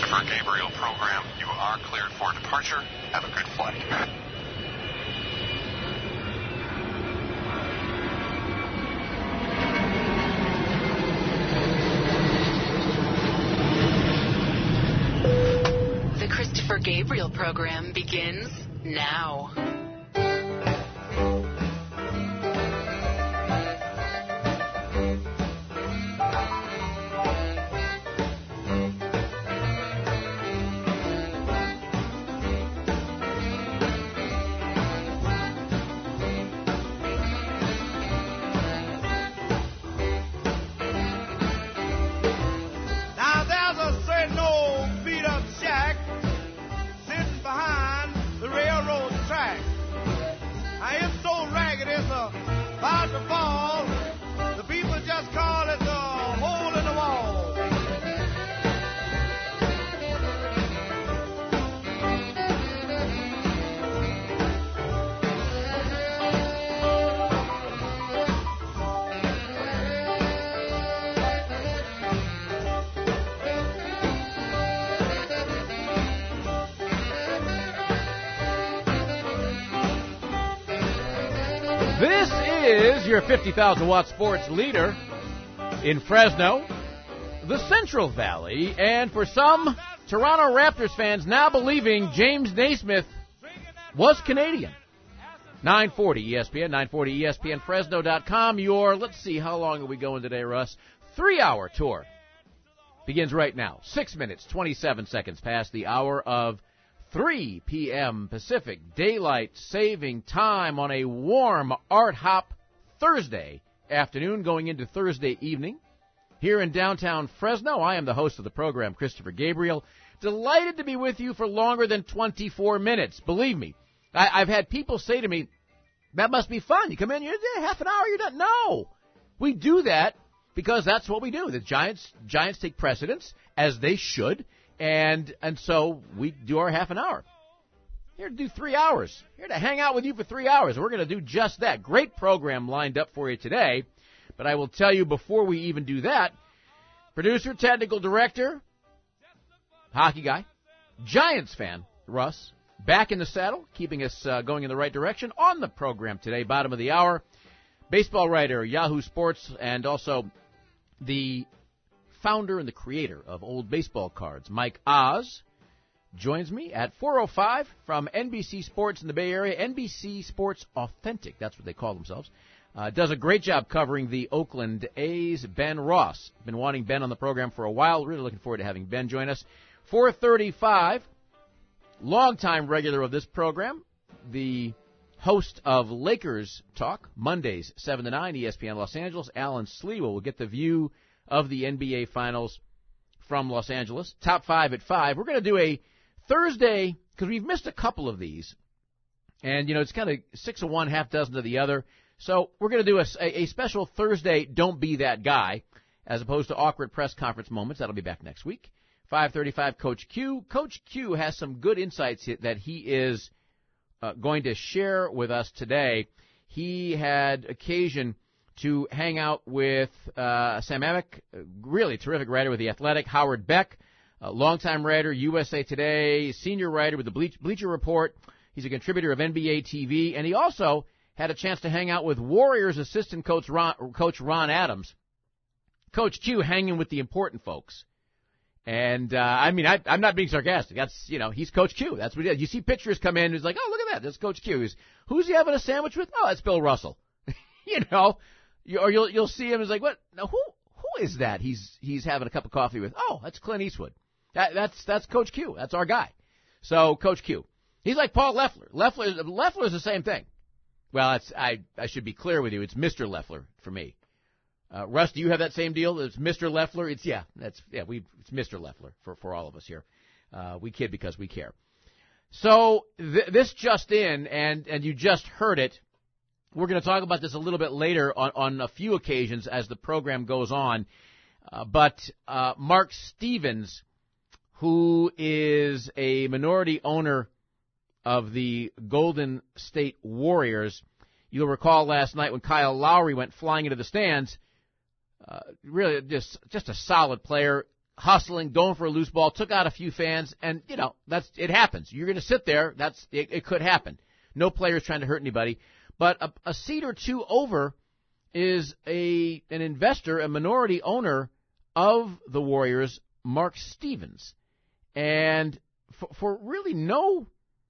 Christopher Gabriel program. You are cleared for departure. Have a good flight. The Christopher Gabriel program begins now. This is your 50,000-watt sports leader in Fresno, the Central Valley, and for some Toronto Raptors fans now believing James Naismith was Canadian. 940 ESPN, 940 ESPN, Fresno.com. Your, let's see, how long are we going today, Russ? 3-hour tour begins right now. 6 minutes, 27 seconds past the hour of 3 p.m. Pacific Daylight Saving Time on a warm Art Hop Thursday afternoon going into Thursday evening. Here in downtown Fresno, I am the host of the program, Christopher Gabriel. Delighted to be with you for longer than 24 minutes. Believe me, I've had people say to me, that must be fun. You come in, you're there, half an hour, you're done. No, we do that because that's what we do. The Giants take precedence, as they should. And so we do our half an hour. Here to do 3 hours. Here to hang out with you for 3 hours. We're going to do just that. Great program lined up for you today. But I will tell you before we even do that, producer, technical director, hockey guy, Giants fan, Russ, back in the saddle, keeping us going in the right direction on the program today, bottom of the hour. Baseball writer, Yahoo Sports, and also the founder and the creator of Old Baseball Cards, Mike Oz, joins me at 4:05 from NBC Sports in the Bay Area. NBC Sports Authentic, that's what they call themselves. Does a great job covering the Oakland A's. Ben Ross. Been wanting Ben on the program for a while. Really looking forward to having Ben join us. 4:35, longtime regular of this program, the host of Lakers Talk, Mondays 7 to 9, ESPN Los Angeles, Alan Sleewa will get the view of the NBA Finals from Los Angeles. Top 5 at 5. We're going to do a Thursday, because we've missed a couple of these. And, it's kind of 6 of one, half dozen of the other. So we're going to do a special Thursday Don't Be That Guy, as opposed to awkward press conference moments. That'll be back next week. 5:35, Coach Q. Coach Q has some good insights that he is going to share with us today. He had occasion to hang out with Sam Amick, really terrific writer with The Athletic, Howard Beck, a longtime writer, USA Today, senior writer with the Bleacher Report. He's a contributor of NBA TV, and he also had a chance to hang out with Warriors assistant coach Ron Adams. Coach Q hanging with the important folks. And, I'm not being sarcastic. That's, he's Coach Q. That's what he does. You see pictures come in, it's like, oh, look at that. That's Coach Q. Who's he having a sandwich with? Oh, that's Bill Russell. Or you'll see him as like, what? Now, who is that? He's having a cup of coffee with. Oh, that's Clint Eastwood. That's Coach Q. That's our guy. So Coach Q. He's like Paul Leffler. Leffler's the same thing. Well, I should be clear with you. It's Mr. Leffler for me. Russ, do you have that same deal? It's Mr. Leffler. It's Mr. Leffler for all of us here. We kid because we care. So this just in, and you just heard it. We're going to talk about this a little bit later on a few occasions as the program goes on. But Mark Stevens, who is a minority owner of the Golden State Warriors, you'll recall last night when Kyle Lowry went flying into the stands, really just a solid player, hustling, going for a loose ball, took out a few fans, and, it happens. You're going to sit there. It could happen. No player's trying to hurt anybody. But a seat or two over is an investor, a minority owner of the Warriors, Mark Stevens. And for really no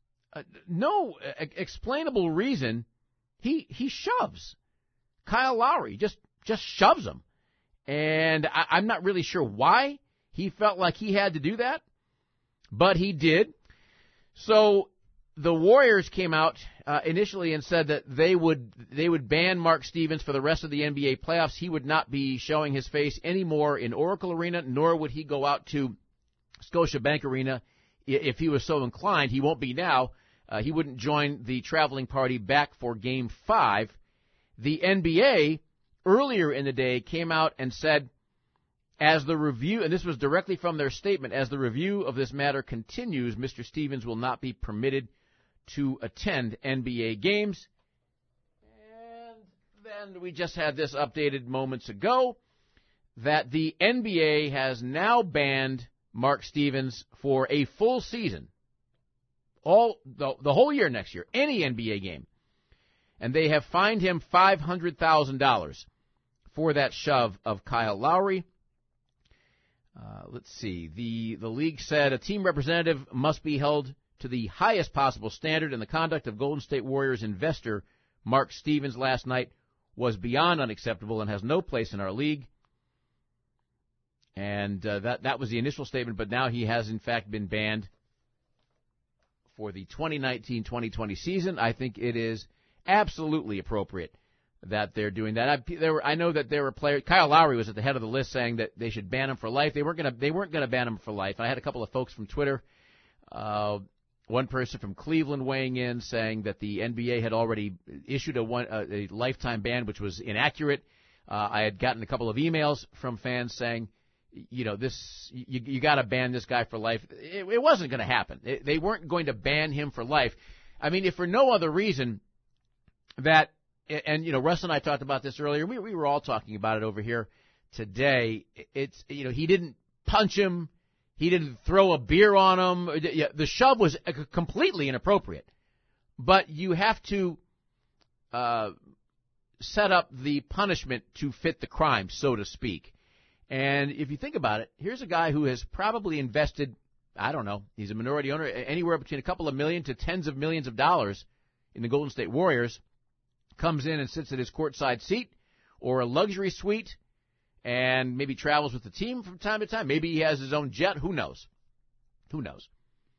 explainable reason, he shoves Kyle Lowry, just shoves him. And I'm not really sure why he felt like he had to do that, but he did. So the Warriors came out initially and said that they would ban Mark Stevens for the rest of the NBA playoffs. He would not be showing his face anymore in Oracle Arena, nor would he go out to Scotiabank Arena if he was so inclined. He won't be now. He wouldn't join the traveling party back for Game 5. The NBA earlier in the day came out and said, as the review, and this was directly from their statement, as the review of this matter continues, Mr. Stevens will not be permitted to attend NBA games. And then we just had this updated moments ago that the NBA has now banned Mark Stevens for a full season, the whole year next year, any NBA game. And they have fined him $500,000 for that shove of Kyle Lowry. Let's see. The league said a team representative must be held to the highest possible standard, and the conduct of Golden State Warriors investor Mark Stevens last night was beyond unacceptable and has no place in our league. And that was the initial statement, but now he has, in fact, been banned for the 2019-2020 season. I think it is absolutely appropriate that they're doing that. I know that there were players. Kyle Lowry was at the head of the list saying that they should ban him for life. They weren't going to ban him for life. I had a couple of folks from Twitter, one person from Cleveland weighing in saying that the NBA had already issued a lifetime ban, which was inaccurate. I had gotten a couple of emails from fans saying, you got to ban this guy for life. It wasn't going to happen. They weren't going to ban him for life. I mean, if for no other reason that, and Russ and I talked about this earlier. We were all talking about it over here today. It's he didn't punch him, he didn't throw a beer on him. The shove was completely inappropriate. But you have to set up the punishment to fit the crime, so to speak. And if you think about it, here's a guy who has probably invested, I don't know, he's a minority owner, anywhere between a couple of million to tens of millions of dollars in the Golden State Warriors, comes in and sits at his courtside seat or a luxury suite and maybe travels with the team from time to time. Maybe he has his own jet. Who knows? Who knows?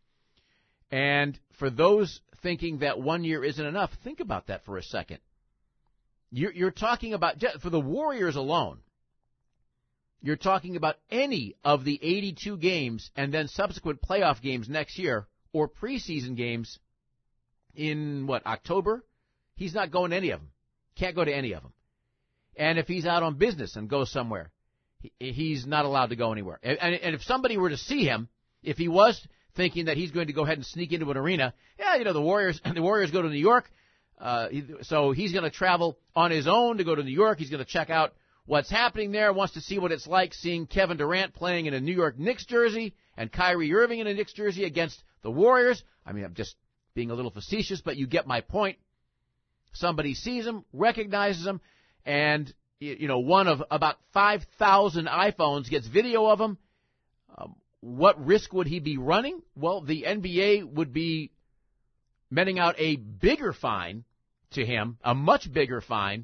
And for those thinking that 1 year isn't enough, think about that for a second. You're talking about, for the Warriors alone, you're talking about any of the 82 games and then subsequent playoff games next year or preseason games in, October? He's not going to any of them. Can't go to any of them. And if he's out on business and goes somewhere, he's not allowed to go anywhere. And if somebody were to see him, if he was thinking that he's going to go ahead and sneak into an arena, the Warriors go to New York, so he's going to travel on his own to go to New York. He's going to check out what's happening there, wants to see what it's like seeing Kevin Durant playing in a New York Knicks jersey and Kyrie Irving in a Knicks jersey against the Warriors. I mean, I'm just being a little facetious, but you get my point. Somebody sees him, recognizes him, and, one of about 5,000 iPhones gets video of him. What risk would he be running? Well, the NBA would be meting out a bigger fine to him, a much bigger fine,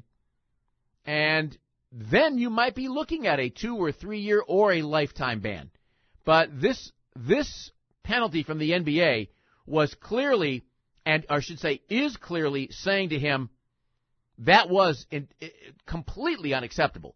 and then you might be looking at a 2 or 3 year or a lifetime ban. But this penalty from the NBA was clearly, and I should say is clearly, saying to him that was completely unacceptable.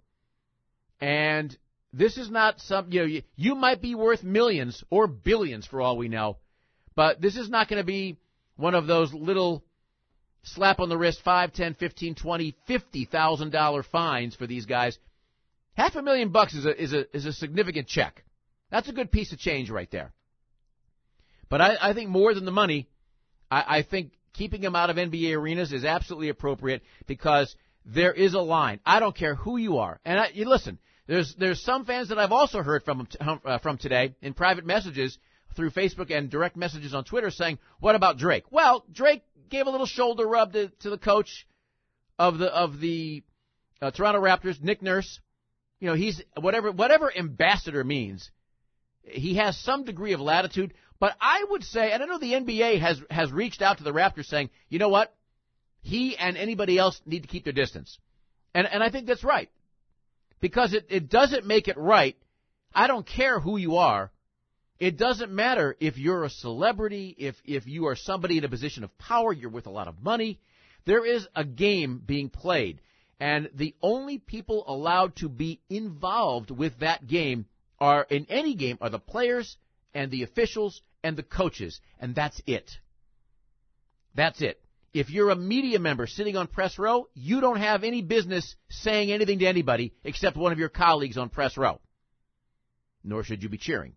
And this is not you might be worth millions or billions for all we know, but this is not going to be one of those little slap on the wrist, $5, $10, $15, $20, $50,000 fines for these guys. $500,000 is a significant check. That's a good piece of change right there. But I think more than the money, I think keeping him out of NBA arenas is absolutely appropriate because there is a line. I don't care who you are. And listen, There's some fans that I've also heard from today in private messages through Facebook and direct messages on Twitter saying, what about Drake? Well, Drake gave a little shoulder rub to the coach of the Toronto Raptors, Nick Nurse. You know, he's whatever ambassador means. He has some degree of latitude, but I would say, and I know the NBA has reached out to the Raptors saying, you know what, he and anybody else need to keep their distance, and I think that's right, because it doesn't make it right. I don't care who you are. It doesn't matter if you're a celebrity, if you are somebody in a position of power, you're worth a lot of money. There is a game being played, and the only people allowed to be involved with that game in any game are the players and the officials and the coaches, and that's it. That's it. If you're a media member sitting on press row, you don't have any business saying anything to anybody except one of your colleagues on press row. Nor should you be cheering.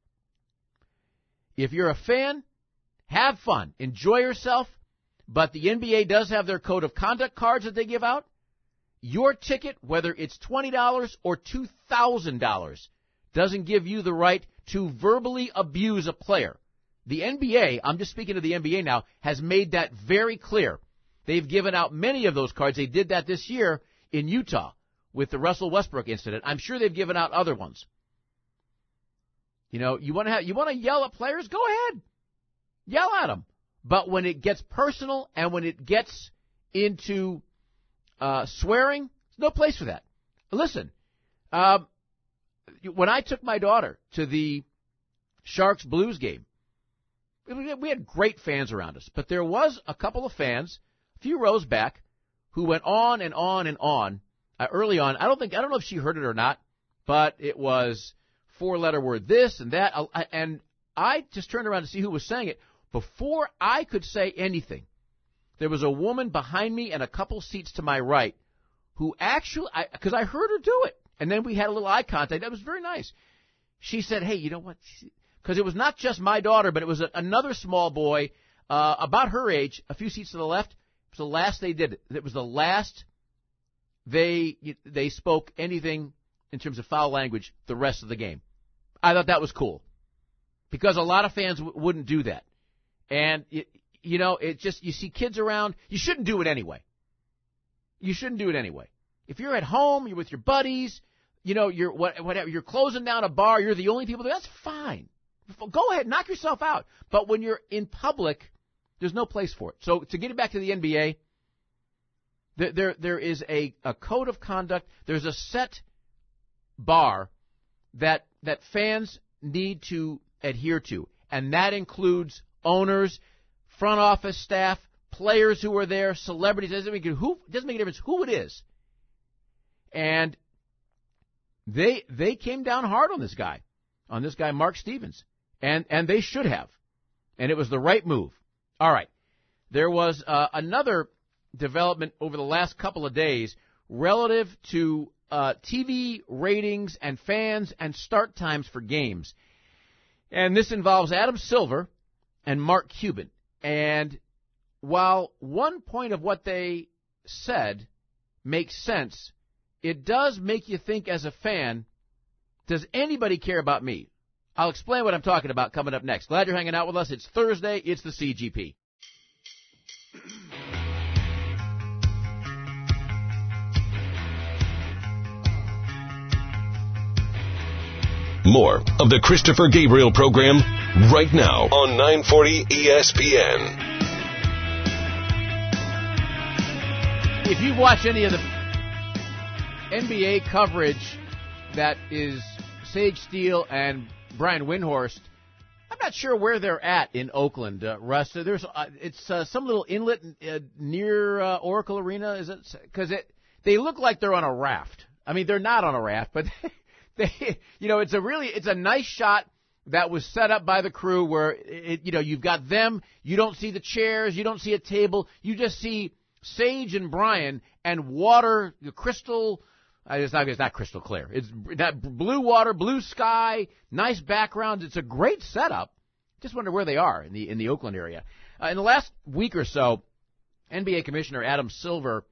If you're a fan, have fun, enjoy yourself, but the NBA does have their code of conduct cards that they give out. Your ticket, whether it's $20 or $2,000, doesn't give you the right to verbally abuse a player. The NBA, I'm just speaking to the NBA now, has made that very clear. They've given out many of those cards. They did that this year in Utah with the Russell Westbrook incident. I'm sure they've given out other ones. You know, you want to yell at players? Go ahead. Yell at them. But when it gets personal and when it gets into swearing, there's no place for that. Listen, when I took my daughter to the Sharks-Blues game, we had great fans around us, but there was a couple of fans, a few rows back, who went on and on and on early on. I don't know if she heard it or not, but it was four-letter word this and that, and I just turned around to see who was saying it. Before I could say anything, there was a woman behind me and a couple seats to my right who actually, because I heard her do it, and then we had a little eye contact. That was very nice. She said, hey, you know what? Because it was not just my daughter, but it was another small boy about her age, a few seats to the left. It was the last they did it. It was the last they spoke anything in terms of foul language the rest of the game. I thought that was cool because a lot of fans wouldn't do that. And, you know, it just, you see kids around, you shouldn't do it anyway. You shouldn't do it anyway. If you're at home, you're with your buddies, you know, whatever, you're closing down a bar, you're the only people there, that's fine. Go ahead, knock yourself out. But when you're in public, there's no place for it. So to get it back to the NBA, there is a code of conduct. There's a set bar that fans need to adhere to, and that includes owners, front office staff, players who are there, celebrities. Doesn't make a difference who it is. And they came down hard on this guy, Mark Stevens, and they should have, and it was the right move. All right, there was another development over the last couple of days relative to TV ratings and fans and start times for games. And this involves Adam Silver and Mark Cuban. And while one point of what they said makes sense, it does make you think as a fan, does anybody care about me? I'll explain what I'm talking about coming up next. Glad you're hanging out with us. It's Thursday. It's the CGP. More of the Christopher Gabriel program right now on 940 ESPN. If you've watched any of the NBA coverage that is Sage Steele and Brian Windhorst, I'm not sure where they're at in Oakland, Russ. It's some little inlet near Oracle Arena, is it? Because they look like they're on a raft. I mean, they're not on a raft, but it's a nice shot that was set up by the crew where you've got them. You don't see the chairs, you don't see a table, you just see Sage and Brian and water, the crystal. It's not crystal clear. It's that blue water, blue sky, nice background. It's a great setup. Just wonder where they are in the Oakland area. In the last week or so, NBA Commissioner Adam Silver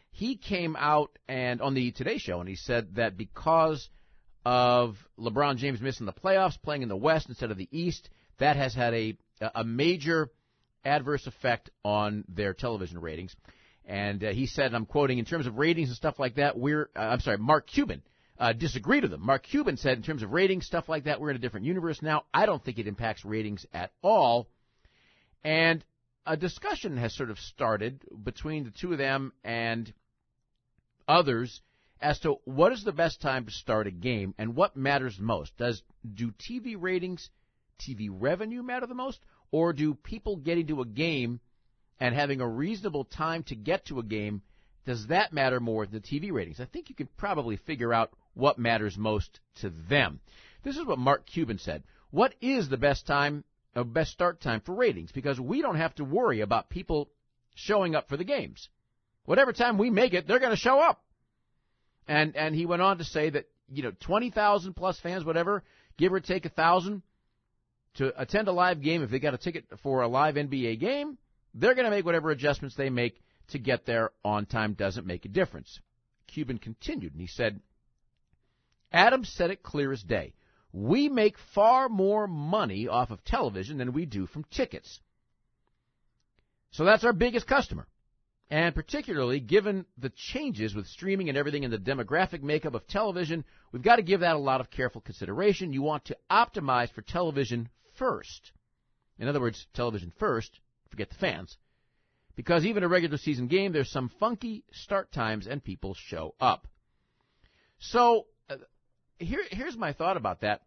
he came out and on the Today Show, and he said that because of LeBron James missing the playoffs, playing in the West instead of the East, that has had a major adverse effect on their television ratings. And he said, and I'm quoting, in terms of ratings and stuff like that, Mark Cuban disagreed with him. Mark Cuban said, in terms of ratings, stuff like that, we're in a different universe now. I don't think it impacts ratings at all. And a discussion has sort of started between the two of them and others as to what is the best time to start a game and what matters most. Do TV ratings, TV revenue matter the most, or do people getting to a game and having a reasonable time to get to a game, does that matter more than the TV ratings? I think you can probably figure out what matters most to them. This is what Mark Cuban said. What is the best start time for ratings? Because we don't have to worry about people showing up for the games. Whatever time we make it, they're going to show up. And he went on to say that, 20,000 plus fans, whatever, give or take 1,000 to attend a live game. If they got a ticket for a live NBA game, they're going to make whatever adjustments they make to get there on time. Doesn't make a difference. Cuban continued, and he said, Adams said it clear as day. We make far more money off of television than we do from tickets. So that's our biggest customer. And particularly given the changes with streaming and everything in the demographic makeup of television, we've got to give that a lot of careful consideration. You want to optimize for television first. In other words, television first, forget the fans. Because even a regular season game, there's some funky start times and people show up. So here's my thought about that.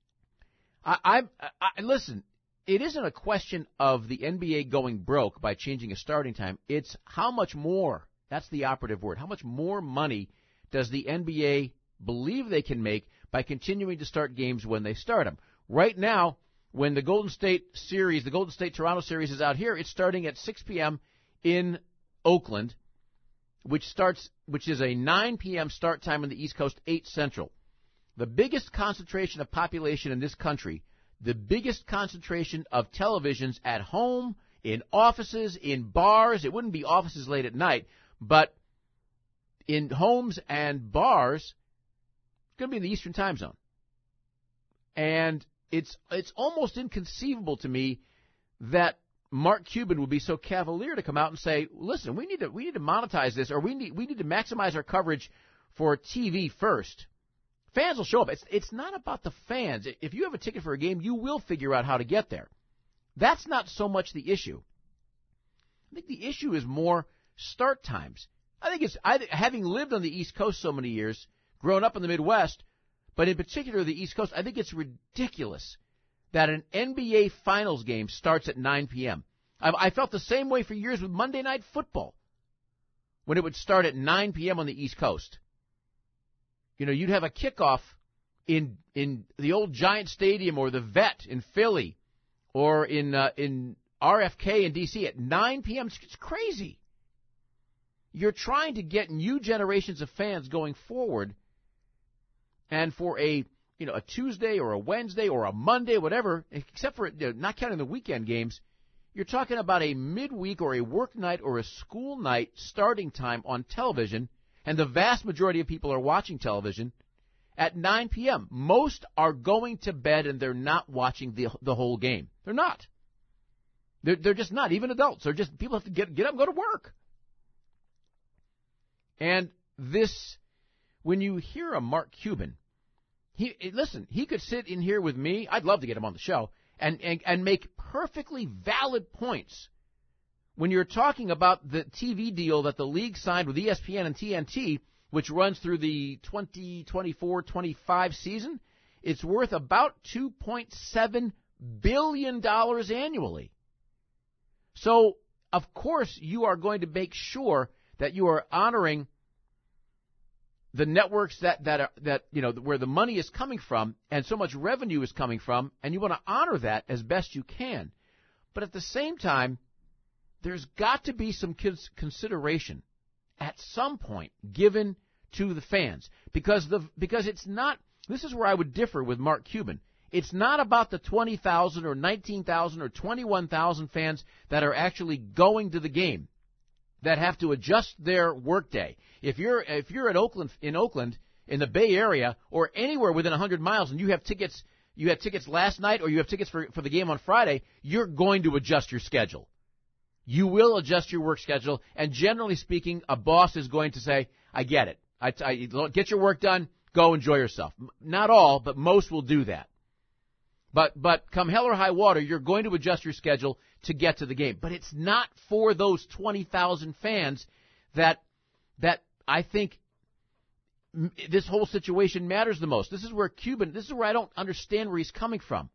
Listen, it isn't a question of the NBA going broke by changing a starting time. It's how much more, that's the operative word, how much more money does the NBA believe they can make by continuing to start games when they start them. Right now, when the Golden State Toronto series is out here, it's starting at 6 p.m. in Oakland, which is a 9 p.m. start time on the East Coast, 8 Central. The biggest concentration of population in this country, the biggest concentration of televisions at home, in offices, in bars. It wouldn't be offices late at night, but in homes and bars, it's going to be in the Eastern time zone. And it's almost inconceivable to me that Mark Cuban would be so cavalier to come out and say, listen, we need to monetize this, or we need to maximize our coverage for TV first. Fans will show up. It's not about the fans. If you have a ticket for a game, you will figure out how to get there. That's not so much the issue. I think the issue is more start times. Having lived on the East Coast so many years, grown up in the Midwest, but in particular the East Coast, I think it's ridiculous that an NBA Finals game starts at 9 p.m. I felt the same way for years with Monday Night Football, when it would start at 9 p.m. on the East Coast. You'd have a kickoff in the old Giant Stadium or the Vet in Philly or in RFK in D.C. at 9 p.m. It's crazy. You're trying to get new generations of fans going forward, and for a Tuesday or a Wednesday or a Monday, whatever, except for not counting the weekend games, you're talking about a midweek or a work night or a school night starting time on television. And the vast majority of people are watching television at 9 p.m. Most are going to bed and they're not watching the whole game. They're not. They're just not. Even adults. They're just, people have to get up and go to work. And this, when you hear a Mark Cuban, he could sit in here with me. I'd love to get him on the show and make perfectly valid points. When you're talking about the TV deal that the league signed with ESPN and TNT, which runs through the 2024-25 season, it's worth about $2.7 billion annually. So, of course, you are going to make sure that you are honoring the networks that where the money is coming from and so much revenue is coming from, and you want to honor that as best you can. But at the same time, there's got to be some consideration at some point given to the fans because it's not. This is where I would differ with Mark Cuban. It's not about the 20,000 or 19,000 or 21,000 fans that are actually going to the game. that have to adjust their workday. If you're in Oakland, in the Bay Area, or anywhere within 100 miles, and you had tickets last night, or you have tickets for the game on Friday, you're going to adjust your schedule. You will adjust your work schedule, and generally speaking, a boss is going to say, I get it. I get your work done, go enjoy yourself. Not all, but most will do that. But come hell or high water, you're going to adjust your schedule to get to the game. But it's not for those 20,000 fans that I think this whole situation matters the most. This is where I don't understand where he's coming from.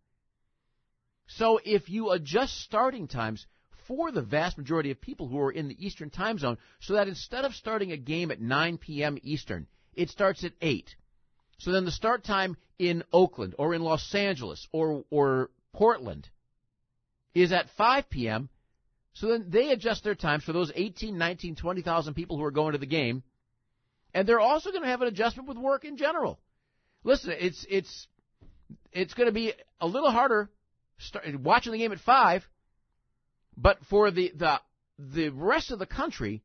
So if you adjust starting times for the vast majority of people who are in the Eastern time zone, so that instead of starting a game at 9 p.m. Eastern, it starts at 8. So then the start time in Oakland or in Los Angeles or Portland is at 5 p.m. So then they adjust their times for those 18, 19, 20,000 people who are going to the game. And they're also going to have an adjustment with work in general. Listen, it's going to be a little harder watching the game at 5, but for the rest of the country,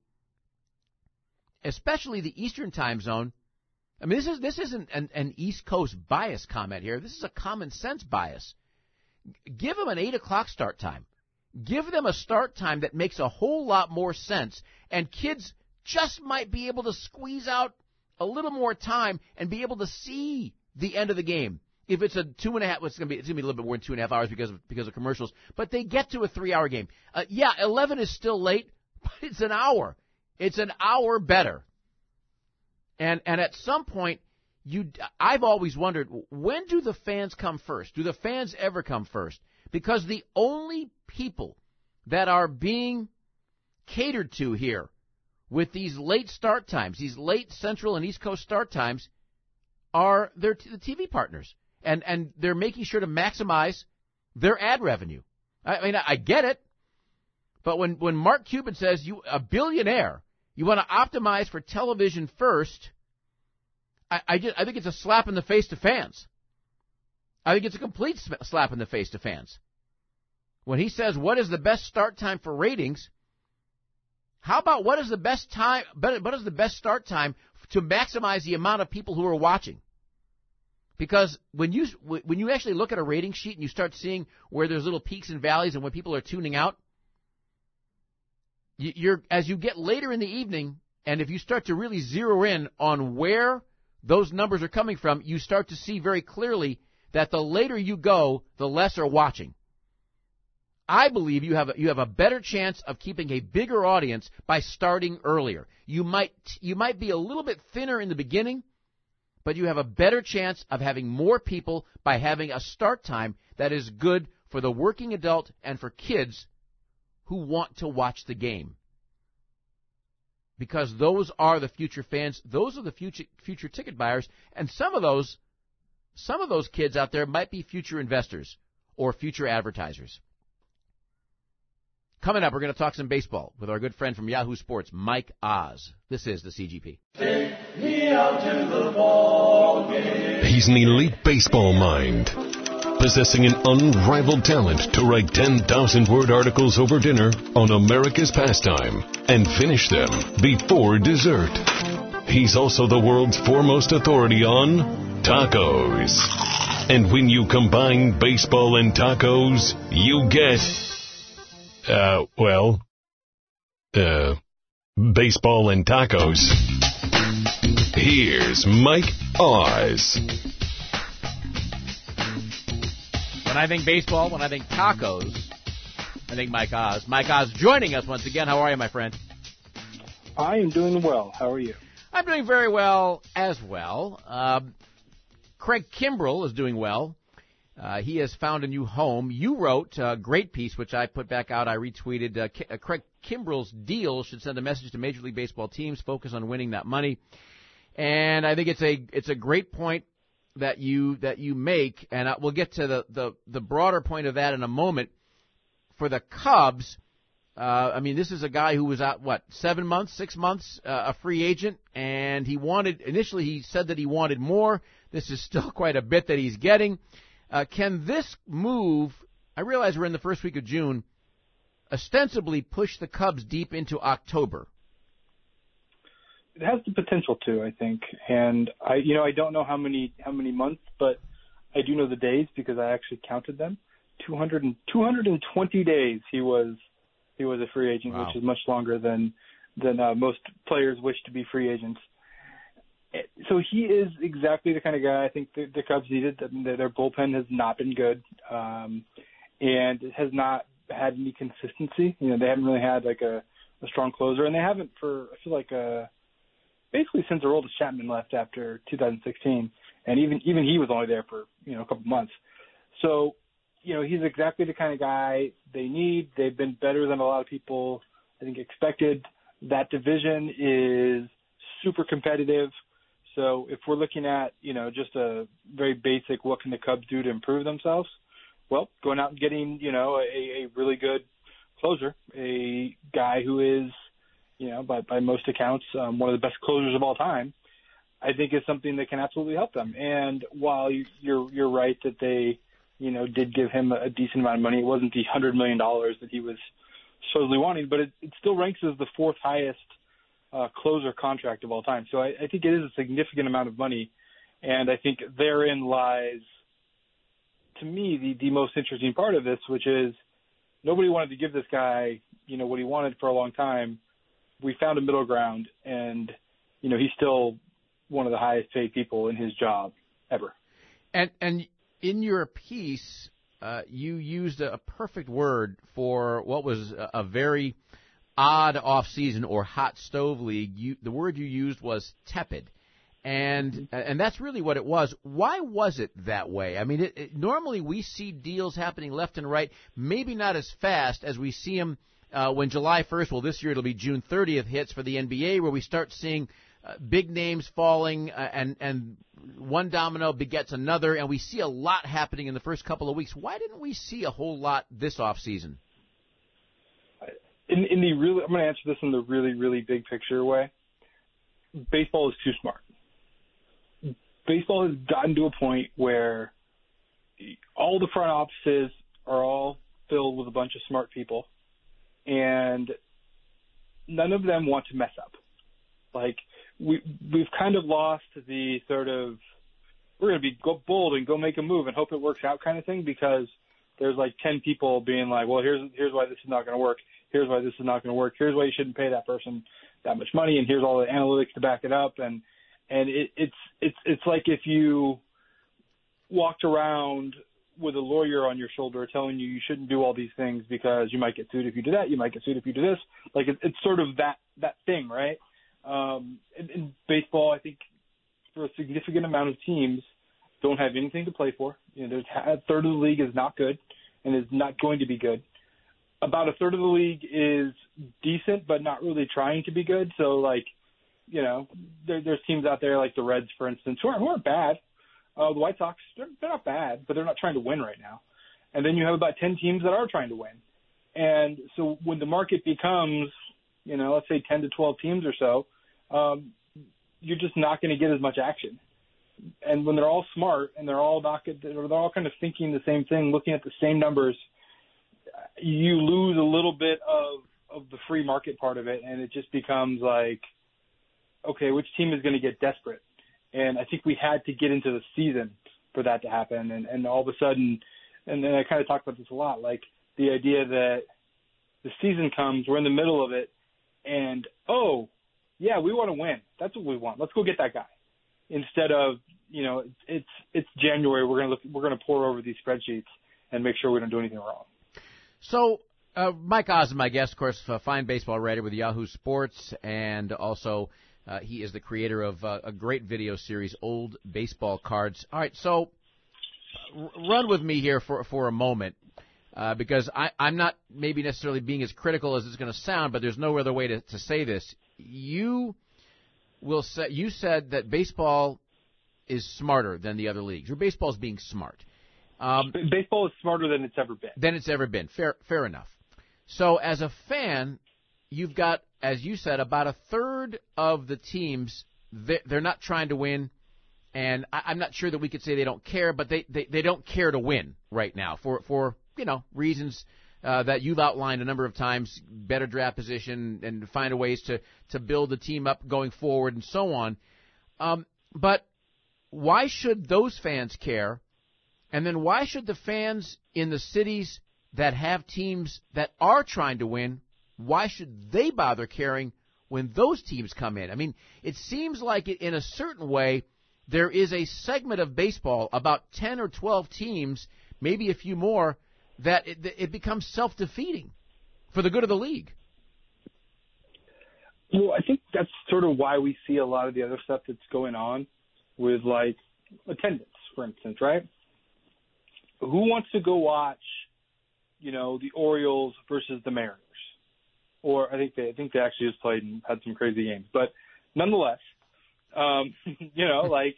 especially the Eastern time zone, I mean, this isn't an East Coast bias comment here. This is a common sense bias. Give them an 8 o'clock start time. Give them a start time that makes a whole lot more sense, and kids just might be able to squeeze out a little more time and be able to see the end of the game. If it's a 2.5, it's going to be a little bit more than 2.5 hours because of commercials, but they get to a 3-hour game. 11 is still late, but it's an hour. It's an hour better. And at some point, I've always wondered, when do the fans come first? Do the fans ever come first? Because the only people that are being catered to here with these late start times, these late Central and East Coast start times, are the TV partners. And they're making sure to maximize their ad revenue. I mean, I get it. But when Mark Cuban says, a billionaire, you want to optimize for television first, I think it's a slap in the face to fans. I think it's a complete slap in the face to fans. When he says, what is the best start time for ratings, how about what is the best start time to maximize the amount of people who are watching? Because when you actually look at a rating sheet and you start seeing where there's little peaks and valleys and when people are tuning out, as you get later in the evening, and if you start to really zero in on where those numbers are coming from, you start to see very clearly that the later you go, the less are watching. I believe you have a better chance of keeping a bigger audience by starting earlier. You might be a little bit thinner in the beginning, but you have a better chance of having more people by having a start time that is good for the working adult and for kids who want to watch the game. Because those are the future fans, those are the future ticket buyers, and some of those kids out there might be future investors or future advertisers. Coming up, we're going to talk some baseball with our good friend from Yahoo Sports, Mike Oz. This is the CGP. Take me out to the ball game. He's an elite baseball mind, possessing an unrivaled talent to write 10,000-word articles over dinner on America's pastime and finish them before dessert. He's also the world's foremost authority on tacos. And when you combine baseball and tacos, you get... baseball and tacos. Here's Mike Oz. When I think baseball, when I think tacos, I think Mike Oz. Mike Oz joining us once again. How are you, my friend? I am doing well. How are you? I'm doing very well as well. Craig Kimbrell is doing well. He has found a new home. You wrote a great piece, which I put back out. I retweeted. Craig Kimbrell's deal should send a message to Major League Baseball teams, focus on winning that money. And I think it's a great point that you make, and we'll get to the broader point of that in a moment. For the Cubs, I mean, this is a guy who was out, 6 months, a free agent, and initially he said that he wanted more. This is still quite a bit that he's getting. Can this move, I realize we're in the first week of June, ostensibly push the Cubs deep into October? It has the potential to, I think. And I don't know how many months, but I do know the days because I actually counted them. 220 days he was a free agent, wow. which is much longer than most players wish to be free agents. So he is exactly the kind of guy I think the Cubs needed. Their bullpen has not been good, and it has not had any consistency. They haven't really had like a strong closer, and they haven't for I feel like basically since Aroldis Chapman left after 2016, and even he was only there for a couple months. So he's exactly the kind of guy they need. They've been better than a lot of people I think expected. That division is super competitive. So if we're looking at, just a very basic, what can the Cubs do to improve themselves? Well, going out and getting, a really good closer, a guy who is, by most accounts, one of the best closers of all time, I think is something that can absolutely help them. And while you're right that they, did give him a decent amount of money, it wasn't the $100 million that he was supposedly wanting, but it still ranks as the fourth highest closer contract of all time. So I think it is a significant amount of money, and I think therein lies, to me, the most interesting part of this, which is nobody wanted to give this guy, what he wanted for a long time. We found a middle ground, and, he's still one of the highest paid people in his job ever. And in your piece, you used a perfect word for what was a very odd off-season or hot stove league. The word you used was tepid, and that's really what it was. Why was it that way? I mean, normally we see deals happening left and right, maybe not as fast as we see them when July 1st, well, this year it'll be June 30th hits for the NBA, where we start seeing big names falling and one domino begets another, and we see a lot happening in the first couple of weeks. Why didn't we see a whole lot this off-season? I'm going to answer this in the really, really big picture way. Baseball is too smart. Baseball has gotten to a point where all the front offices are all filled with a bunch of smart people, and none of them want to mess up. Like, we've kind of lost the sort of, we're going to go bold and go make a move and hope it works out kind of thing, because there's like 10 people being like, well, here's why this is not going to work. Here's why this is not going to work. Here's why you shouldn't pay that person that much money, and here's all the analytics to back it up. And it's like if you walked around with a lawyer on your shoulder telling you shouldn't do all these things because you might get sued if you do that, you might get sued if you do this. Like it's sort of that thing, right? In baseball, I think for a significant amount of teams don't have anything to play for. There's a third of the league is not good and is not going to be good. About a third of the league is decent, but not really trying to be good. So, there's teams out there like the Reds, for instance, who aren't bad. The White Sox, they're not bad, but they're not trying to win right now. And then you have about 10 teams that are trying to win. And so when the market becomes, let's say 10 to 12 teams or so, you're just not going to get as much action. And when they're all smart and they're all kind of thinking the same thing, looking at the same numbers, you lose a little bit of the free market part of it, and it just becomes like, okay, which team is going to get desperate? And I think we had to get into the season for that to happen. And all of a sudden, and then I kind of talk about this a lot, like the idea that the season comes, we're in the middle of it, and, oh, yeah, we want to win. That's what we want. Let's go get that guy. Instead of, it's January, we're going to pour over these spreadsheets and make sure we don't do anything wrong. So, Mike Ozzum, my guest, of course, a fine baseball writer with Yahoo Sports, and also he is the creator of a great video series, Old Baseball Cards. All right, so run with me here for a moment, because I'm not maybe necessarily being as critical as it's going to sound, but there's no other way to say this. You said that baseball is smarter than the other leagues, or baseball is being smart. Baseball is smarter than it's ever been. Fair enough. So as a fan, you've got, as you said, about a third of the teams, they're not trying to win, and I'm not sure that we could say they don't care, but they don't care to win right now for reasons that you've outlined a number of times, better draft position and find ways to build the team up going forward and so on. But why should those fans care? And then why should the fans in the cities that have teams that are trying to win, why should they bother caring when those teams come in? I mean, it seems like in a certain way there is a segment of baseball, about 10 or 12 teams, maybe a few more, that it becomes self-defeating for the good of the league. Well, I think that's sort of why we see a lot of the other stuff that's going on with, like, attendance, for instance, right? Who wants to go watch, the Orioles versus the Mariners? Or I think they actually just played and had some crazy games. But nonetheless, like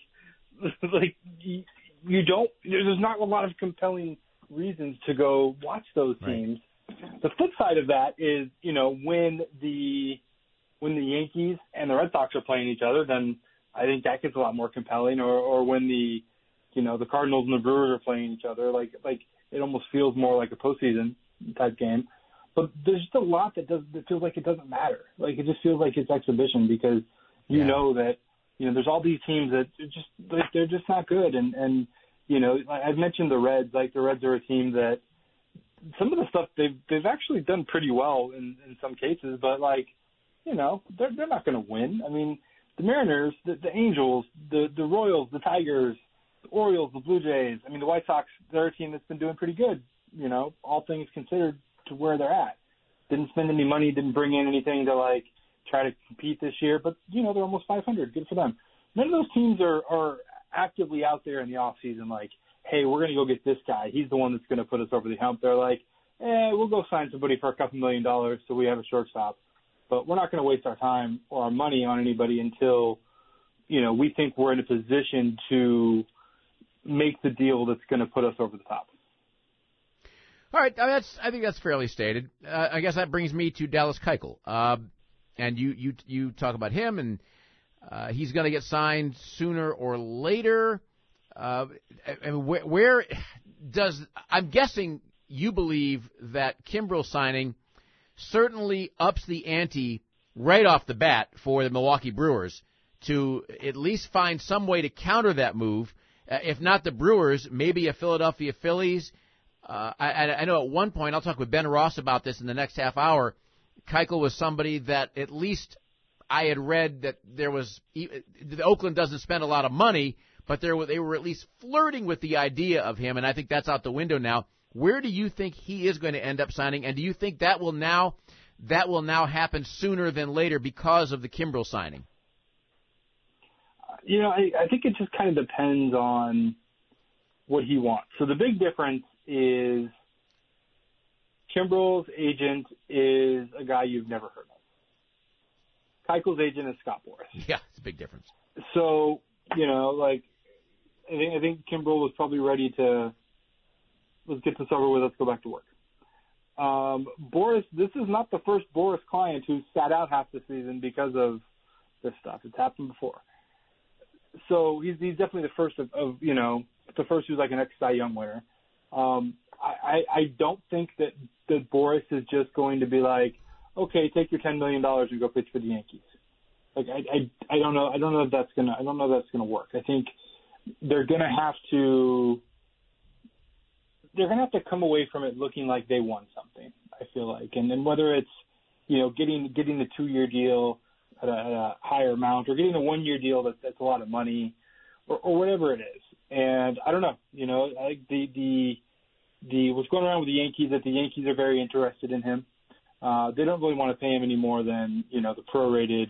you don't. There's not a lot of compelling reasons to go watch those teams. Right. The flip side of that is, when the Yankees and the Red Sox are playing each other, then I think that gets a lot more compelling. Or when the Cardinals and the Brewers are playing each other, like it almost feels more like a postseason type game. But there's just a lot that feels like it doesn't matter. Like it just feels like it's exhibition because you know that there's all these teams that they're just not good. And I've mentioned the Reds. Like the Reds are a team that some of the stuff they've actually done pretty well in some cases, but they're not going to win. I mean, the Mariners, the Angels, the Royals, the Tigers, the Orioles, the Blue Jays. I mean, the White Sox, they're a team that's been doing pretty good, all things considered to where they're at. Didn't spend any money, didn't bring in anything to try to compete this year, but they're almost 500. Good for them. None of those teams are actively out there in the off season hey, we're going to go get this guy. He's the one that's going to put us over the hump. They're we'll go sign somebody for a couple $1 million so we have a shortstop. But we're not going to waste our time or our money on anybody until, we think we're in a position to make the deal that's going to put us over the top. All right, I think that's fairly stated. I guess that brings me to Dallas Keuchel. And you talk about him, and he's going to get signed sooner or later. Where does I'm guessing you believe that Kimbrel signing certainly ups the ante right off the bat for the Milwaukee Brewers to at least find some way to counter that move. If not the Brewers, maybe a Philadelphia Phillies. I know at one point, I'll talk with Ben Ross about this in the next half hour, Keuchel was somebody that at least I had read that Oakland doesn't spend a lot of money, but they were at least flirting with the idea of him, and I think that's out the window now. Where do you think he is going to end up signing, and do you think that will now happen sooner than later because of the Kimbrel signing? I think it just kind of depends on what he wants. So the big difference is Kimbrel's agent is a guy you've never heard of. Keuchel's agent is Scott Boras. Yeah, it's a big difference. So, I think Kimbrel was probably ready to, let's get this over with, let's go back to work. Boras, this is not the first Boras client who sat out half the season because of this stuff. It's happened before. So he's definitely the first of the first who's like an ex-Cy Young winner. I don't think that Boras is just going to be okay, take your $10 million and go pitch for the Yankees. I don't know. I don't know if that's gonna work. I think they're gonna have to come away from it looking like they won something. I feel like, and then whether it's getting the 2-year deal at a higher amount or getting a 1-year deal that's a lot of money or whatever it is. And I don't know. I think the what's going around with the Yankees, that the Yankees are very interested in him. They don't really want to pay him any more than, the prorated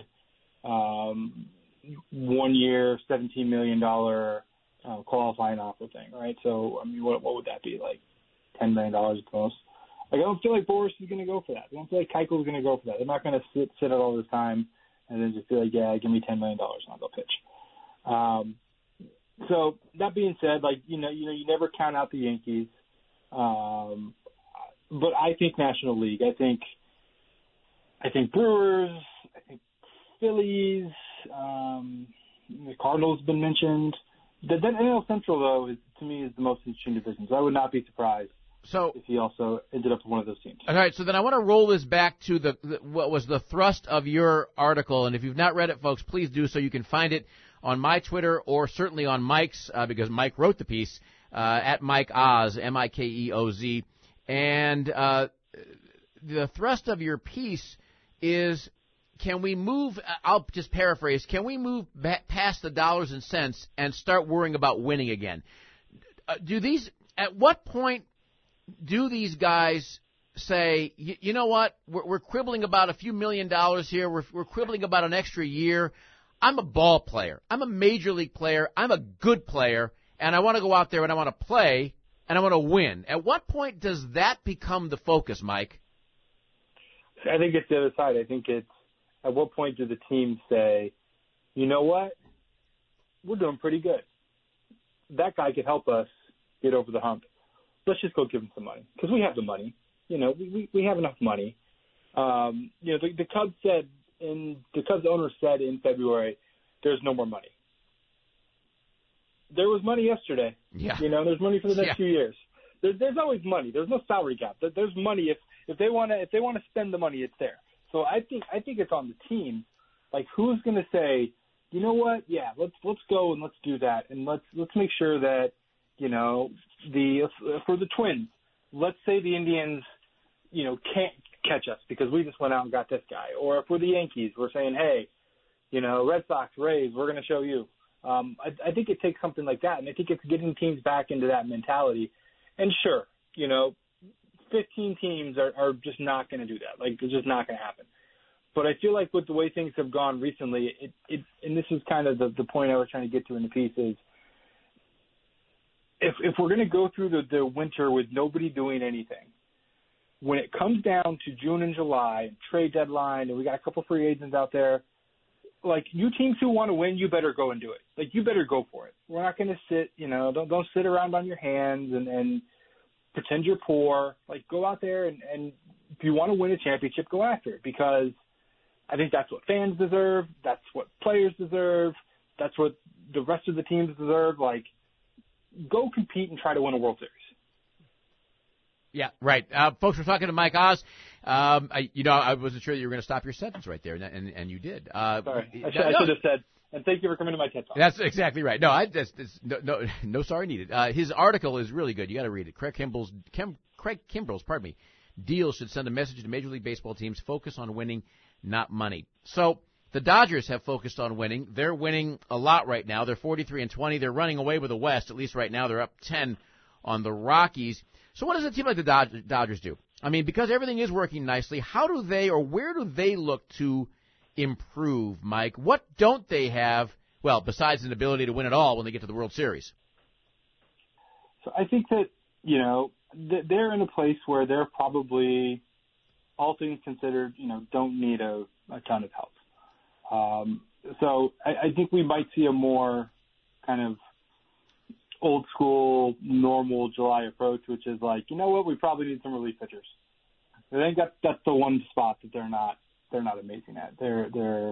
1 year, $17 million qualifying offer thing, right? So, I mean, what would that be, $10 million at most? I don't feel like Boras is going to go for that. I don't feel like Keuchel is going to go for that. They're not going to sit out all this time and then just be like, yeah, give me $10 million and I'll go pitch. So that being said, you never count out the Yankees. But I think National League. I think Brewers. I think Phillies. The Cardinals have been mentioned. The NL Central, though, to me is the most interesting division. So I would not be surprised if he also ended up with one of those teams. All right, so then I want to roll this back to what was the thrust of your article, and if you've not read it, folks, please do so. You can find it on my Twitter or certainly on Mike's, because Mike wrote the piece, at Mike Oz, Mikeoz. And the thrust of your piece is, can we move, I'll just paraphrase, can we move past the dollars and cents and start worrying about winning again? At what point do these guys say, you know what, we're quibbling about a few $1 million here, we're quibbling about an extra year. I'm a ball player. I'm a major league player. I'm a good player, and I want to go out there and I want to play and I want to win. At what point does that become the focus, Mike? I think it's the other side. I think it's, at what point do the teams say, you know what, we're doing pretty good. That guy could help us get over the hump. Let's just go give him some money, because we have the money. You know, we have enough money. The Cubs said, and the Cubs owner said in February, there's no more money. There was money yesterday. Yeah. You know, there's money for the next few years. There's always money. There's no salary cap. There's money if they want to spend the money, it's there. So I think it's on the team. Like, who's going to say, you know what? Yeah, let's go and let's do that, and let's make sure that, you know, for the Twins, let's say the Indians, you know, can't catch us because we just went out and got this guy. Or for the Yankees, we're saying, hey, you know, Red Sox, Rays, we're going to show you. I think it takes something like that, and I think it's getting teams back into that mentality. And sure, you know, 15 teams are just not going to do that. Like, it's just not going to happen. But I feel like with the way things have gone recently, and this is kind of the point I was trying to get to in the piece is, if we're going to go through the winter with nobody doing anything, when it comes down to June and July, trade deadline, and we got a couple free agents out there, like, you teams who want to win, you better go and do it. Like, you better go for it. We're not going to sit, you know, don't sit around on your hands and pretend you're poor. Like, go out there and if you want to win a championship, go after it, because I think that's what fans deserve. That's what players deserve. That's what the rest of the teams deserve. Like, go compete and try to win a World Series. Yeah, right. Folks, we're talking to Mike Oz. I wasn't sure that you were going to stop your sentence right there, and you did. Sorry. I should have said, and thank you for coming to my TED Talk. That's exactly right. No, no sorry needed. His article is really good. You got to read it. Craig Kimbrell's, deals should send a message to Major League Baseball teams: focus on winning, not money. So the Dodgers have focused on winning. They're winning a lot right now. They're 43-20. They're running away with the West. At least right now, they're up 10 on the Rockies. So what does a team like the Dodgers do? I mean, because everything is working nicely, how do they, or where do they look to improve, Mike? What don't they have, well, besides an ability to win it all when they get to the World Series? So I think that, you know, they're in a place where they're probably, all things considered, you know, don't need a ton of help. So I think we might see a more kind of old school, normal July approach, which is like, you know what, we probably need some relief pitchers. I think that's the one spot that they're not amazing at. They're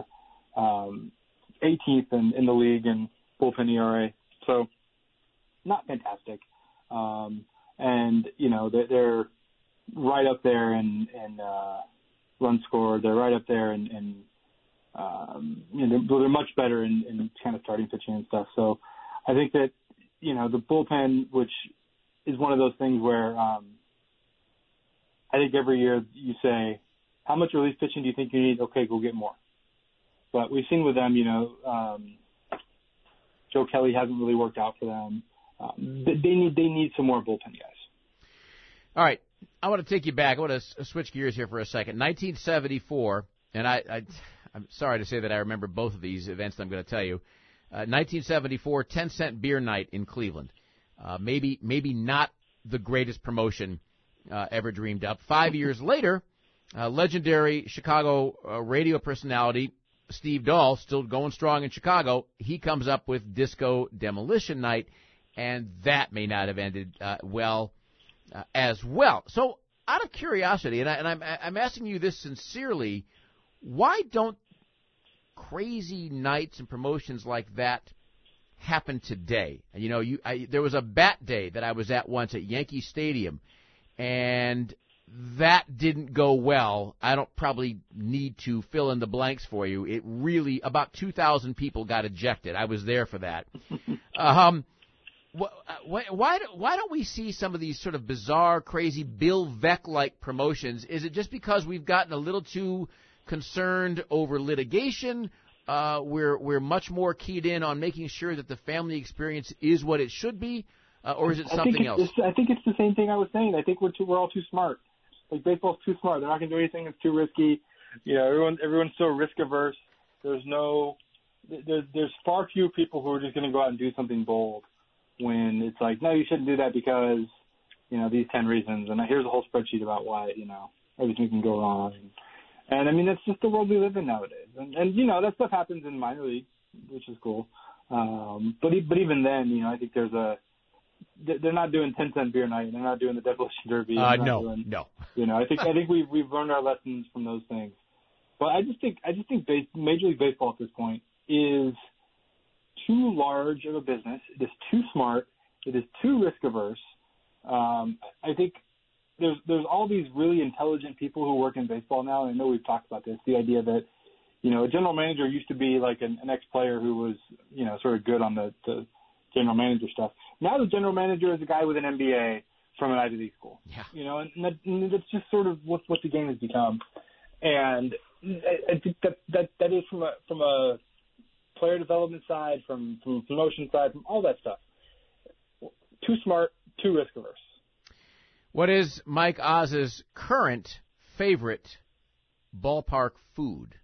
18th in the league in bullpen ERA, so not fantastic. And you know, they're right up there in runs scored. They're right up there in they're much better in kind of starting pitching and stuff. So I think that, you know, the bullpen, which is one of those things where I think every year you say, how much relief pitching do you think you need? Okay, go get more. But we've seen with them, you know, Joe Kelly hasn't really worked out for them. They need some more bullpen guys. All right. I want to take you back. I want to switch gears here for a second. 1974, and I'm sorry to say that I remember both of these events that I'm going to tell you. 1974, 10-cent beer night in Cleveland. Maybe not the greatest promotion ever dreamed up. 5 years later, legendary Chicago radio personality Steve Dahl, still going strong in Chicago, he comes up with Disco Demolition Night, and that may not have ended well as well. So, out of curiosity, and I'm asking you this sincerely, why don't crazy nights and promotions like that happen today? You know, there was a bat day that I was at once at Yankee Stadium, and that didn't go well. I don't probably need to fill in the blanks for you. It really, about 2,000 people got ejected. I was there for that. Why don't we see some of these sort of bizarre, crazy Bill Veeck-like promotions? Is it just because we've gotten a little too concerned over litigation? We're much more keyed in on making sure that the family experience is what it should be, or is it something else? I think it's the same thing I was saying. I think we're all too smart. Like, baseball's too smart. They're not going to do anything that's too risky. You know, everyone's so risk averse. There's far few people who are just going to go out and do something bold when it's like, no, you shouldn't do that because, you know, these 10 reasons. And here's a whole spreadsheet about why, you know, everything can go wrong. And I mean, that's just the world we live in nowadays. And you know, that stuff happens in minor league, which is cool. But even then, you know, I think they're not doing 10-cent beer night. They're not doing the Demolition Derby. No. You know, I think we've learned our lessons from those things. But I just think Major League Baseball at this point is too large of a business. It is too smart. It is too risk averse. I think there's all these really intelligent people who work in baseball now. And I know we've talked about this. The idea that, you know, a general manager used to be like an ex-player who was, you know, sort of good on the general manager stuff. Now the general manager is a guy with an MBA from an Ivy League school. Yeah. You know, and that's just sort of what the game has become. And I think that is from a player development side, from promotion side, from all that stuff. Too smart, too risk averse. What is Mike Oz's current favorite ballpark food?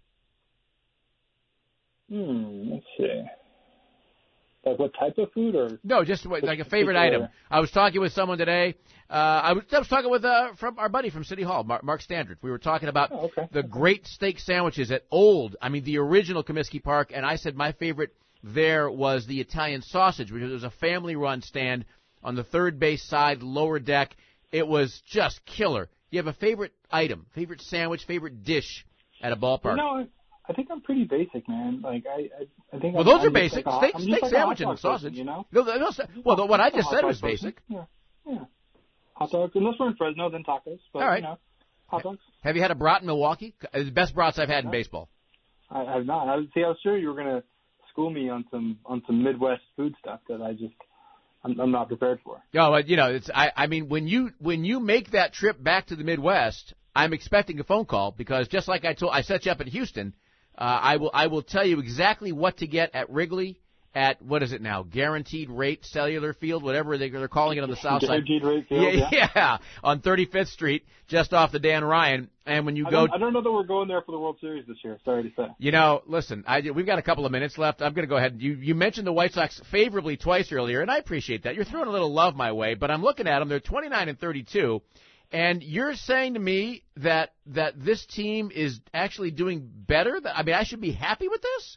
Let's see. Like what type of food, or no, just like a favorite item. I was talking with someone today. I was talking with from our buddy from City Hall, Mark Standard. We were talking about the great steak sandwiches at the original Comiskey Park, and I said my favorite there was the Italian sausage, which was a family-run stand on the third base side, lower deck. It was just killer. You have a favorite item, favorite sandwich, favorite dish at a ballpark? No, I think I'm pretty basic, man. Like I think. Well, those are basic. Steak sandwich and sausage. You know. Well, what I just said was basic. Yeah. Hot dogs, unless we're in Fresno, then tacos. But, all right. You know, hot dogs. Have you had a brat in Milwaukee? The best brats I've had in baseball. I have not. I was sure you were going to school me on some Midwest food stuff that I'm not prepared for. Oh, you know, I mean, when you make that trip back to the Midwest, I'm expecting a phone call because just like I set you up in Houston. I will tell you exactly what to get at Wrigley at, what is it now, Guaranteed Rate Cellular Field, whatever they're calling it on the south side. Guaranteed Rate Field, yeah, on 35th Street, just off the Dan Ryan. And when you I don't know that we're going there for the World Series this year, sorry to say. You know, listen, we've got a couple of minutes left. I'm going to go ahead. You mentioned the White Sox favorably twice earlier, and I appreciate that. You're throwing a little love my way, but I'm looking at them. They're 29-32. And you're saying to me that this team is actually doing better? I mean, I should be happy with this?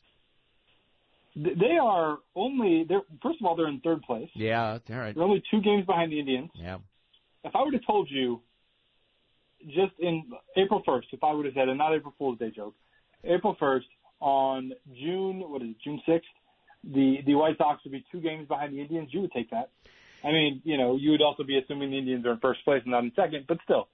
They are first of all, they're in third place. Yeah, all right. They're only 2 games behind the Indians. Yeah. If I would have told you just in April 1st, if I would have said, and not April Fool's Day joke, April 1st on June 6th, the White Sox would be 2 games behind the Indians, you would take that. I mean, you know, you would also be assuming the Indians are in first place and not in second, but still.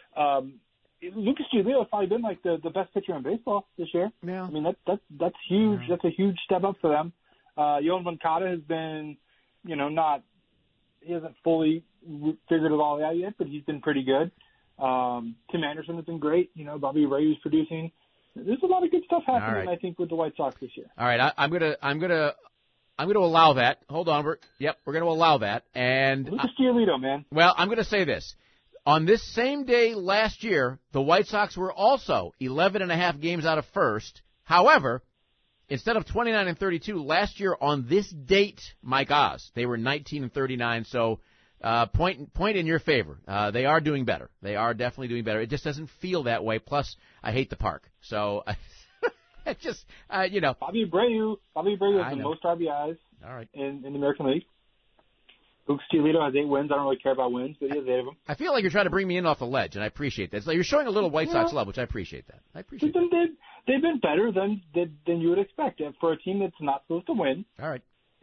Lucas Giolito has probably been like the best pitcher in baseball this year. Yeah. I mean, that's huge. Yeah. That's a huge step up for them. Yoan Moncada has been, you know, he hasn't fully figured it all out yet, but he's been pretty good. Tim Anderson has been great. You know, Bobby Ray is producing. There's a lot of good stuff happening, I think, with the White Sox this year. All right, I'm gonna allow that. Hold on, we're going to allow that. And Lucas Giolito, man. Well, I'm going to say this. On this same day last year, the White Sox were also 11.5 games out of first. However, instead of 29-32 last year on this date, Mike Oz, they were 19-39. So, point in your favor. They are doing better. They are definitely doing better. It just doesn't feel that way. Plus, I hate the park. So. It's just, you know. Bobby Abreu has the most RBIs in the American League. Lucas Giolito has 8 wins. I don't really care about wins, but he has 8 of them. I feel like you're trying to bring me in off the ledge, and I appreciate that. It's like you're showing a little White Sox love, which I appreciate that. They've been better than you would expect for a team that's not supposed to win. All right.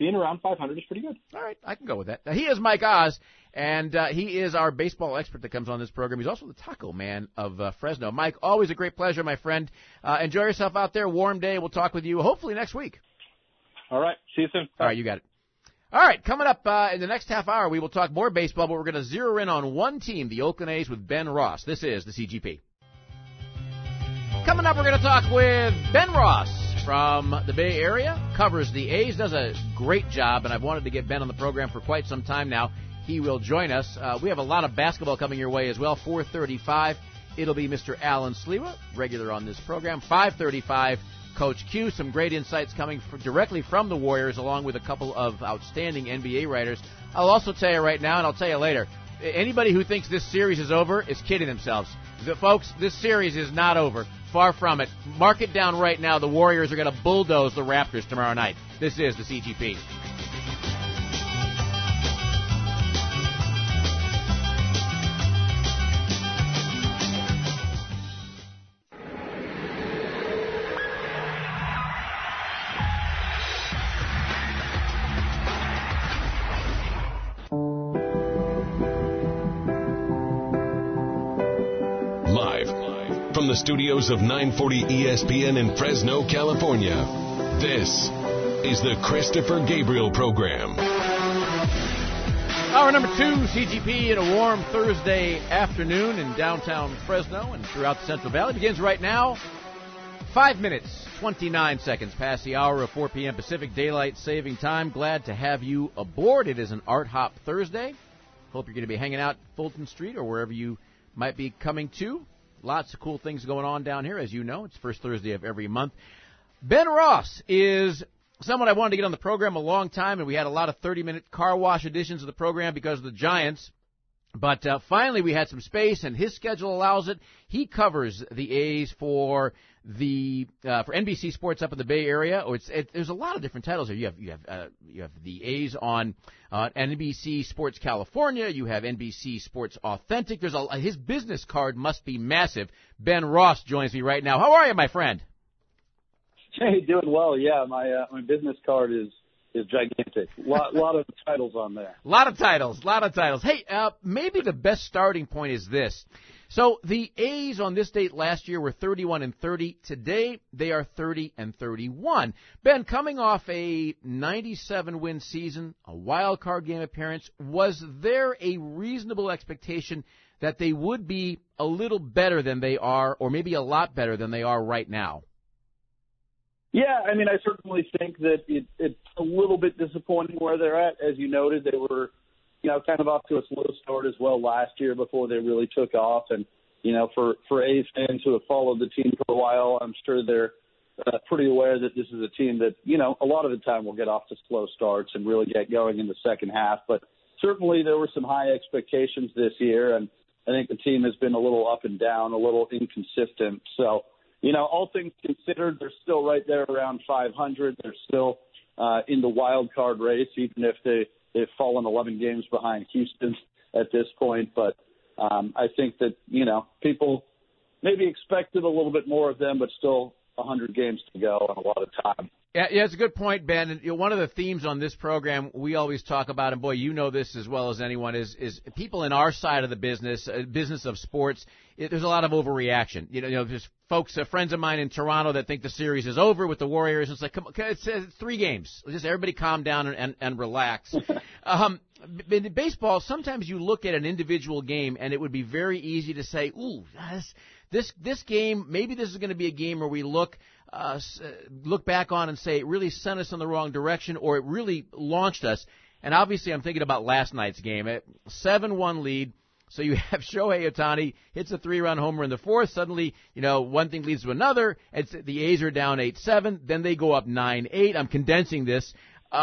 being around 500 is pretty good. All right, I can go with that. Now, he is Mike Oz, and he is our baseball expert that comes on this program. He's also the taco man of Fresno. Mike, always a great pleasure, my friend. Enjoy yourself out there. Warm day. We'll talk with you hopefully next week. All right. See you soon. All right, you got it. All right, coming up in the next half hour, we will talk more baseball, but we're going to zero in on one team, the Oakland A's, with Ben Ross. This is the CGP. Coming up, we're going to talk with Ben Ross from the Bay Area, covers the A's, does a great job, and I've wanted to get Ben on the program for quite some time now. He will join us. We have a lot of basketball coming your way as well. 4:35, it'll be Mr. Alan Slewa, regular on this program. 5:35, Coach Q. Some great insights coming directly from the Warriors, along with a couple of outstanding NBA writers. I'll also tell you right now, and I'll tell you later, anybody who thinks this series is over is kidding themselves. Folks, this series is not over. Far from it. Mark it down right now. The Warriors are going to bulldoze the Raptors tomorrow night. This is the CGP. From the studios of 940 ESPN in Fresno, California, this is the Christopher Gabriel Program. Hour number 2, CGP, in a warm Thursday afternoon in downtown Fresno and throughout the Central Valley begins right now. 5 minutes, 29 seconds past the hour of 4 p.m. Pacific Daylight Saving Time. Glad to have you aboard. It is an Art Hop Thursday. Hope you're going to be hanging out Fulton Street or wherever you might be coming to. Lots of cool things going on down here, as you know. It's first Thursday of every month. Ben Ross is someone I wanted to get on the program a long time, and we had a lot of 30-minute car wash editions of the program because of the Giants. But finally we had some space, and his schedule allows it. He covers the A's for NBC Sports up in the Bay Area. There's a lot of different titles here. You have the A's on NBC Sports California. You have NBC Sports Authentic. His business card must be massive. Ben Ross joins me right now. How are you, my friend? Hey, doing well. Yeah, my business card is gigantic. Lot of titles on there. Lot of titles. Hey, maybe the best starting point is this. So the A's on this date last year were 31-30. Today they are 30-31. Ben, coming off a 97-win season, a wild card game appearance, was there a reasonable expectation that they would be a little better than they are, or maybe a lot better than they are right now? Yeah, I mean, I certainly think that it's a little bit disappointing where they're at. As you noted, they were, kind of off to a slow start as well last year before they really took off. And, for A's fans who have followed the team for a while, I'm sure they're pretty aware that this is a team that, a lot of the time will get off to slow starts and really get going in the second half. But certainly there were some high expectations this year, and I think the team has been a little up and down, a little inconsistent. So, all things considered, they're still right there around 500. They're still in the wild card race, even if they've fallen 11 games behind Houston at this point. But I think that, people maybe expected a little bit more of them, but still 100 games to go and a lot of time. Yeah, it's a good point, Ben. And one of the themes on this program we always talk about, and boy, you know this as well as anyone, is people in our side of the business of sports. There's a lot of overreaction. There's folks, friends of mine in Toronto that think the series is over with the Warriors. It's like, come on, it's 3 games. Just everybody calm down and relax. In baseball, sometimes you look at an individual game, and it would be very easy to say, ooh, this game, maybe this is going to be a game where we look back on and say it really sent us in the wrong direction, or it really launched us. And obviously I'm thinking about last night's game. 7-1 lead. So you have Shohei Ohtani hits a 3-run homer in the fourth. Suddenly, one thing leads to another. The A's are down 8-7. Then they go up 9-8. I'm condensing this.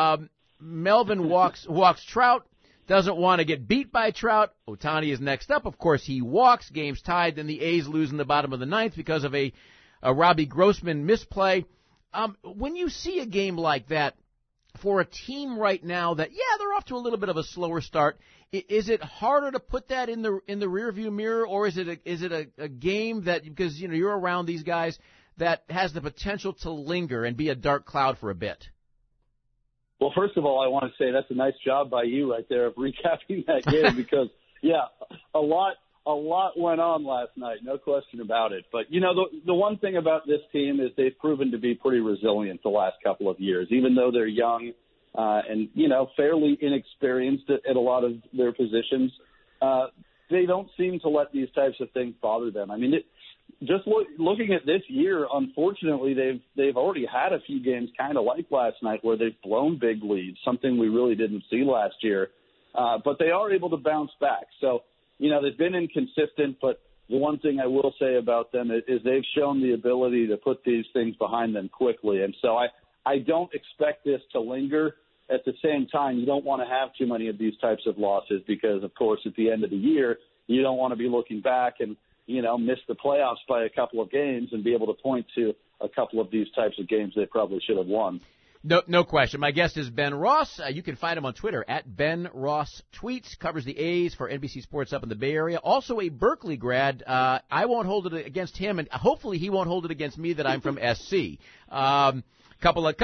Melvin walks Trout. Doesn't want to get beat by Trout. Ohtani is next up. Of course, he walks. Game's tied. Then the A's lose in the bottom of the ninth because of a Robbie Grossman misplay. When you see a game like that for a team right now that, they're off to a little bit of a slower start, is it harder to put that in the rearview mirror, or is it a game that, because you're around these guys, that has the potential to linger and be a dark cloud for a bit? Well, first of all, I want to say that's a nice job by you right there of recapping that game because, yeah, a lot went on last night, no question about it. But, you know, the one thing about this team is they've proven to be pretty resilient the last couple of years, even though they're young and, you know, fairly inexperienced at a lot of their positions. They don't seem to let these types of things bother them. I mean, looking at this year, unfortunately, they've already had a few games kind of like last night where they've blown big leads, something we really didn't see last year. But they are able to bounce back. So, you know, they've been inconsistent, but the one thing I will say about them is they've shown the ability to put these things behind them quickly. And so I don't expect this to linger. At the same time, you don't want to have too many of these types of losses because, of course, at the end of the year, you don't want to be looking back and, you know, miss the playoffs by a couple of games and be able to point to a couple of these types of games they probably should have won. No question. My guest is Ben Ross. You can find him on Twitter at Ben Ross Tweets. Covers the A's for NBC Sports up in the Bay Area. Also a Berkeley grad. I won't hold it against him, and hopefully he won't hold it against me that I'm from SC. Couple of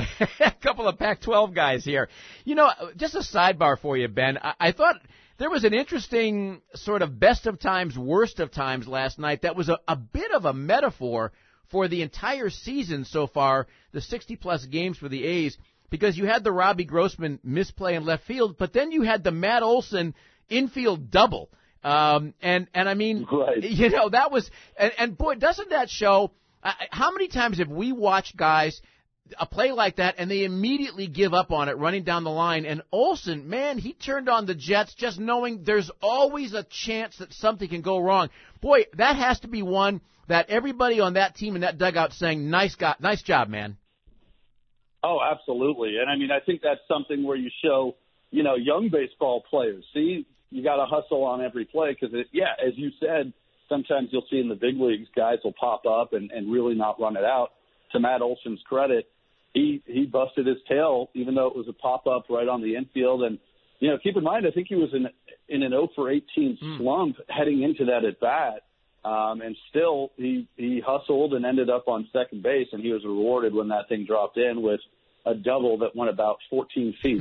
Pac-12 guys here. You know, just a sidebar for you, Ben. I thought there was an interesting sort of best of times, worst of times last night that was a bit of a metaphor for the entire season so far, the 60-plus games for the A's, because you had the Robbie Grossman misplay in left field, but then you had the Matt Olson infield double. And I mean, right. You know, that was – and boy, doesn't that show how many times have we watched guys – a play like that, and they immediately give up on it running down the line. And Olson, man, he turned on the Jets just knowing there's always a chance that something can go wrong. Boy, that has to be one that everybody on that team in that dugout saying, nice job, man. Oh, absolutely. And, I mean, I think that's something where you show, you know, young baseball players. See, you got to hustle on every play because, as you said, sometimes you'll see in the big leagues guys will pop up and really not run it out. To Matt Olson's credit, he busted his tail, even though it was a pop-up right on the infield. And, you know, keep in mind, I think he was in an 0-for-18 slump heading into that at-bat. And still, he hustled and ended up on second base, and he was rewarded when that thing dropped in with a double that went about 14 feet.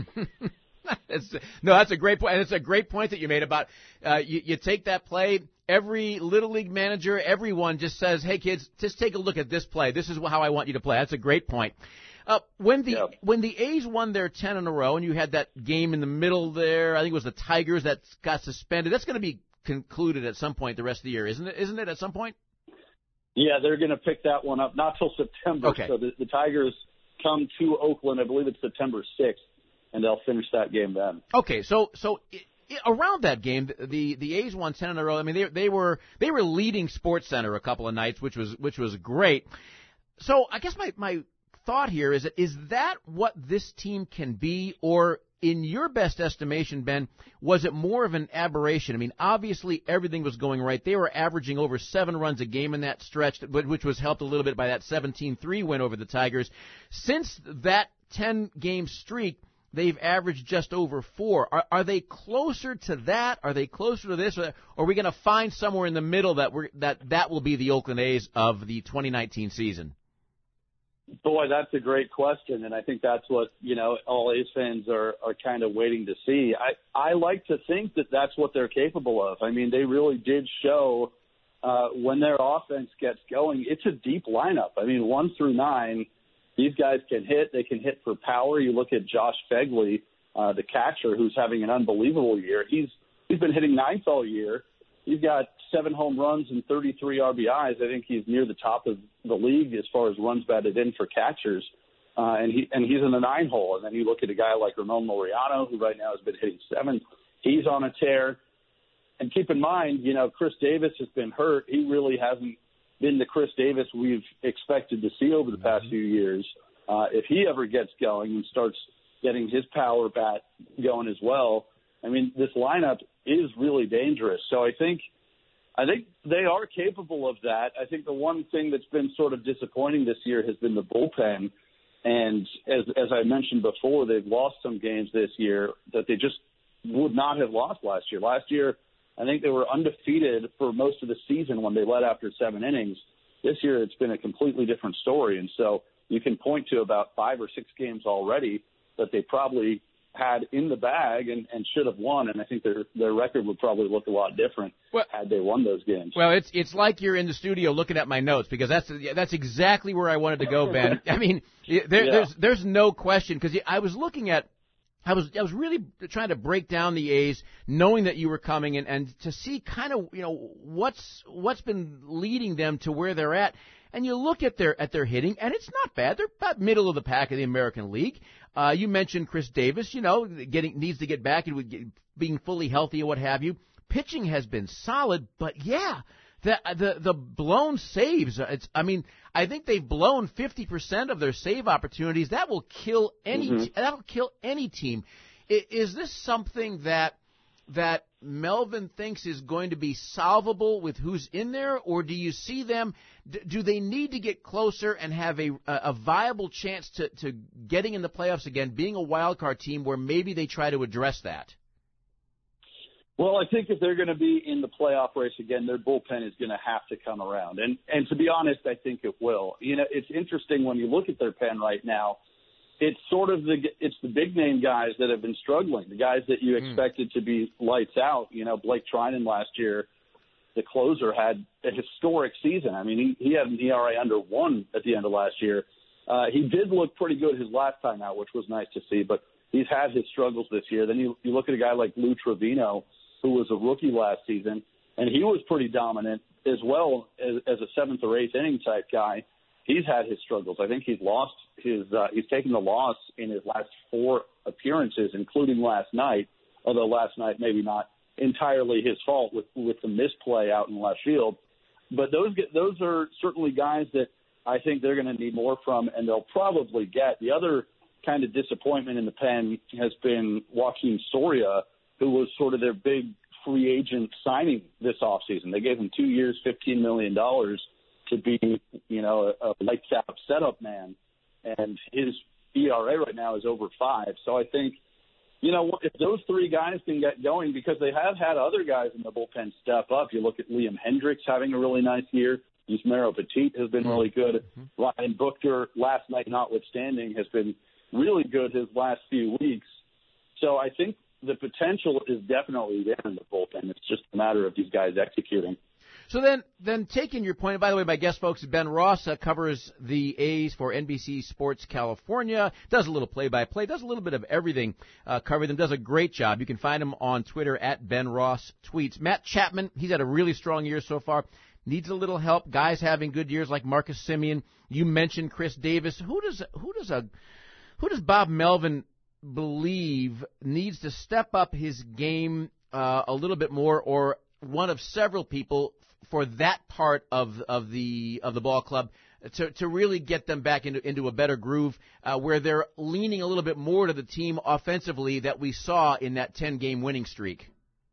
That's a great point. And it's a great point that you made about you take that play. Every Little League manager, everyone just says, hey, kids, just take a look at this play. This is how I want you to play. That's a great point. When the A's won their 10 in a row, and you had that game in the middle there, I think it was the Tigers that got suspended. That's going to be concluded at some point the rest of the year, isn't it, at some point? Yeah, they're going to pick that one up, not till September. Okay. So the Tigers come to Oakland, I believe it's September 6th, and they'll finish that game then. Okay, so around that game, the A's won 10 in a row. I mean, they were leading SportsCenter a couple of nights, which was great. So I guess my thought here is that what this team can be, or in your best estimation, Ben, was it more of an aberration? I mean, obviously everything was going right. They were averaging over 7 runs a game in that stretch, which was helped a little bit by that 17-3 win over the Tigers. Since that 10-game streak, they've averaged just over 4. Are they closer to that? Are they closer to this? Or are we going to find somewhere in the middle that will be the Oakland A's of the 2019 season? Boy, that's a great question, and I think that's what, you know, all A's fans are kind of waiting to see. I like to think that that's what they're capable of. I mean, they really did show when their offense gets going, it's a deep lineup. I mean, 1 through 9, these guys can hit. They can hit for power. You look at Josh Fegley, the catcher, who's having an unbelievable year. He's been hitting ninth all year. He's got 7 home runs and 33 RBIs. I think he's near the top of the league as far as runs batted in for catchers. And he's in the 9 hole. And then you look at a guy like Ramon Laureano, who right now has been hitting 7th. He's on a tear. And keep in mind, you know, Chris Davis has been hurt. He really hasn't been the Chris Davis we've expected to see over the past few years. If he ever gets going and starts getting his power bat going as well, I mean, this lineup is really dangerous. So I think they are capable of that. I think the one thing that's been sort of disappointing this year has been the bullpen. And as I mentioned before, they've lost some games this year that they just would not have lost last year. Last year, I think they were undefeated for most of the season when they led after 7 innings. This year, it's been a completely different story. And so you can point to about 5 or 6 games already that they probably had in the bag and should have won, and I think their record would probably look a lot different had they won those games. Well, it's like you're in the studio looking at my notes, because that's exactly where I wanted to go, Ben. I mean, there's no question, because I was looking at, I was really trying to break down the A's, knowing that you were coming, and to see kind of, you know, what's been leading them to where they're at. And you look at their hitting, and it's not bad. They're about middle of the pack of the American League. You mentioned Chris Davis, you know, needs to get back and being fully healthy and what have you. Pitching has been solid, but yeah, the blown saves. I think they've blown 50% of their save opportunities. That will kill any. That'll kill any team. Is this something that Melvin thinks is going to be solvable with who's in there, or do you see them? Do they need to get closer and have a viable chance to getting in the playoffs again, being a wild card team where maybe they try to address that? Well, I think if they're going to be in the playoff race again, their bullpen is going to have to come around. And to be honest, I think it will. You know, it's interesting when you look at their pen right now. It's sort of it's the big name guys that have been struggling, the guys that you expected to be lights out. You know, Blake Trinan last year, the closer, had a historic season. I mean, he had an ERA under 1 at the end of last year. He did look pretty good his last time out, which was nice to see, but he's had his struggles this year. Then you look at a guy like Lou Trevino, who was a rookie last season, and he was pretty dominant as well as a 7th or 8th inning type guy. He's had his struggles. I think he's taken the loss in his last 4 appearances, including last night, although last night maybe not entirely his fault with the misplay out in left field. But those are certainly guys that I think they're going to need more from, and they'll probably get. The other kind of disappointment in the pen has been Joaquin Soria, who was sort of their big free agent signing this offseason. They gave him 2 years, $15 million to be, you know, a lights out setup man. And his ERA right now is over 5. So I think, you know, if those 3 guys can get going, because they have had other guys in the bullpen step up. You look at Liam Hendricks having a really nice year. Yusmeiro Petit has been really good. Ryan Buchter, last night notwithstanding, has been really good his last few weeks. So I think the potential is definitely there in the bullpen. It's just a matter of these guys executing. So then taking your point, by the way, my guest, folks, Ben Ross covers the A's for NBC Sports California, does a little play-by-play, does a little bit of everything, covering them, does a great job. You can find him on Twitter at Ben Ross Tweets. Matt Chapman, he's had a really strong year so far, needs a little help. Guys having good years like Marcus Semien. You mentioned Chris Davis. Who does Bob Melvin believe needs to step up his game a little bit more, or one of several people for that part of the ball club to really get them back into a better groove where they're leaning a little bit more to the team offensively that we saw in that 10-game winning streak?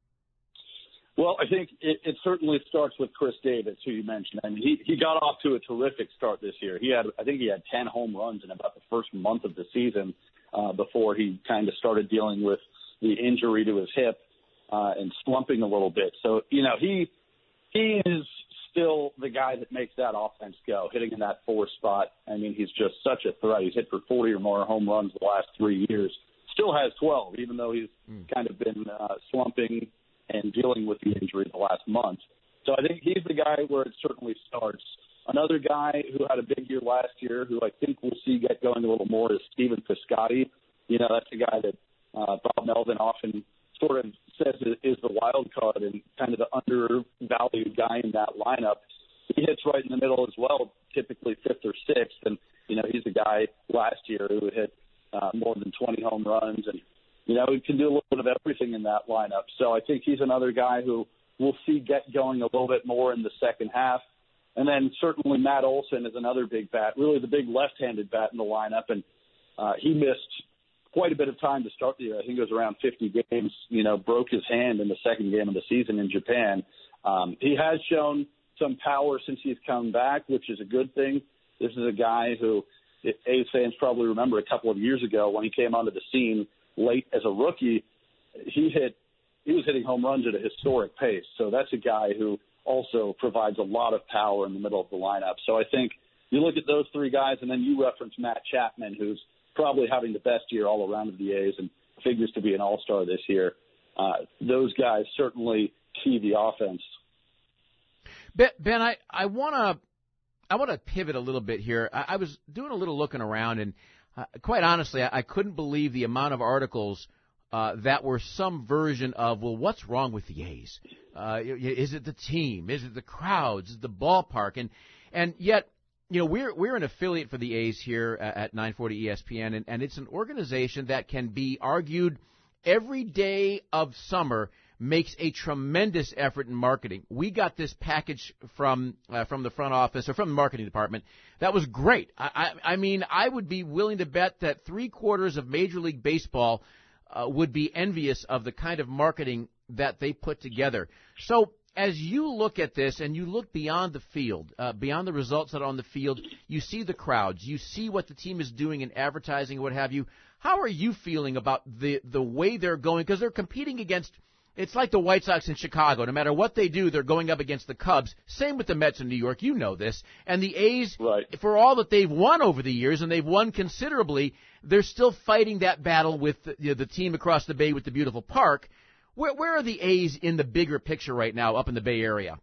Well, I think it certainly starts with Chris Davis, who you mentioned. I mean, he got off to a terrific start this year. I think he had 10 home runs in about the first month of the season before he kind of started dealing with the injury to his hip and slumping a little bit. So, you know, he is still the guy that makes that offense go, hitting in that 4 spot. I mean, he's just such a threat. He's hit for 40 or more home runs the last 3 years. Still has 12, even though he's kind of been slumping and dealing with the injury the last month. So I think he's the guy where it certainly starts. Another guy who had a big year last year, who I think we'll see get going a little more, is Stephen Piscotty. You know, that's a guy that Bob Melvin often sort of says is the wild card and kind of the undervalued guy in that lineup. He hits right in the middle as well, typically 5th or 6th. And, you know, he's a guy last year who hit more than 20 home runs. And, you know, he can do a little bit of everything in that lineup. So I think he's another guy who we'll see get going a little bit more in the second half. And then certainly Matt Olson is another big bat, really the big left-handed bat in the lineup. And he missed quite a bit of time to start the year. I think it was around 50 games, you know, broke his hand in the second game of the season in Japan. He has shown some power since he's come back, which is a good thing. This is a guy who A's fans probably remember a couple of years ago when he came onto the scene late as a rookie, he was hitting home runs at a historic pace. So that's a guy who also provides a lot of power in the middle of the lineup. So I think you look at those 3 guys, and then you reference Matt Chapman, who's probably having the best year all around of the A's and figures to be an all-star this year. Those guys certainly key the offense. Ben, I want to pivot a little bit here. I was doing a little looking around, and quite honestly, I couldn't believe the amount of articles that were some version of, well, what's wrong with the A's? Is it the team? Is it the crowds? Is it the ballpark? And yet, we're an affiliate for the A's here at 940 ESPN, and it's an organization that can be argued every day of summer makes a tremendous effort in marketing. We got this package from the front office or from the marketing department. That was great. I mean, I would be willing to bet that 3/4 of Major League Baseball would be envious of the kind of marketing that they put together. So as you look at this and you look beyond the field, beyond the results that are on the field, you see the crowds, you see what the team is doing in advertising and what have you. How are you feeling about the way they're going? Because they're competing against, it's like the White Sox in Chicago. No matter what they do, they're going up against the Cubs. Same with the Mets in New York. You know this. And the A's, right, for all that they've won over the years, and they've won considerably, they're still fighting that battle with the team across the bay with the beautiful park. Where are the A's in the bigger picture right now up in the Bay Area?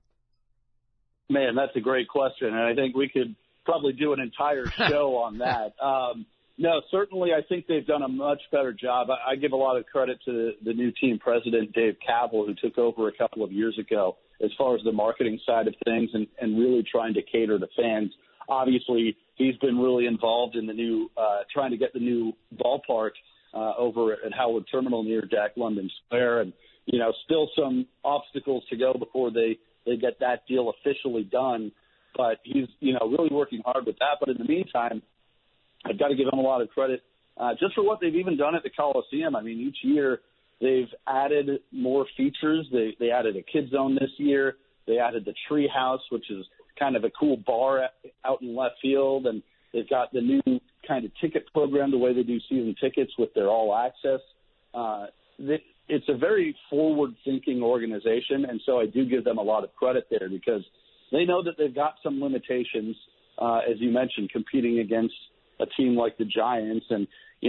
Man, that's a great question, and I think we could probably do an entire show on that. No, certainly I think they've done a much better job. I give a lot of credit to the new team president, Dave Kaval, who took over a couple of years ago as far as the marketing side of things and really trying to cater to fans. Obviously, he's been really involved in the new trying to get the new ballpark over at Howard Terminal near Jack London Square. And, still some obstacles to go before they get that deal officially done. But he's, really working hard with that. But in the meantime, I've got to give them a lot of credit just for what they've even done at the Coliseum. I mean, each year they've added more features. They added a kid zone this year. They added the Tree House, which is kind of a cool bar out in left field. And they've got the new kind of ticket program, the way they do season tickets with their all access. It's a very forward-thinking organization, and so I do give them a lot of credit there because they know that they've got some limitations, as you mentioned, competing against a team like the Giants. And,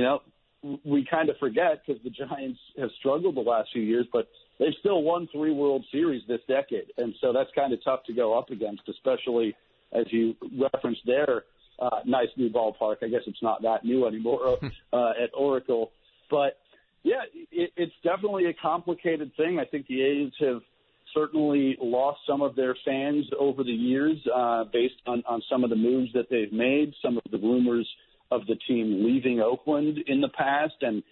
we kind of forget because the Giants have struggled the last few years, but they've still won 3 World Series this decade. And so that's kind of tough to go up against, especially as you referenced their nice new ballpark. I guess it's not that new anymore at Oracle. But, yeah, it's definitely a complicated thing. I think the A's have certainly lost some of their fans over the years based on some of the moves that they've made, some of the rumors of the team leaving Oakland in the past. And,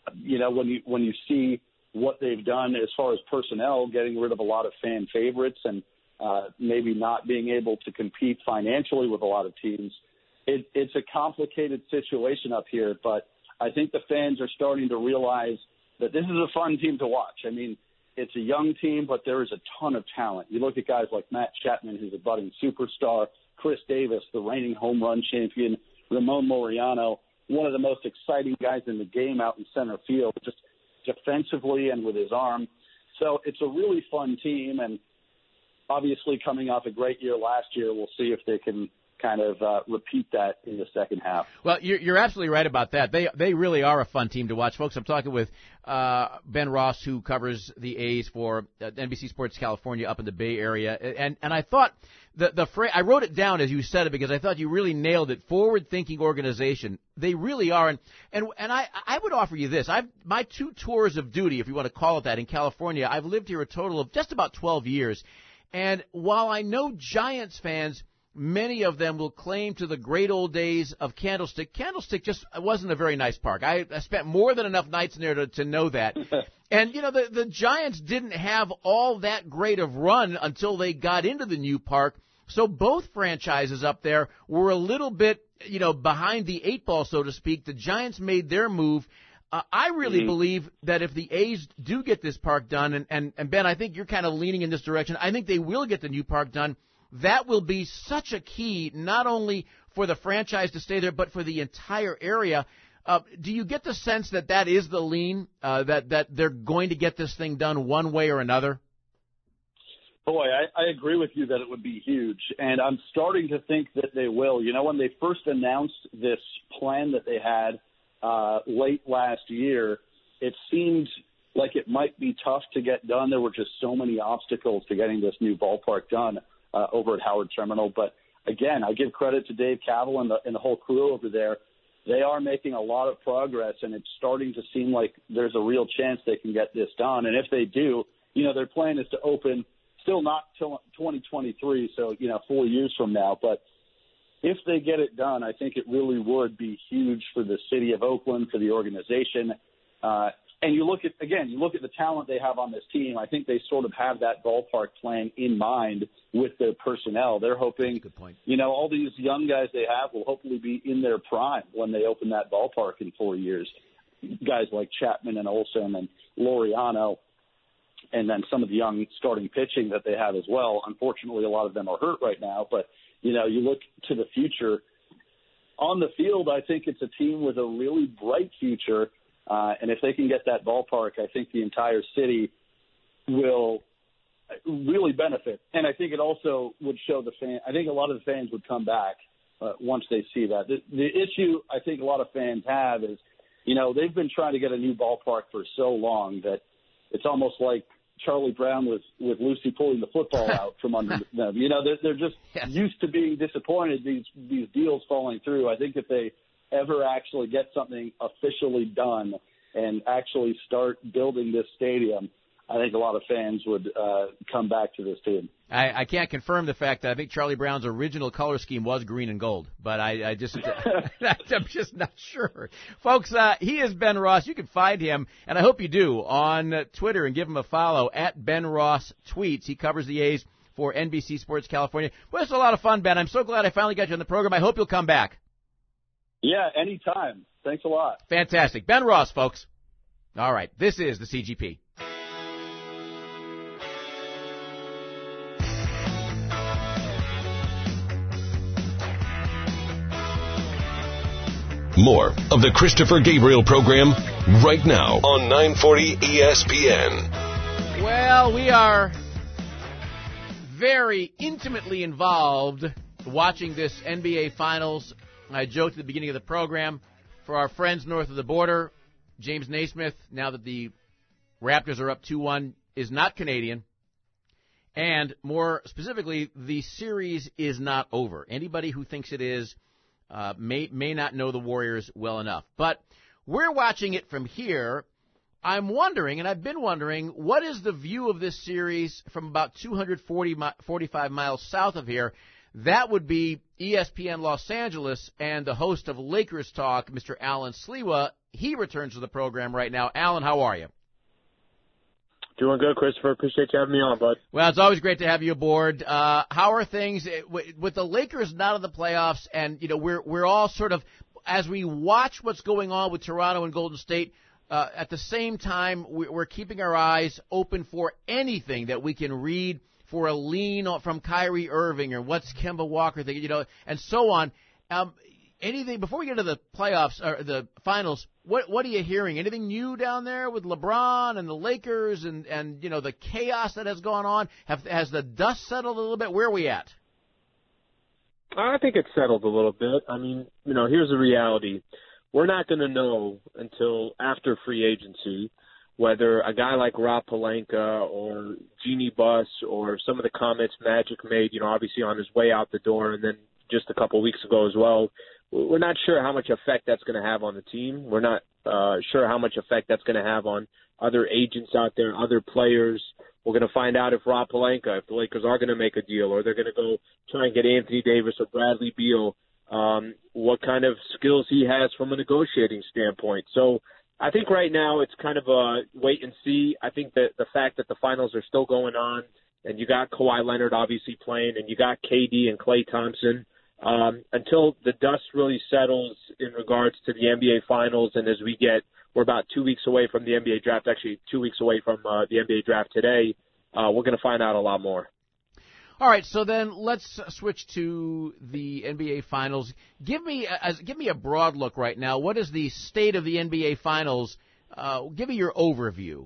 when you see what they've done as far as personnel, getting rid of a lot of fan favorites and maybe not being able to compete financially with a lot of teams, it's a complicated situation up here. But I think the fans are starting to realize that this is a fun team to watch. I mean, it's a young team, but there is a ton of talent. You look at guys like Matt Chapman, who's a budding superstar, Chris Davis, the reigning home run champion, Ramon Laureano, one of the most exciting guys in the game out in center field, just defensively and with his arm. So it's a really fun team, and obviously coming off a great year last year, we'll see if they can kind of repeat that in the second half. Well, you're absolutely right about that. They really are a fun team to watch, folks. I'm talking with Ben Ross, who covers the A's for NBC Sports California up in the Bay Area, and I thought the phrase, I wrote it down as you said it because I thought you really nailed it. Forward-thinking organization. They really are, and I would offer you this. My 2 tours of duty, if you want to call it that, in California. I've lived here a total of just about 12 years, and while I know Giants fans, many of them will claim to the great old days of Candlestick. Candlestick just wasn't a very nice park. I spent more than enough nights in there to know that. And, the Giants didn't have all that great of run until they got into the new park. So both franchises up there were a little bit, behind the 8 ball, so to speak. The Giants made their move. I really believe that if the A's do get this park done, and Ben, I think you're kind of leaning in this direction, I think they will get the new park done. That will be such a key, not only for the franchise to stay there, but for the entire area. Do you get the sense that is the lean, that they're going to get this thing done one way or another? Boy, I agree with you that it would be huge, and I'm starting to think that they will. When they first announced this plan that they had late last year, it seemed like it might be tough to get done. There were just so many obstacles to getting this new ballpark done over at Howard Terminal. But again, I give credit to Dave Kaval and the whole crew over there. They are making a lot of progress, and it's starting to seem like there's a real chance they can get this done. And if they do, their plan is to open still not till 2023, so, 4 years from now. But if they get it done, I think it really would be huge for the city of Oakland, for the organization. And you look at the talent they have on this team. I think they sort of have that ballpark plan in mind with their personnel. They're hoping, good point. All these young guys they have will hopefully be in their prime when they open that ballpark in 4 years. Guys like Chapman and Olsen and Laureano, and then some of the young starting pitching that they have as well. Unfortunately, a lot of them are hurt right now. But, you look to the future. On the field, I think it's a team with a really bright future. And if they can get that ballpark, I think the entire city will really benefit. And I think it also would show the fan. I think a lot of the fans would come back once they see that. The issue I think a lot of fans have is, they've been trying to get a new ballpark for so long that it's almost like Charlie Brown with Lucy pulling the football out from under them. They're just used to being disappointed, these deals falling through. I think if they ever actually get something officially done and actually start building this stadium, I think a lot of fans would come back to this team. I can't confirm the fact that I think Charlie Brown's original color scheme was green and gold, but I'm just not sure. Folks, he is Ben Ross. You can find him, and I hope you do, on Twitter, and give him a follow at Ben Ross Tweets. He covers the A's for NBC Sports California. Well, it's a lot of fun, Ben. I'm so glad I finally got you on the program. I hope you'll come back. Yeah, anytime. Thanks a lot. Fantastic. Ben Ross, folks. All right, this is the CGP. More of the Christopher Gabriel program right now on 940 ESPN. Well, we are very intimately involved watching this NBA Finals. I joked at the beginning of the program, for our friends north of the border, James Naismith, now that the Raptors are up 2-1, is not Canadian. And more specifically, the series is not over. Anybody who thinks it is may not know the Warriors well enough. But we're watching it from here. I'm wondering, and I've been wondering, what is the view of this series from about 245 miles south of here? That would be ESPN Los Angeles and the host of Lakers Talk, Mr. Alan Sliwa. He returns to the program right now. Alan, how are you? Doing good, Christopher. Appreciate you having me on, bud. Well, it's always great to have you aboard. How are things with the Lakers not in the playoffs? And we're all sort of, as we watch what's going on with Toronto and Golden State. At the same time, we're keeping our eyes open for anything that we can read for a lean from Kyrie Irving or what's Kemba Walker thinking, and so on. Anything before we get to the playoffs or the finals? What are you hearing? Anything new down there with LeBron and the Lakers and the chaos that has gone on? Has the dust settled a little bit? Where are we at? I think it's settled a little bit. I mean, here's the reality. We're not going to know until after free agency whether a guy like Rob Pelinka or Jeannie Buss or some of the comments Magic made, obviously on his way out the door and then just a couple of weeks ago as well, we're not sure how much effect that's going to have on the team. We're not sure how much effect that's going to have on other agents out there, other players. We're going to find out if Rob Pelinka, if the Lakers are going to make a deal or they're going to go try and get Anthony Davis or Bradley Beal, what kind of skills he has from a negotiating standpoint. So I think right now it's kind of a wait and see. I think that the fact that the finals are still going on and you got Kawhi Leonard obviously playing and you got KD and Klay Thompson, until the dust really settles in regards to the NBA Finals, and as we're about 2 weeks away from the NBA draft, actually 2 weeks away from the NBA draft today, we're going to find out a lot more. All right, so then let's switch to the NBA Finals. Give me a broad look right now. What is the state of the NBA Finals? Give me your overview.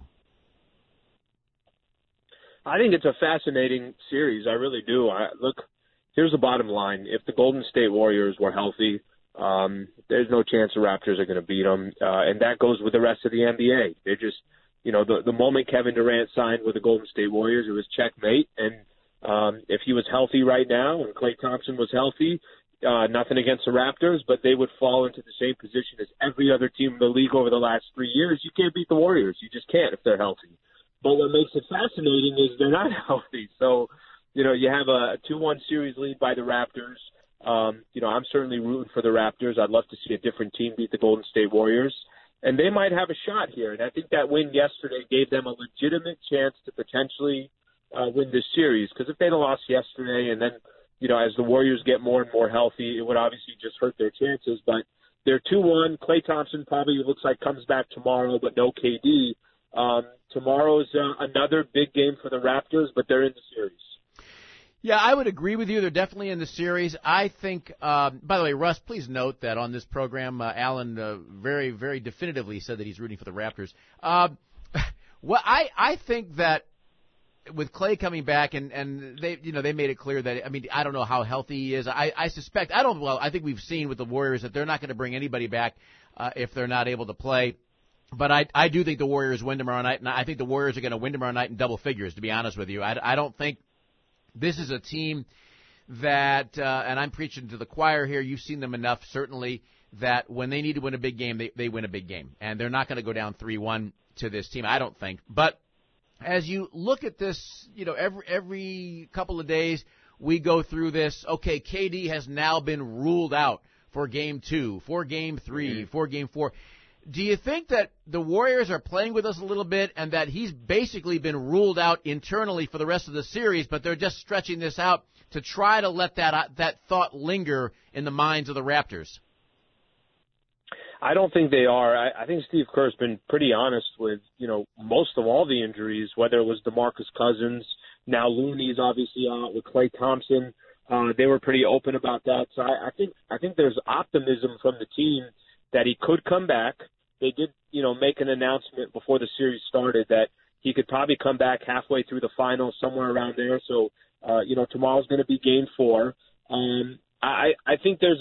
I think it's a fascinating series. I really do. Look, here's the bottom line. If the Golden State Warriors were healthy, there's no chance the Raptors are going to beat them. And that goes with the rest of the NBA. They're just, the moment Kevin Durant signed with the Golden State Warriors, it was checkmate. And if he was healthy right now and Klay Thompson was healthy, nothing against the Raptors, but they would fall into the same position as every other team in the league over the last 3 years. You can't beat the Warriors. You just can't if they're healthy. But what makes it fascinating is they're not healthy. So, you have a 2-1 series lead by the Raptors. I'm certainly rooting for the Raptors. I'd love to see a different team beat the Golden State Warriors. And they might have a shot here. And I think that win yesterday gave them a legitimate chance to potentially win this series. Because if they'd have lost yesterday and then, as the Warriors get more and more healthy, it would obviously just hurt their chances. But they're 2-1. Klay Thompson probably looks like comes back tomorrow, but no KD. Tomorrow's another big game for the Raptors, but they're in the series. Yeah, I would agree with you. They're definitely in the series. I think, by the way, Russ, please note that on this program, Alan very, very definitively said that he's rooting for the Raptors. I think that with Klay coming back, and they made it clear that, I don't know how healthy he is. I suspect, I think we've seen with the Warriors that they're not going to bring anybody back if they're not able to play. But I do think the Warriors win tomorrow night, and I think the Warriors are going to win tomorrow night in double figures, to be honest with you. I don't think this is a team that, and I'm preaching to the choir here, you've seen them enough, certainly, that when they need to win a big game, they win a big game. And they're not going to go down 3-1 to this team, I don't think. But as you look at this, every couple of days we go through this, okay, KD has now been ruled out for Game 2, for Game 3, for Game 4. Do you think that the Warriors are playing with us a little bit and that he's basically been ruled out internally for the rest of the series, but they're just stretching this out to try to let that thought linger in the minds of the Raptors? I don't think they are. I think Steve Kerr's been pretty honest with, most of all the injuries, whether it was DeMarcus Cousins, now Looney's obviously out with Klay Thompson. They were pretty open about that. So I think there's optimism from the team that he could come back. They did, make an announcement before the series started that he could probably come back halfway through the finals, somewhere around there. So, tomorrow's going to be Game 4. I think there's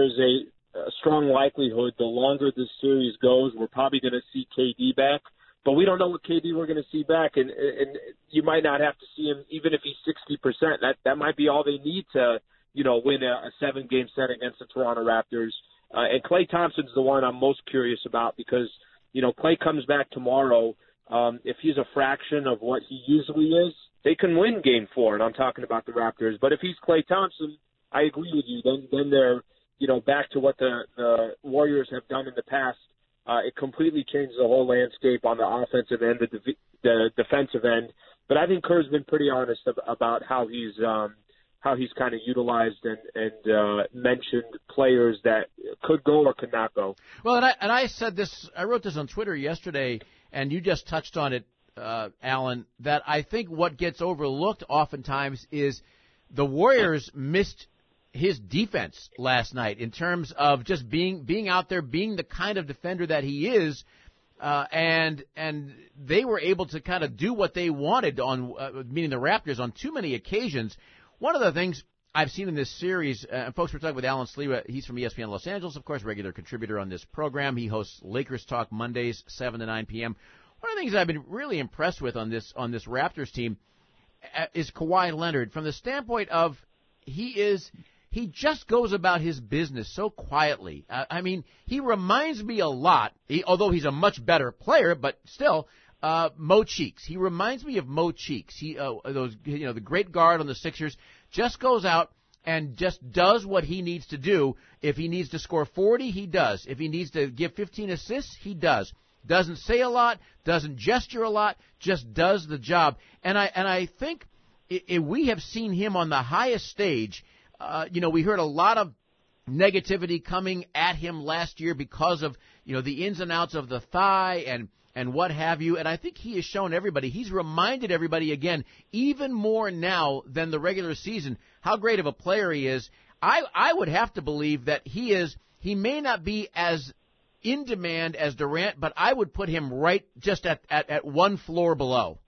a strong likelihood the longer this series goes, we're probably going to see KD back. But we don't know what KD we're going to see back, and you might not have to see him even if he's 60%. That might be all they need to, win a 7-game set against the Toronto Raptors. And Klay Thompson's the one I'm most curious about because, Klay comes back tomorrow. If he's a fraction of what he usually is, they can win Game 4, and I'm talking about the Raptors. But if he's Klay Thompson, I agree with you. Then they're, back to what the Warriors have done in the past. It completely changes the whole landscape on the offensive end, the defensive end. But I think Kerr's been pretty honest about how he's kind of utilized and mentioned players that could go or could not go. Well, and I said this, I wrote this on Twitter yesterday, and you just touched on it, Alan, that I think what gets overlooked oftentimes is the Warriors missed his defense last night in terms of just being out there, being the kind of defender that he is, and they were able to kind of do what they wanted on, meaning the Raptors, on too many occasions. One of the things I've seen in this series, and folks, we're talking with Alan Sliwa. He's from ESPN Los Angeles, of course, regular contributor on this program. He hosts Lakers Talk Mondays, 7 to 9 p.m. One of the things I've been really impressed with on this Raptors team is Kawhi Leonard, from the standpoint of he just goes about his business so quietly. He reminds me a lot, although he's a much better player, but still, Mo Cheeks. He reminds me of Mo Cheeks. The great guard on the Sixers, just goes out and just does what he needs to do. If he needs to score 40, he does. If he needs to give 15 assists, he does. Doesn't say a lot, doesn't gesture a lot, just does the job. And I think we have seen him on the highest stage. We heard a lot of negativity coming at him last year because of, the ins and outs of the thigh and what have you. And I think he has shown everybody, he's reminded everybody again, even more now than the regular season, how great of a player he is. I would have to believe that he may not be as in demand as Durant, but I would put him right just at one floor below.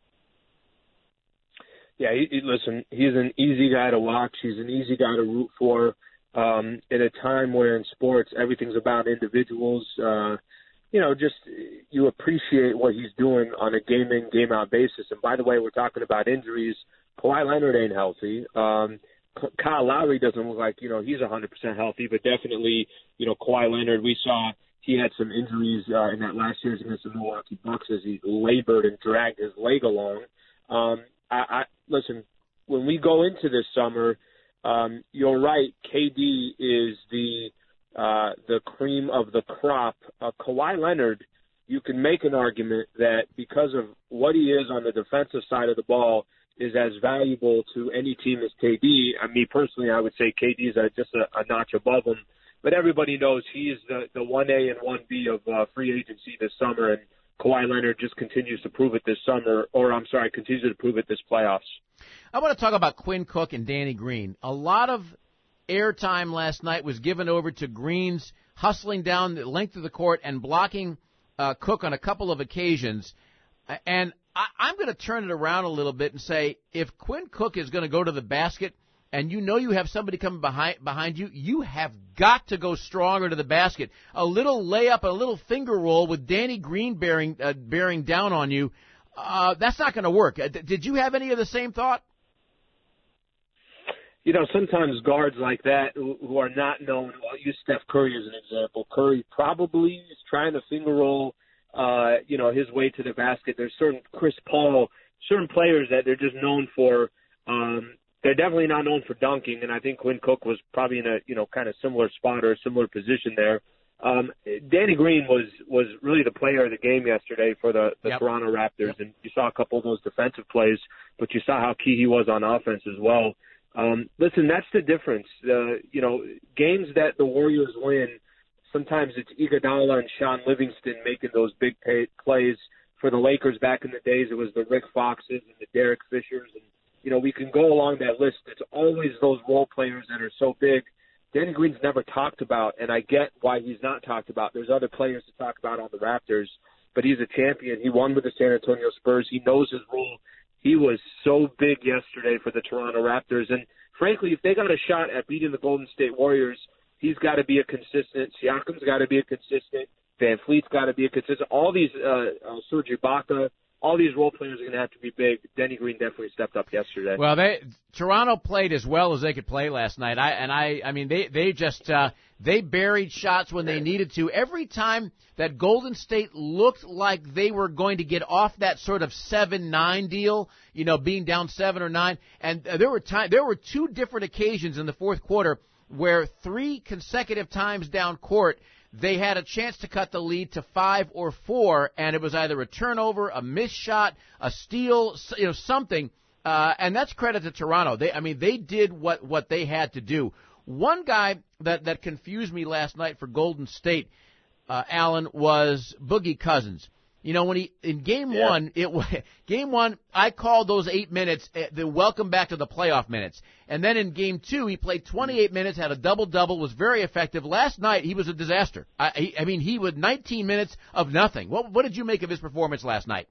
Yeah, listen, he's an easy guy to watch. He's an easy guy to root for. in a time where in sports everything's about individuals. Just you appreciate what he's doing on a game-in, game-out basis. And by the way, we're talking about injuries. Kawhi Leonard ain't healthy. Kyle Lowry doesn't look like, he's 100% healthy, but definitely, Kawhi Leonard, we saw he had some injuries in that last series against the Milwaukee Bucks as he labored and dragged his leg along. Listen, when we go into this summer, you're right, KD is the cream of the crop. Kawhi Leonard, you can make an argument that because of what he is on the defensive side of the ball, is as valuable to any team as KD. Me personally, I would say KD is just a notch above him. But everybody knows he is the 1A and 1B of free agency this summer, and Kawhi Leonard just continues to prove it this summer, continues to prove it this playoffs. I want to talk about Quinn Cook and Danny Green. A lot of airtime last night was given over to Green's hustling down the length of the court and blocking Cook on a couple of occasions. And I'm going to turn it around a little bit and say, if Quinn Cook is going to go to the basket and you have somebody coming behind you, you have got to go stronger to the basket. A little layup, a little finger roll with Danny Green bearing down on you, that's not going to work. Did you have any of the same thought? Sometimes guards like that who are not known, I'll use Steph Curry as an example. Curry probably is trying to finger roll his way to the basket. There's certain Chris Paul, certain players that they're just known for. They're definitely not known for dunking, and I think Quinn Cook was probably in a kind of similar spot or a similar position there. Danny Green was really the player of the game yesterday for the Toronto Raptors, and you saw a couple of those defensive plays, but you saw how key he was on offense as well. Listen, that's the difference. Games that the Warriors win, sometimes it's Iguodala and Sean Livingston making those big plays. For the Lakers back in the days, it was the Rick Foxes and the Derek Fishers. And, we can go along that list. It's always those role players that are so big. Danny Green's never talked about, and I get why he's not talked about. There's other players to talk about on the Raptors, but he's a champion. He won with the San Antonio Spurs. He knows his role. He was so big yesterday for the Toronto Raptors. And, frankly, if they got a shot at beating the Golden State Warriors, he's got to be a consistent. Siakam's got to be a consistent. Van Fleet's got to be a consistent. All these Serge Ibaka, all these role players are going to have to be big. Denny Green definitely stepped up yesterday. Well, Toronto played as well as they could play last night. They buried shots when they needed to. Every time that Golden State looked like they were going to get off that sort of 7-9 deal, being down 7 or 9, and there were two different occasions in the fourth quarter where 3 consecutive times down court they had a chance to cut the lead to 5 or 4, and it was either a turnover, a missed shot, a steal, something. And that's credit to Toronto. They did what they had to do. One guy that confused me last night for Golden State, Allen, was Boogie Cousins. When in game one, I called those 8 minutes the welcome back to the playoff minutes. And then in game 2, he played 28 minutes, had a double-double, was very effective. Last night, he was a disaster. He was 19 minutes of nothing. What did you make of his performance last night?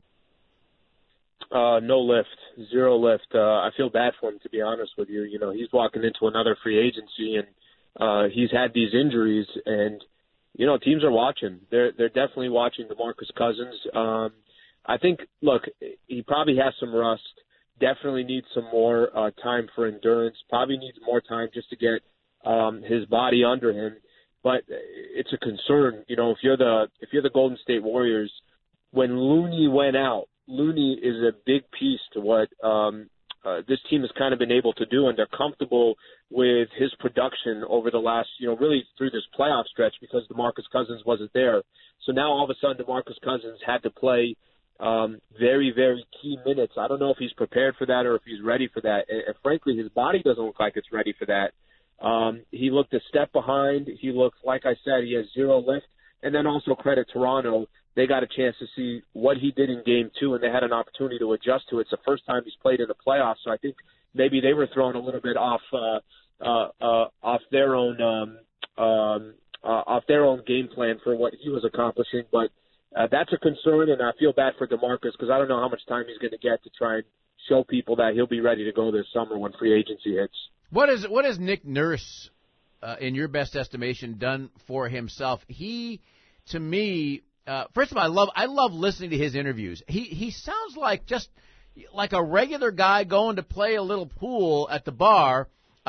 No lift, zero lift. I feel bad for him, to be honest with you. He's walking into another free agency, and he's had these injuries, and teams are watching. They're definitely watching DeMarcus Cousins. I think, look, he probably has some rust. Definitely needs some more time for endurance. Probably needs more time just to get his body under him. But it's a concern. If you're the Golden State Warriors, when Looney went out, Looney is a big piece to what this team has kind of been able to do, and they're comfortable with his production over the last, really through this playoff stretch because DeMarcus Cousins wasn't there. So now all of a sudden DeMarcus Cousins had to play very, very key minutes. I don't know if he's prepared for that or if he's ready for that. And frankly, his body doesn't look like it's ready for that. He looked a step behind. He looked, like I said, he has zero lift. And then also credit Toronto. They got a chance to see what he did in Game 2, and they had an opportunity to adjust to it. It's the first time he's played in the playoffs, so I think maybe they were thrown a little bit off their own game plan for what he was accomplishing. But that's a concern, and I feel bad for DeMarcus because I don't know how much time he's going to get to try and show people that he'll be ready to go this summer when free agency hits. What is Nick Nurse in your best estimation, done for himself? He, to me, first of all, I love listening to his interviews. He sounds like just like a regular guy going to play a little pool at the bar.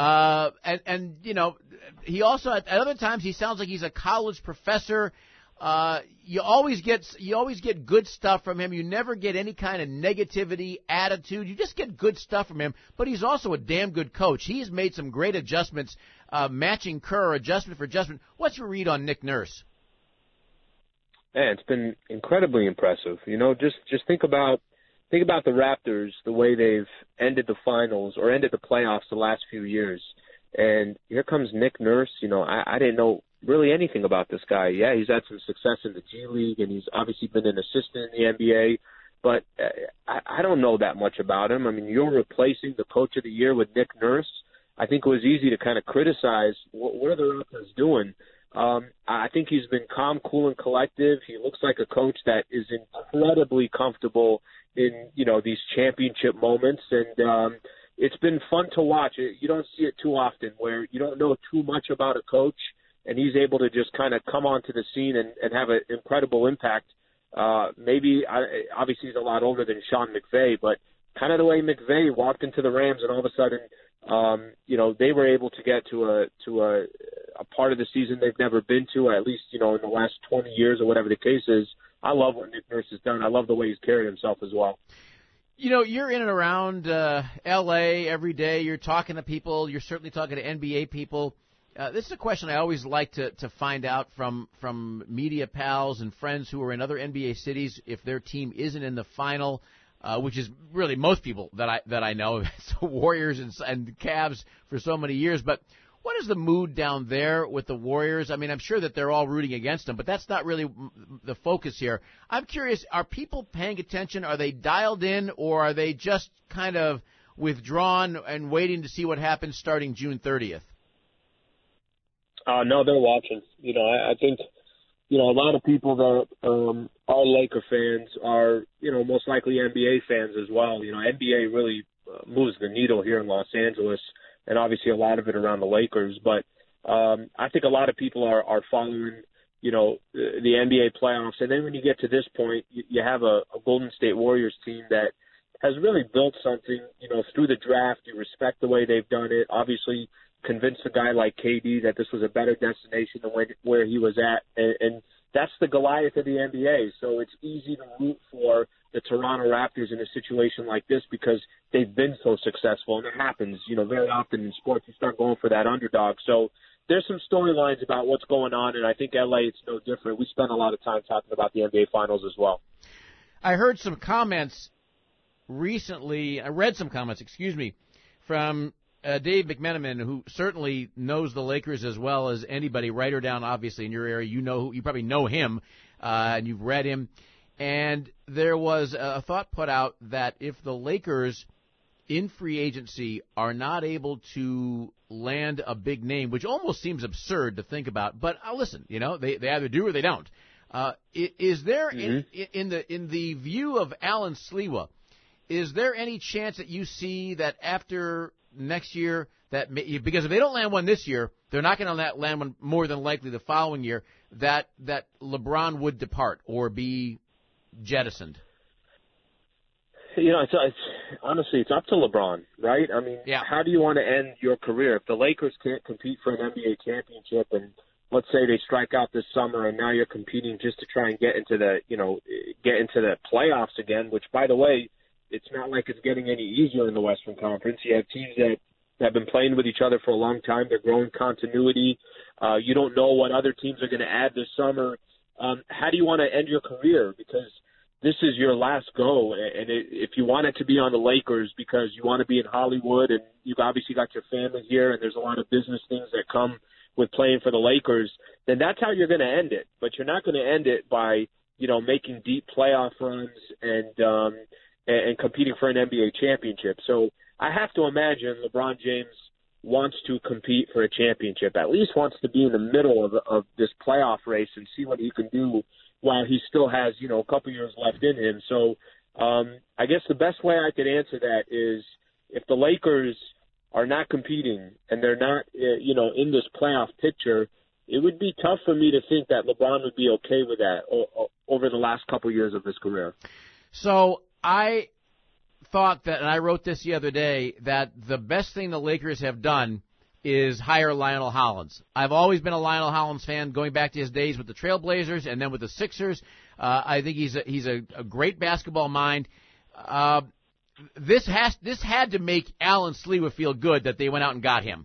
And you know, he also at other times he sounds like he's a college professor. You always get good stuff from him. You never get any kind of negativity, attitude. You just get good stuff from him. But he's also a damn good coach. He's made some great adjustments, matching Kerr, adjustment for adjustment. What's your read on Nick Nurse? Man, it's been incredibly impressive. You know, just think about the Raptors, the way they've ended the finals or ended the playoffs the last few years. And here comes Nick Nurse. You know, I didn't know really anything about this guy. Yeah, he's had some success in the G League, and he's obviously been an assistant in the NBA. But I don't know that much about him. I mean, you're replacing the coach of the year with Nick Nurse. I think it was easy to kind of criticize what are the Raptors doing. I think he's been calm, cool, and collective. He looks like a coach that is incredibly comfortable in, you know, these championship moments. And it's been fun to watch. You don't see it too often where you don't know too much about a coach, and he's able to just kind of come onto the scene and have an incredible impact. Obviously he's a lot older than Sean McVay, but kind of the way McVay walked into the Rams and all of a sudden, you know, they were able to get to a part of the season they've never been to, at least, you know, in the last 20 years or whatever the case is. I love what Nick Nurse has done. I love the way he's carried himself as well. You know, you're in and around L.A. every day. You're talking to people. You're certainly talking to NBA people. This is a question I always like to find out from media pals and friends who are in other NBA cities if their team isn't in the final, which is really most people that I know. It's the Warriors and Cavs for so many years. But what is the mood down there with the Warriors? I mean, I'm sure that they're all rooting against them, but that's not really the focus here. I'm curious, are people paying attention? Are they dialed in, or are they just kind of withdrawn and waiting to see what happens starting June 30th? No, they're watching. You know, I think, you know, a lot of people that are Laker fans are, you know, most likely NBA fans as well. You know, NBA really moves the needle here in Los Angeles, and obviously a lot of it around the Lakers. But I think a lot of people are following, you know, the NBA playoffs. And then when you get to this point, you have a Golden State Warriors team that has really built something, you know, through the draft. You respect the way they've done it. Obviously, convinced a guy like KD that this was a better destination than where he was at. And that's the Goliath of the NBA. So it's easy to root for the Toronto Raptors in a situation like this because they've been so successful. And it happens, you know, very often in sports, you start going for that underdog. So there's some storylines about what's going on, and I think LA, it's no different. We spend a lot of time talking about the NBA Finals as well. I heard some comments recently, from Dave McMenamin, who certainly knows the Lakers as well as anybody. Writer down, obviously, in your area. You probably know him, and you've read him. And there was a thought put out that if the Lakers in free agency are not able to land a big name, which almost seems absurd to think about, but listen, you know, they either do or they don't. Is there in the view of Alan Sliwa, is there any chance that you see that after next year, because if they don't land one this year, they're not going to land one more than likely the following year, that LeBron would depart or be jettisoned? You know, it's honestly, it's up to LeBron, right? I mean, How do you want to end your career? If the Lakers can't compete for an NBA championship, and let's say they strike out this summer, and now you're competing just to try and get into the playoffs again, which, by the way, it's not like it's getting any easier in the Western Conference. You have teams that have been playing with each other for a long time. They're growing continuity. You don't know what other teams are going to add this summer. How do you want to end your career? Because this is your last go. And if you want it to be on the Lakers because you want to be in Hollywood and you've obviously got your family here and there's a lot of business things that come with playing for the Lakers, then that's how you're going to end it. But you're not going to end it by, you know, making deep playoff runs and competing for an NBA championship. So I have to imagine LeBron James wants to compete for a championship, at least wants to be in the middle of this playoff race and see what he can do while he still has, you know, a couple years left in him. So I guess the best way I could answer that is if the Lakers are not competing and they're not, in this playoff picture, it would be tough for me to think that LeBron would be okay with that over the last couple years of his career. So I thought that, and I wrote this the other day, that the best thing the Lakers have done is hire Lionel Hollins. I've always been a Lionel Hollins fan, going back to his days with the Trailblazers and then with the Sixers. I think he's a great basketball mind. This had to make Alan Sliwa feel good that they went out and got him.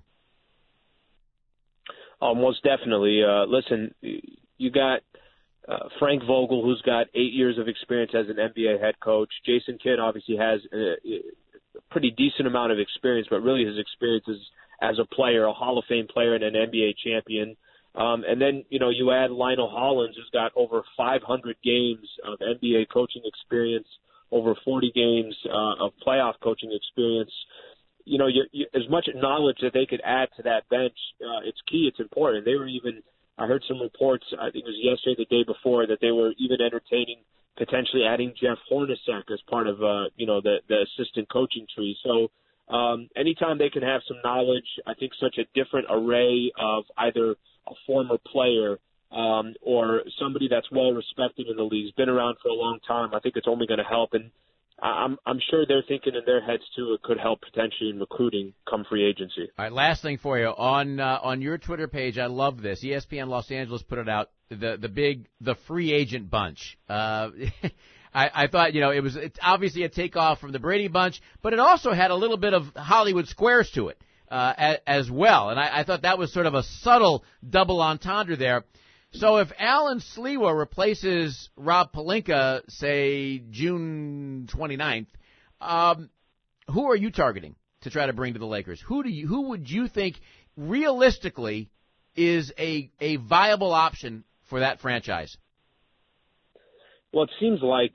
Oh, most definitely. Listen, you got Frank Vogel, who's got 8 years of experience as an NBA head coach. Jason Kidd obviously has a pretty decent amount of experience, but really his experience is as a player, a Hall of Fame player and an NBA champion. And then, you add Lionel Hollins, who's got over 500 games of NBA coaching experience, over 40 games of playoff coaching experience. As much knowledge that they could add to that bench, it's key, it's important. I heard some reports, I think it was yesterday, the day before, that they were even entertaining potentially adding Jeff Hornacek as part of, the assistant coaching tree. So anytime they can have some knowledge, I think such a different array of either a former player or somebody that's well respected in the league, been around for a long time, I think it's only going to help. And I'm sure they're thinking in their heads too, it could help potentially in recruiting come free agency. All right, last thing for you on your Twitter page. I love this. ESPN Los Angeles put it out. The free agent bunch. I thought, it's obviously a takeoff from the Brady Bunch, but it also had a little bit of Hollywood Squares to it as well. And I thought that was sort of a subtle double entendre there. So if Alan Sliwa replaces Rob Pelinka, say, June 29th, who are you targeting to try to bring to the Lakers? Who would you think realistically is a viable option for that franchise? Well, it seems like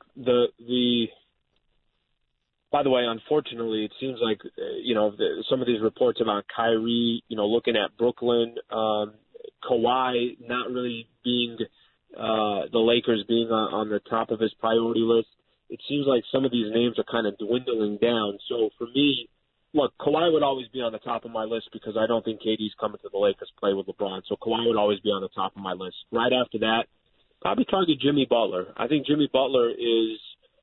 by the way, unfortunately, it seems like, some of these reports about Kyrie, looking at Brooklyn, Kawhi not really being the Lakers being on the top of his priority list. It seems like some of these names are kind of dwindling down. So for me, look, Kawhi would always be on the top of my list because I don't think KD's coming to the Lakers to play with LeBron. So Kawhi would always be on the top of my list. Right after that, probably target Jimmy Butler. I think Jimmy Butler is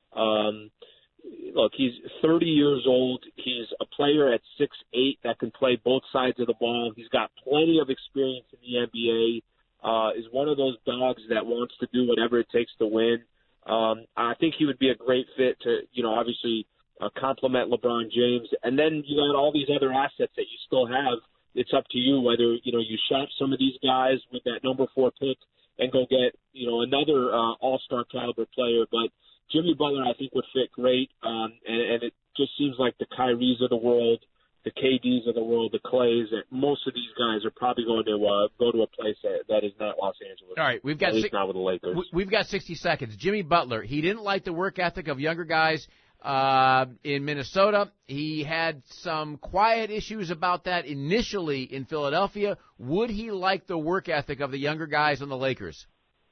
look, he's 30 years old. He's a player at 6'8" that can play both sides of the ball. He's got plenty of experience in the NBA. Is one of those dogs that wants to do whatever it takes to win. I think he would be a great fit to, obviously complement LeBron James. And then you got all these other assets that you still have. It's up to you whether, you shop some of these guys with that number 4 pick and go get, another all-star caliber player. But Jimmy Butler, I think, would fit great, and it just seems like the Kyries of the world, the KDs of the world, the Clays, that most of these guys are probably going to go to a place that is not Los Angeles. All right, at least not with the Lakers. We've got 60 seconds. Jimmy Butler, he didn't like the work ethic of younger guys in Minnesota. He had some quiet issues about that initially in Philadelphia. Would he like the work ethic of the younger guys on the Lakers?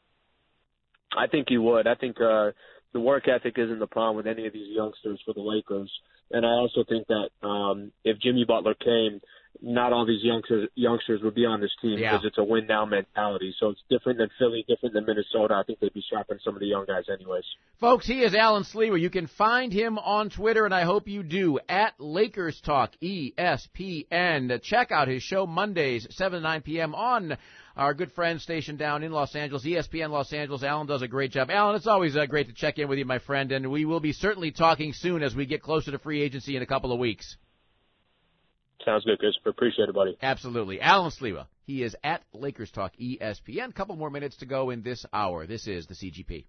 I think he would. I think the work ethic isn't the problem with any of these youngsters for the Lakers. And I also think that if Jimmy Butler came, not all these youngsters would be on this team because it's a win-now mentality. So it's different than Philly, different than Minnesota. I think they'd be shopping some of the young guys anyways. Folks, he is Alan Sliwa. You can find him on Twitter, and I hope you do, at Lakers Talk ESPN. Check out his show Mondays, 7 to 9 p.m. on our good friend station down in Los Angeles, ESPN Los Angeles. Alan does a great job. Alan, it's always great to check in with you, my friend, and we will be certainly talking soon as we get closer to free agency in a couple of weeks. Sounds good, Christopher. Appreciate it, buddy. Absolutely. Alan Sliwa. He is at Lakers Talk ESPN. A couple more minutes to go in this hour. This is the CGP.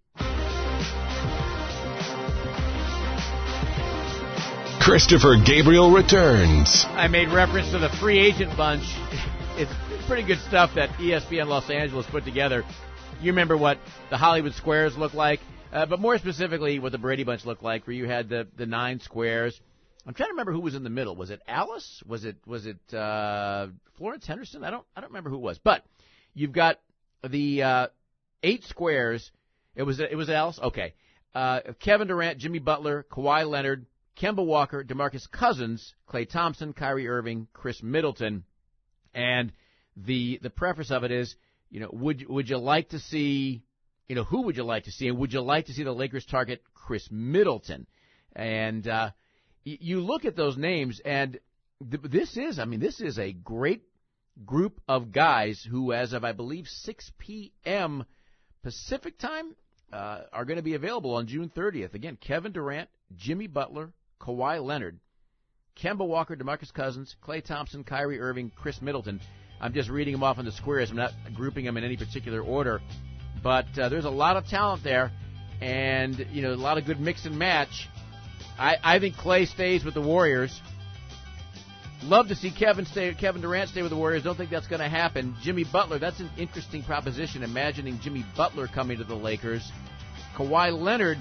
Christopher Gabriel returns. I made reference to the free agent bunch. It's pretty good stuff that ESPN Los Angeles put together. You remember what the Hollywood Squares look like, but more specifically what the Brady Bunch looked like, where you had the 9 squares. I'm trying to remember who was in the middle. Was it Alice? Was it Florence Henderson? I don't remember who it was. But you've got the 8 squares. It was Alice. Okay. Kevin Durant, Jimmy Butler, Kawhi Leonard, Kemba Walker, DeMarcus Cousins, Klay Thompson, Kyrie Irving, Chris Middleton. And the preface of it is, would you like to see, who would you like to see? And would you like to see the Lakers target Chris Middleton? And you look at those names, and this is a great group of guys who, as of, I believe, 6 p.m. Pacific time, are going to be available on June 30th. Again, Kevin Durant, Jimmy Butler, Kawhi Leonard, Kemba Walker, DeMarcus Cousins, Klay Thompson, Kyrie Irving, Chris Middleton. I'm just reading them off in the squares. I'm not grouping them in any particular order. But there's a lot of talent there, and, a lot of good mix and match. I think Klay stays with the Warriors. Love to see Kevin Durant stay with the Warriors. Don't think that's going to happen. Jimmy Butler, that's an interesting proposition, imagining Jimmy Butler coming to the Lakers. Kawhi Leonard,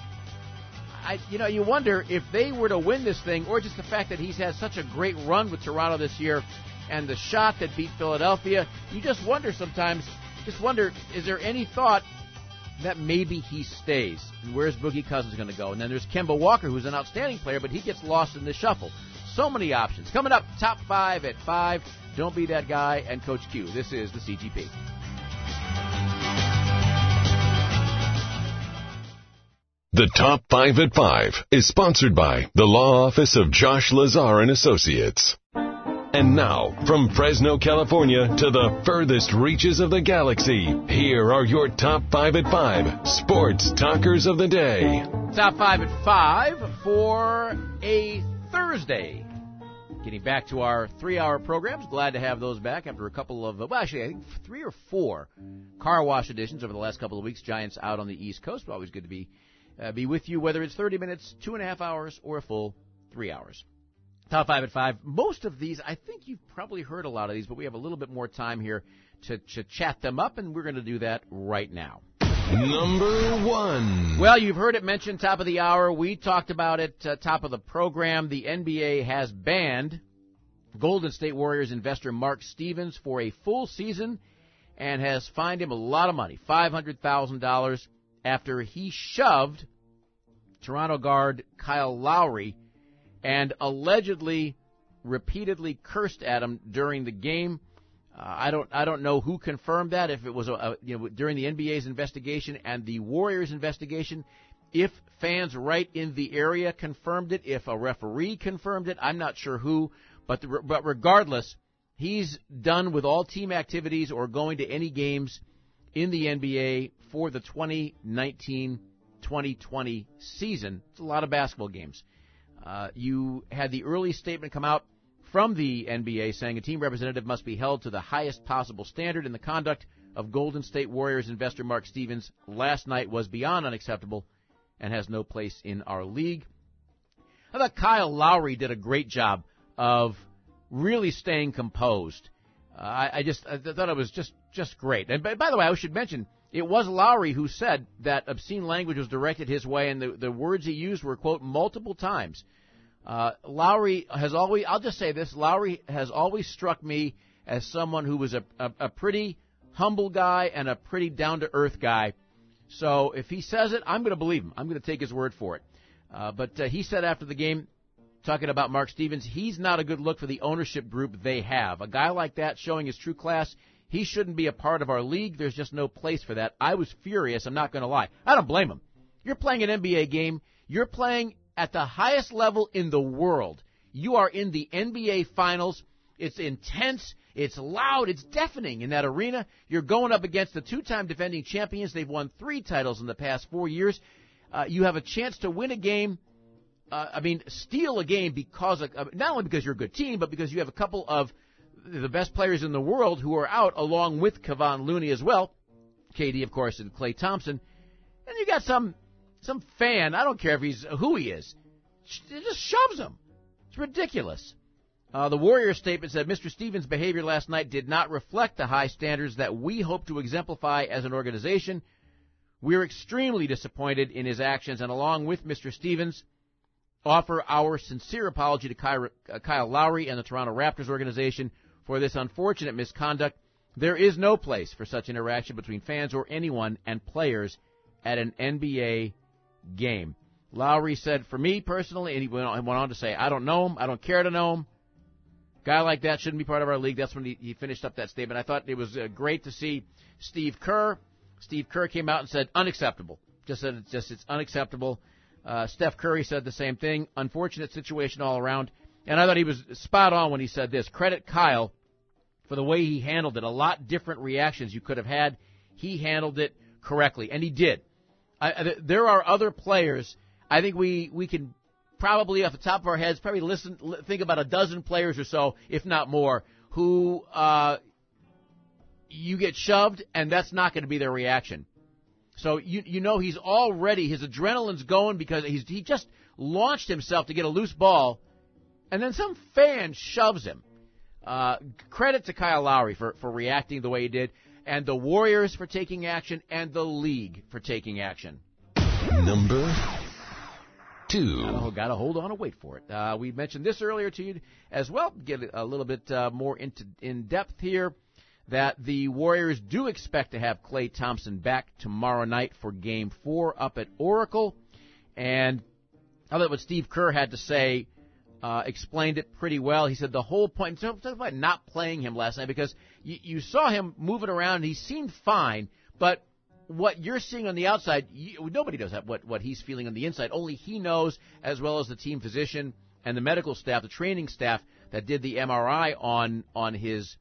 you wonder if they were to win this thing, or just the fact that he's had such a great run with Toronto this year, and the shot that beat Philadelphia, you just wonder sometimes, is there any thought that maybe he stays? And where's Boogie Cousins going to go? And then there's Kemba Walker, who's an outstanding player, but he gets lost in the shuffle. So many options. Coming up, top 5 at 5. Don't be that guy, and Coach Q. This is the CGP. The Top 5 at 5 is sponsored by the Law Office of Josh Lazar and Associates. And now, from Fresno, California to the furthest reaches of the galaxy, here are your Top 5 at 5 sports talkers of the day. Top 5 at 5 for a Thursday. Getting back to our 3-hour programs. Glad to have those back after a couple of, I think 3 or 4 car wash editions over the last couple of weeks. Giants out on the East Coast, but always good to be with you, whether it's 30 minutes, 2.5 hours, or a full 3 hours. Top 5 at 5. Most of these, I think you've probably heard a lot of these, but we have a little bit more time here to chat them up, and we're going to do that right now. Number 1. Well, you've heard it mentioned, top of the hour. We talked about it, top of the program. The NBA has banned Golden State Warriors investor Mark Stevens for a full season and has fined him a lot of money, $500,000, after he shoved Toronto guard Kyle Lowry and allegedly repeatedly cursed at him during the game. I don't know who confirmed that, if it was during the NBA's investigation and the Warriors' investigation, if fans right in the area confirmed it, if a referee confirmed it. I'm not sure who, but regardless, he's done with all team activities or going to any games in the NBA for the 2019-2020 season. It's a lot of basketball games. You had the early statement come out from the NBA saying a team representative must be held to the highest possible standard, and the conduct of Golden State Warriors investor Mark Stevens last night was beyond unacceptable and has no place in our league. I thought Kyle Lowry did a great job of really staying composed. I thought it was just great. And by the way, I should mention, it was Lowry who said that obscene language was directed his way, and the words he used were, quote, multiple times. Lowry has always, I'll just say this, Lowry has always struck me as someone who was a pretty humble guy and a pretty down-to-earth guy. So if he says it, I'm going to believe him. I'm going to take his word for it. But he said after the game, talking about Mark Stevens, he's not a good look for the ownership group they have. A guy like that showing his true class, he shouldn't be a part of our league. There's just no place for that. I was furious. I'm not going to lie. I don't blame him. You're playing an NBA game. You're playing at the highest level in the world. You are in the NBA Finals. It's intense. It's loud. It's deafening in that arena. You're going up against the 2-time defending champions. They've won 3 titles in the past 4 years. You have a chance to win a game. Steal a game because of, not only because you're a good team, but because you have a couple of the best players in the world who are out, along with Kevon Looney as well. KD, of course, and Klay Thompson. And you got some fan, I don't care if he's who he is, just shoves him. It's ridiculous. The Warriors statement said Mr. Stevens' behavior last night did not reflect the high standards that we hope to exemplify as an organization. We're extremely disappointed in his actions, and along with Mr. Stevens, offer our sincere apology to Kyle Lowry and the Toronto Raptors organization for this unfortunate misconduct. There is no place for such interaction between fans or anyone and players at an NBA game. Lowry said, for me personally, and he went on to say, I don't know him. I don't care to know him. Guy like that shouldn't be part of our league. That's when he finished up that statement. I thought it was great to see Steve Kerr. Steve Kerr came out and said, unacceptable. Just said it's unacceptable. Steph Curry said the same thing. Unfortunate situation all around. And I thought he was spot on when he said this. Credit Kyle for the way he handled it. A lot different reactions you could have had. He handled it correctly, and he did. There are other players. I think we can probably, off the top of our heads, probably think about a dozen players or so, if not more, who you get shoved, and that's not going to be their reaction. So you know he's already, his adrenaline's going because he just launched himself to get a loose ball, and then some fan shoves him. Credit to Kyle Lowry for reacting the way he did, and the Warriors for taking action, and the league for taking action. Number 2. Got to hold on and wait for it. We mentioned this earlier to you as well. Get a little bit more in depth here. That the Warriors do expect to have Klay Thompson back tomorrow night for Game 4 up at Oracle. And I thought what Steve Kerr had to say explained it pretty well. He said the whole point, talk about not playing him last night, because you saw him moving around and he seemed fine, but what you're seeing on the outside, nobody knows what he's feeling on the inside. Only he knows, as well as the team physician and the medical staff, the training staff that did the MRI on his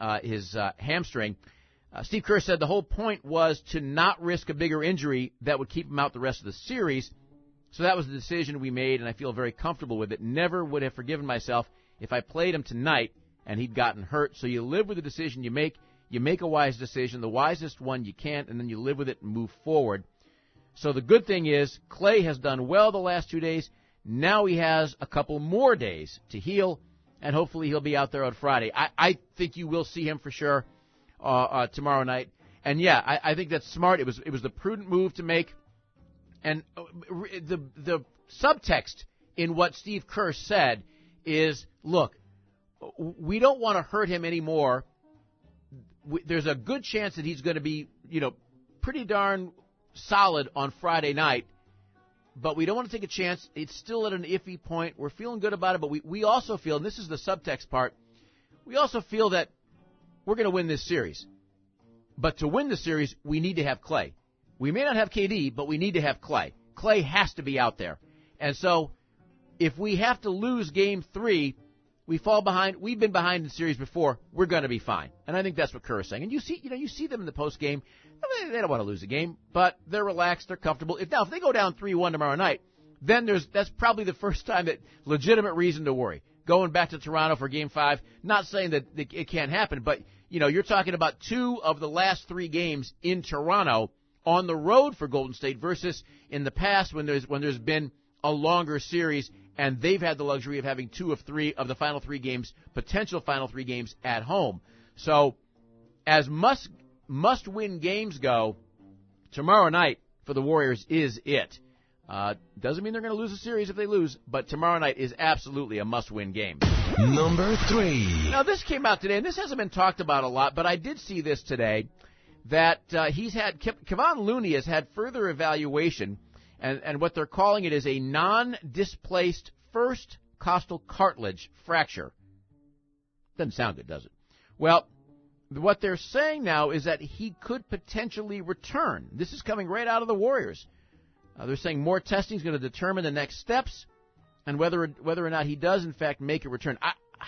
hamstring. Steve Kerr said the whole point was to not risk a bigger injury that would keep him out the rest of the series. So that was the decision we made, and I feel very comfortable with it. Never would have forgiven myself if I played him tonight and he'd gotten hurt. So you live with the decision you make. You make a wise decision, the wisest one you can, and then you live with it and move forward. So the good thing is Klay has done well the last 2 days. Now he has a couple more days to heal, and hopefully he'll be out there on Friday. I think you will see him for sure tomorrow night. And, yeah, I think that's smart. It was the prudent move to make. And the subtext in what Steve Kerr said is, look, we don't want to hurt him anymore. There's a good chance that he's going to be, pretty darn solid on Friday night. But we don't want to take a chance. It's still at an iffy point. We're feeling good about it, but we also feel, and this is the subtext part, we also feel that we're going to win this series. But to win the series, we need to have Klay. We may not have KD, but we need to have Klay. Klay has to be out there. And so if we have to lose Game 3, we fall behind. We've been behind in series before. We're going to be fine. And I think that's what Kerr is saying. And you see them in the post game. They don't want to lose a game, but they're relaxed. They're comfortable. If they go down 3-1 tomorrow night, then that's probably the first time that legitimate reason to worry. Going back to Toronto for Game 5, not saying that it can't happen, but you're talking about 2 of the last 3 games in Toronto on the road for Golden State versus in the past when there's been a longer series and they've had the luxury of having 2 of 3 of the final 3 games, potential final 3 games at home. So as must-win games go, tomorrow night for the Warriors is it. Doesn't mean they're going to lose a series if they lose, but tomorrow night is absolutely a must-win game. Number 3. Now, this came out today, and this hasn't been talked about a lot, but I did see this today, that Kevon Looney has had further evaluation, and what they're calling it is a non-displaced first costal cartilage fracture. Doesn't sound good, does it? Well, what they're saying now is that he could potentially return. This is coming right out of the Warriors. They're saying more testing is going to determine the next steps and whether or not he does, in fact, make a return.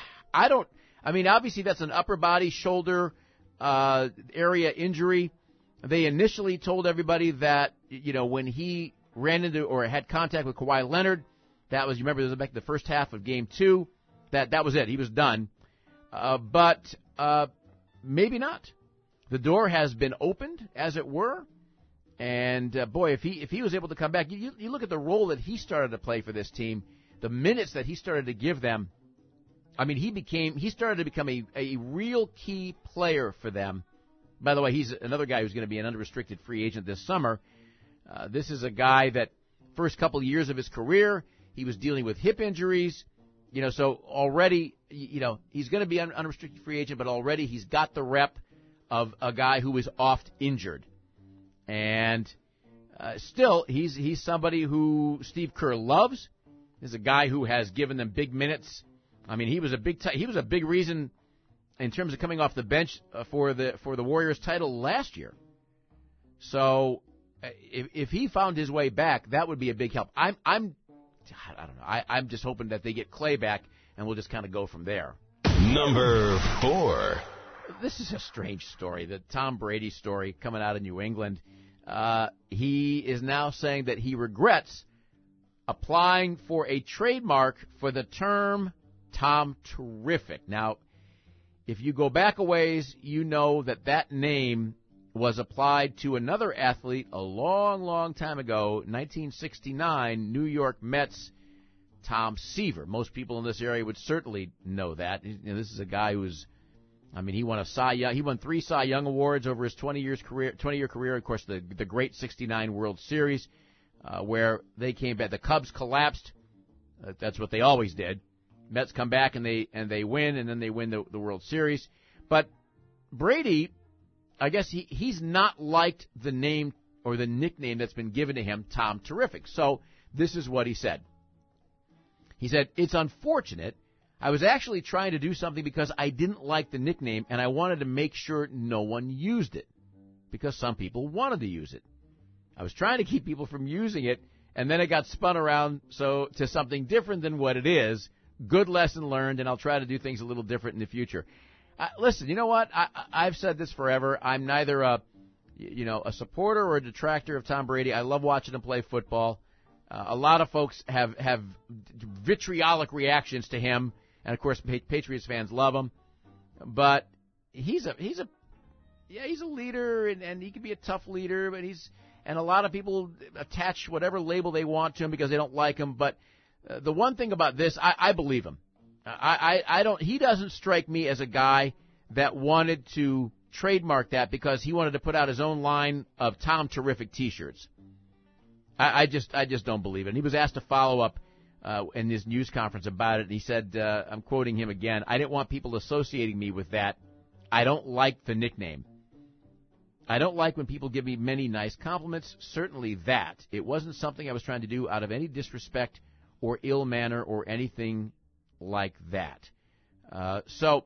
Obviously that's an upper body, shoulder area injury. They initially told everybody that, when he ran into or had contact with Kawhi Leonard, that was back in the first half of Game 2, that was it. He was done. But maybe not. The door has been opened, as it were. And, boy, if he was able to come back, you look at the role that he started to play for this team, the minutes that he started to give them. I mean, he started to become a real key player for them. By the way, he's another guy who's going to be an unrestricted free agent this summer. This is a guy that first couple years of his career, he was dealing with hip injuries. So already, he's going to be an unrestricted free agent, but already he's got the rep of a guy who is oft injured. And Still, he's somebody who Steve Kerr loves. He's a guy who has given them big minutes. I mean, he was a big reason in terms of coming off the bench for the Warriors title last year. So if he found his way back, that would be a big help. I don't know. I'm just hoping that they get Clay back, and we'll just kind of go from there. Number 4. This is a strange story, the Tom Brady story coming out of New England. He is now saying that he regrets applying for a trademark for the term Tom Terrific. Now, if you go back a ways, you know that name was applied to another athlete a long, long time ago, 1969, New York Mets, Tom Seaver. Most people in this area would certainly know that. This is a guy who's, he won he won 3 Cy Young awards over his 20-year career. Of course, the great '69 World Series, where they came back. The Cubs collapsed. That's what they always did. Mets come back and they win, and then they win the World Series. But Brady, I guess he's not liked the name or the nickname that's been given to him, Tom Terrific. So this is what he said. He said, "It's unfortunate. I was actually trying to do something because I didn't like the nickname, and I wanted to make sure no one used it, because some people wanted to use it. I was trying to keep people from using it, and then it got spun around to something different than what it is. Good lesson learned, and I'll try to do things a little different in the future." Listen, you know what? I've said this forever. I'm neither a supporter or a detractor of Tom Brady. I love watching him play football. A lot of folks have vitriolic reactions to him, and of course, Patriots fans love him. But he's a leader, and he can be a tough leader. But and a lot of people attach whatever label they want to him because they don't like him. But the one thing about this, I believe him. I don't. He doesn't strike me as a guy that wanted to trademark that because he wanted to put out his own line of Tom Terrific T-shirts. I just don't believe it. And he was asked to follow up in his news conference about it, and he said, I'm quoting him again, "I didn't want people associating me with that. I don't like the nickname. I don't like when people give me many nice compliments. Certainly that. It wasn't something I was trying to do out of any disrespect or ill manner or anything like that." So,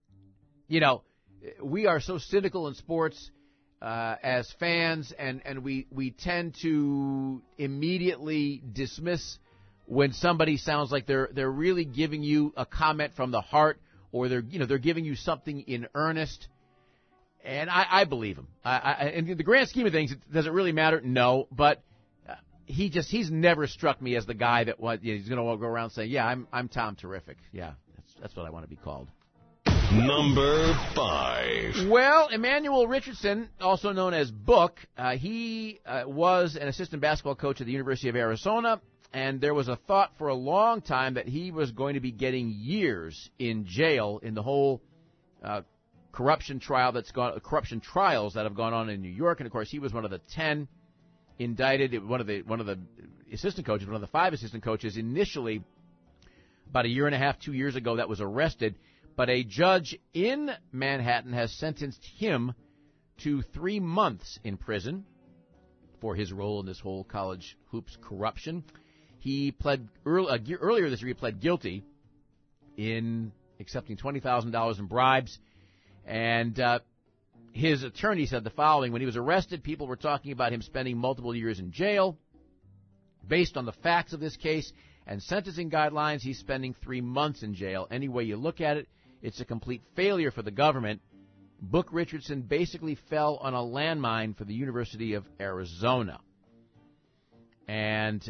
we are so cynical in sports as fans, and we tend to immediately dismiss when somebody sounds like they're really giving you a comment from the heart, or they're giving you something in earnest. And I believe him. In the grand scheme of things, does it really matter? No, but he's never struck me as the guy that he's going to go around saying, "Yeah, I'm Tom Terrific." Yeah, that's what I want to be called. Number 5. Well, Emmanuel Richardson, also known as Book, he was an assistant basketball coach at the University of Arizona, and there was a thought for a long time that he was going to be getting years in jail in the whole corruption trials that have gone on in New York. And of course, he was one of the 10 indicted, one of the assistant coaches, one of the 5 assistant coaches initially about a year and a half, 2 years ago, that was arrested. But a judge in Manhattan has sentenced him to 3 months in prison for his role in this whole college hoops corruption. He pled earlier this year. He pled guilty in accepting $20,000 in bribes, and his attorney said the following: "When he was arrested, people were talking about him spending multiple years in jail. Based on the facts of this case and sentencing guidelines, he's spending 3 months in jail. Any way you look at it, it's a complete failure for the government." Book Richardson basically fell on a landmine for the University of Arizona. And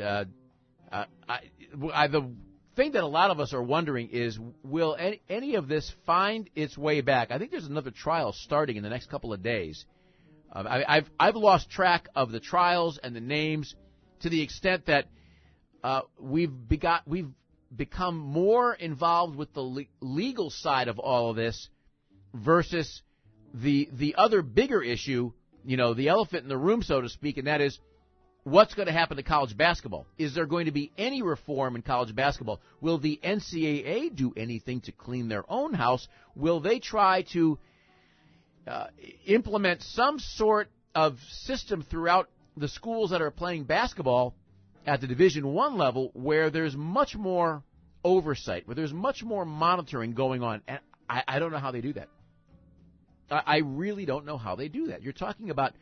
the thing that a lot of us are wondering is, will any of this find its way back? I think there's another trial starting in the next couple of days. I've lost track of the trials and the names to the extent that we've become more involved with the legal side of all of this versus the other bigger issue, the elephant in the room, so to speak, and that is, what's going to happen to college basketball? Is there going to be any reform in college basketball? Will the NCAA do anything to clean their own house? Will they try to implement some sort of system throughout the schools that are playing basketball at the Division I level, where there's much more oversight, where there's much more monitoring going on. And I don't know how they do that. I really don't know how they do that. You're talking about,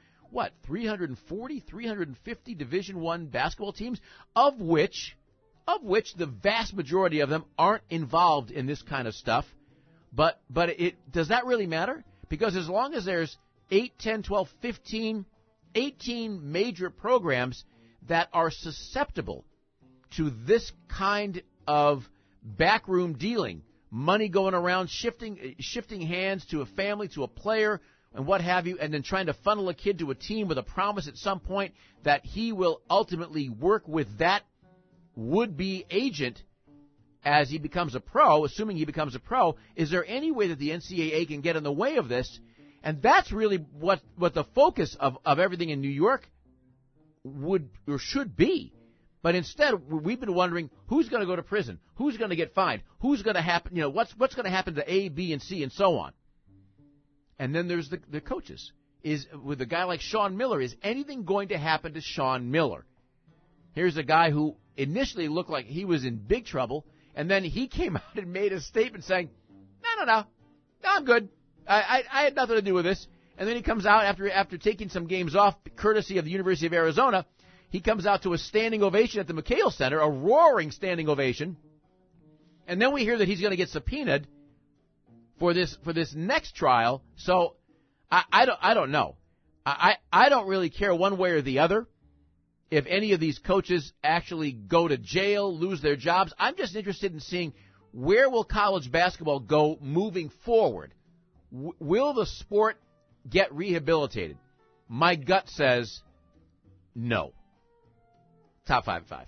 340, 350 Division I basketball teams, of which the vast majority of them aren't involved in this kind of stuff. But does that really matter? Because as long as there's 8, 10, 12, 15, 18 major programs that are susceptible to this kind of backroom dealing, money going around, shifting hands to a family, to a player, and what have you, and then trying to funnel a kid to a team with a promise at some point that he will ultimately work with that would-be agent as he becomes a pro, assuming he becomes a pro. Is there any way that the NCAA can get in the way of this? And that's really what the focus of everything in New York would or should be. But instead, we've been wondering who's going to go to prison, who's going to get fined, who's going to happen, what's going to happen to A, B, and C, and so on. And then there's the coaches. With a guy like Sean Miller, is anything going to happen to Sean Miller? Here's a guy who initially looked like he was in big trouble, and then he came out and made a statement saying, no, I'm good. I had nothing to do with this. And then he comes out after taking some games off, courtesy of the University of Arizona. He comes out to a standing ovation at the McHale Center, a roaring standing ovation. And then we hear that he's going to get subpoenaed for this next trial. So I don't know. I don't really care one way or the other if any of these coaches actually go to jail, lose their jobs. I'm just interested in seeing where will college basketball go moving forward. Will the sport get rehabilitated? My gut says no. Top 5 at 5.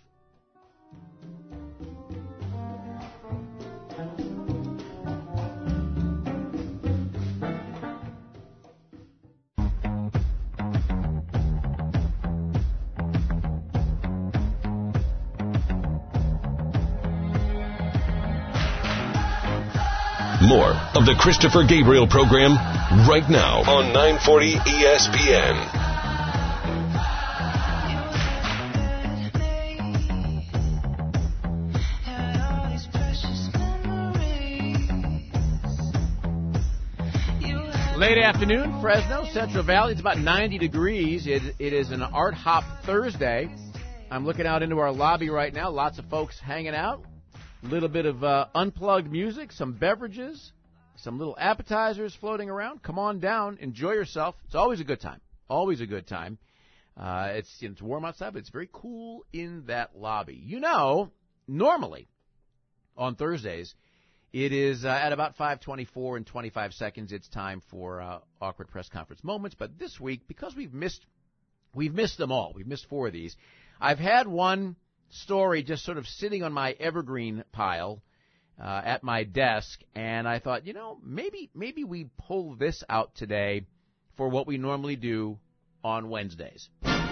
More of the Christopher Gabriel program right now on 940 ESPN. Late afternoon, Fresno, Central Valley. It's about 90 degrees. It is an Art Hop Thursday. I'm looking out into our lobby right now. Lots of folks hanging out. A little bit of unplugged music, some beverages, some little appetizers floating around. Come on down. Enjoy yourself. It's always a good time. Always a good time. It's warm outside, but it's very cool in that lobby. Normally on Thursdays, it is at about 5:24 and 25 seconds. It's time for awkward press conference moments. But this week, because we've missed them all. We've missed 4 of these. I've had one story just sort of sitting on my evergreen pile at my desk, and I thought, maybe we pull this out today for what we normally do on Wednesdays.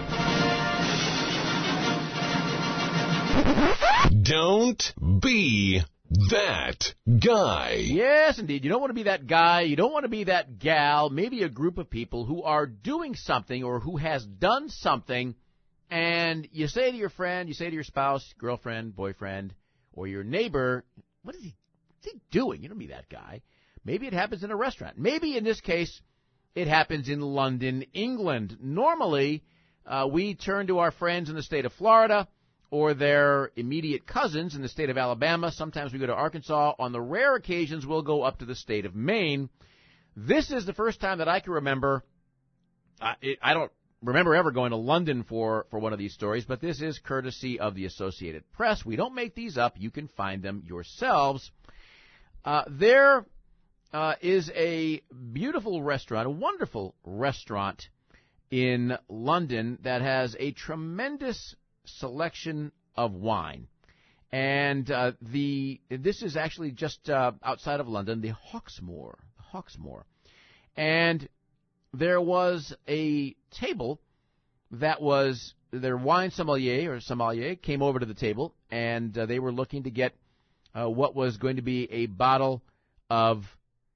Don't be that guy. Yes, indeed. You don't want to be that guy. You don't want to be that gal, maybe a group of people who are doing something or who has done something, and you say to your friend, you say to your spouse, girlfriend, boyfriend, or your neighbor, what's he doing? You don't be that guy. Maybe it happens in a restaurant. Maybe in this case, it happens in London, England. Normally, we turn to our friends in the state of Florida or their immediate cousins in the state of Alabama. Sometimes we go to Arkansas. On the rare occasions, we'll go up to the state of Maine. This is the first time that I can remember. I don't remember ever going to London for one of these stories, but this is courtesy of the Associated Press. We don't make these up. You can find them yourselves. There is a beautiful restaurant, a wonderful restaurant in London that has a tremendous selection of wine. And this is actually just outside of London, the Hawksmoor. And there was a table that was their wine sommelier came over to the table, and they were looking to get what was going to be a bottle of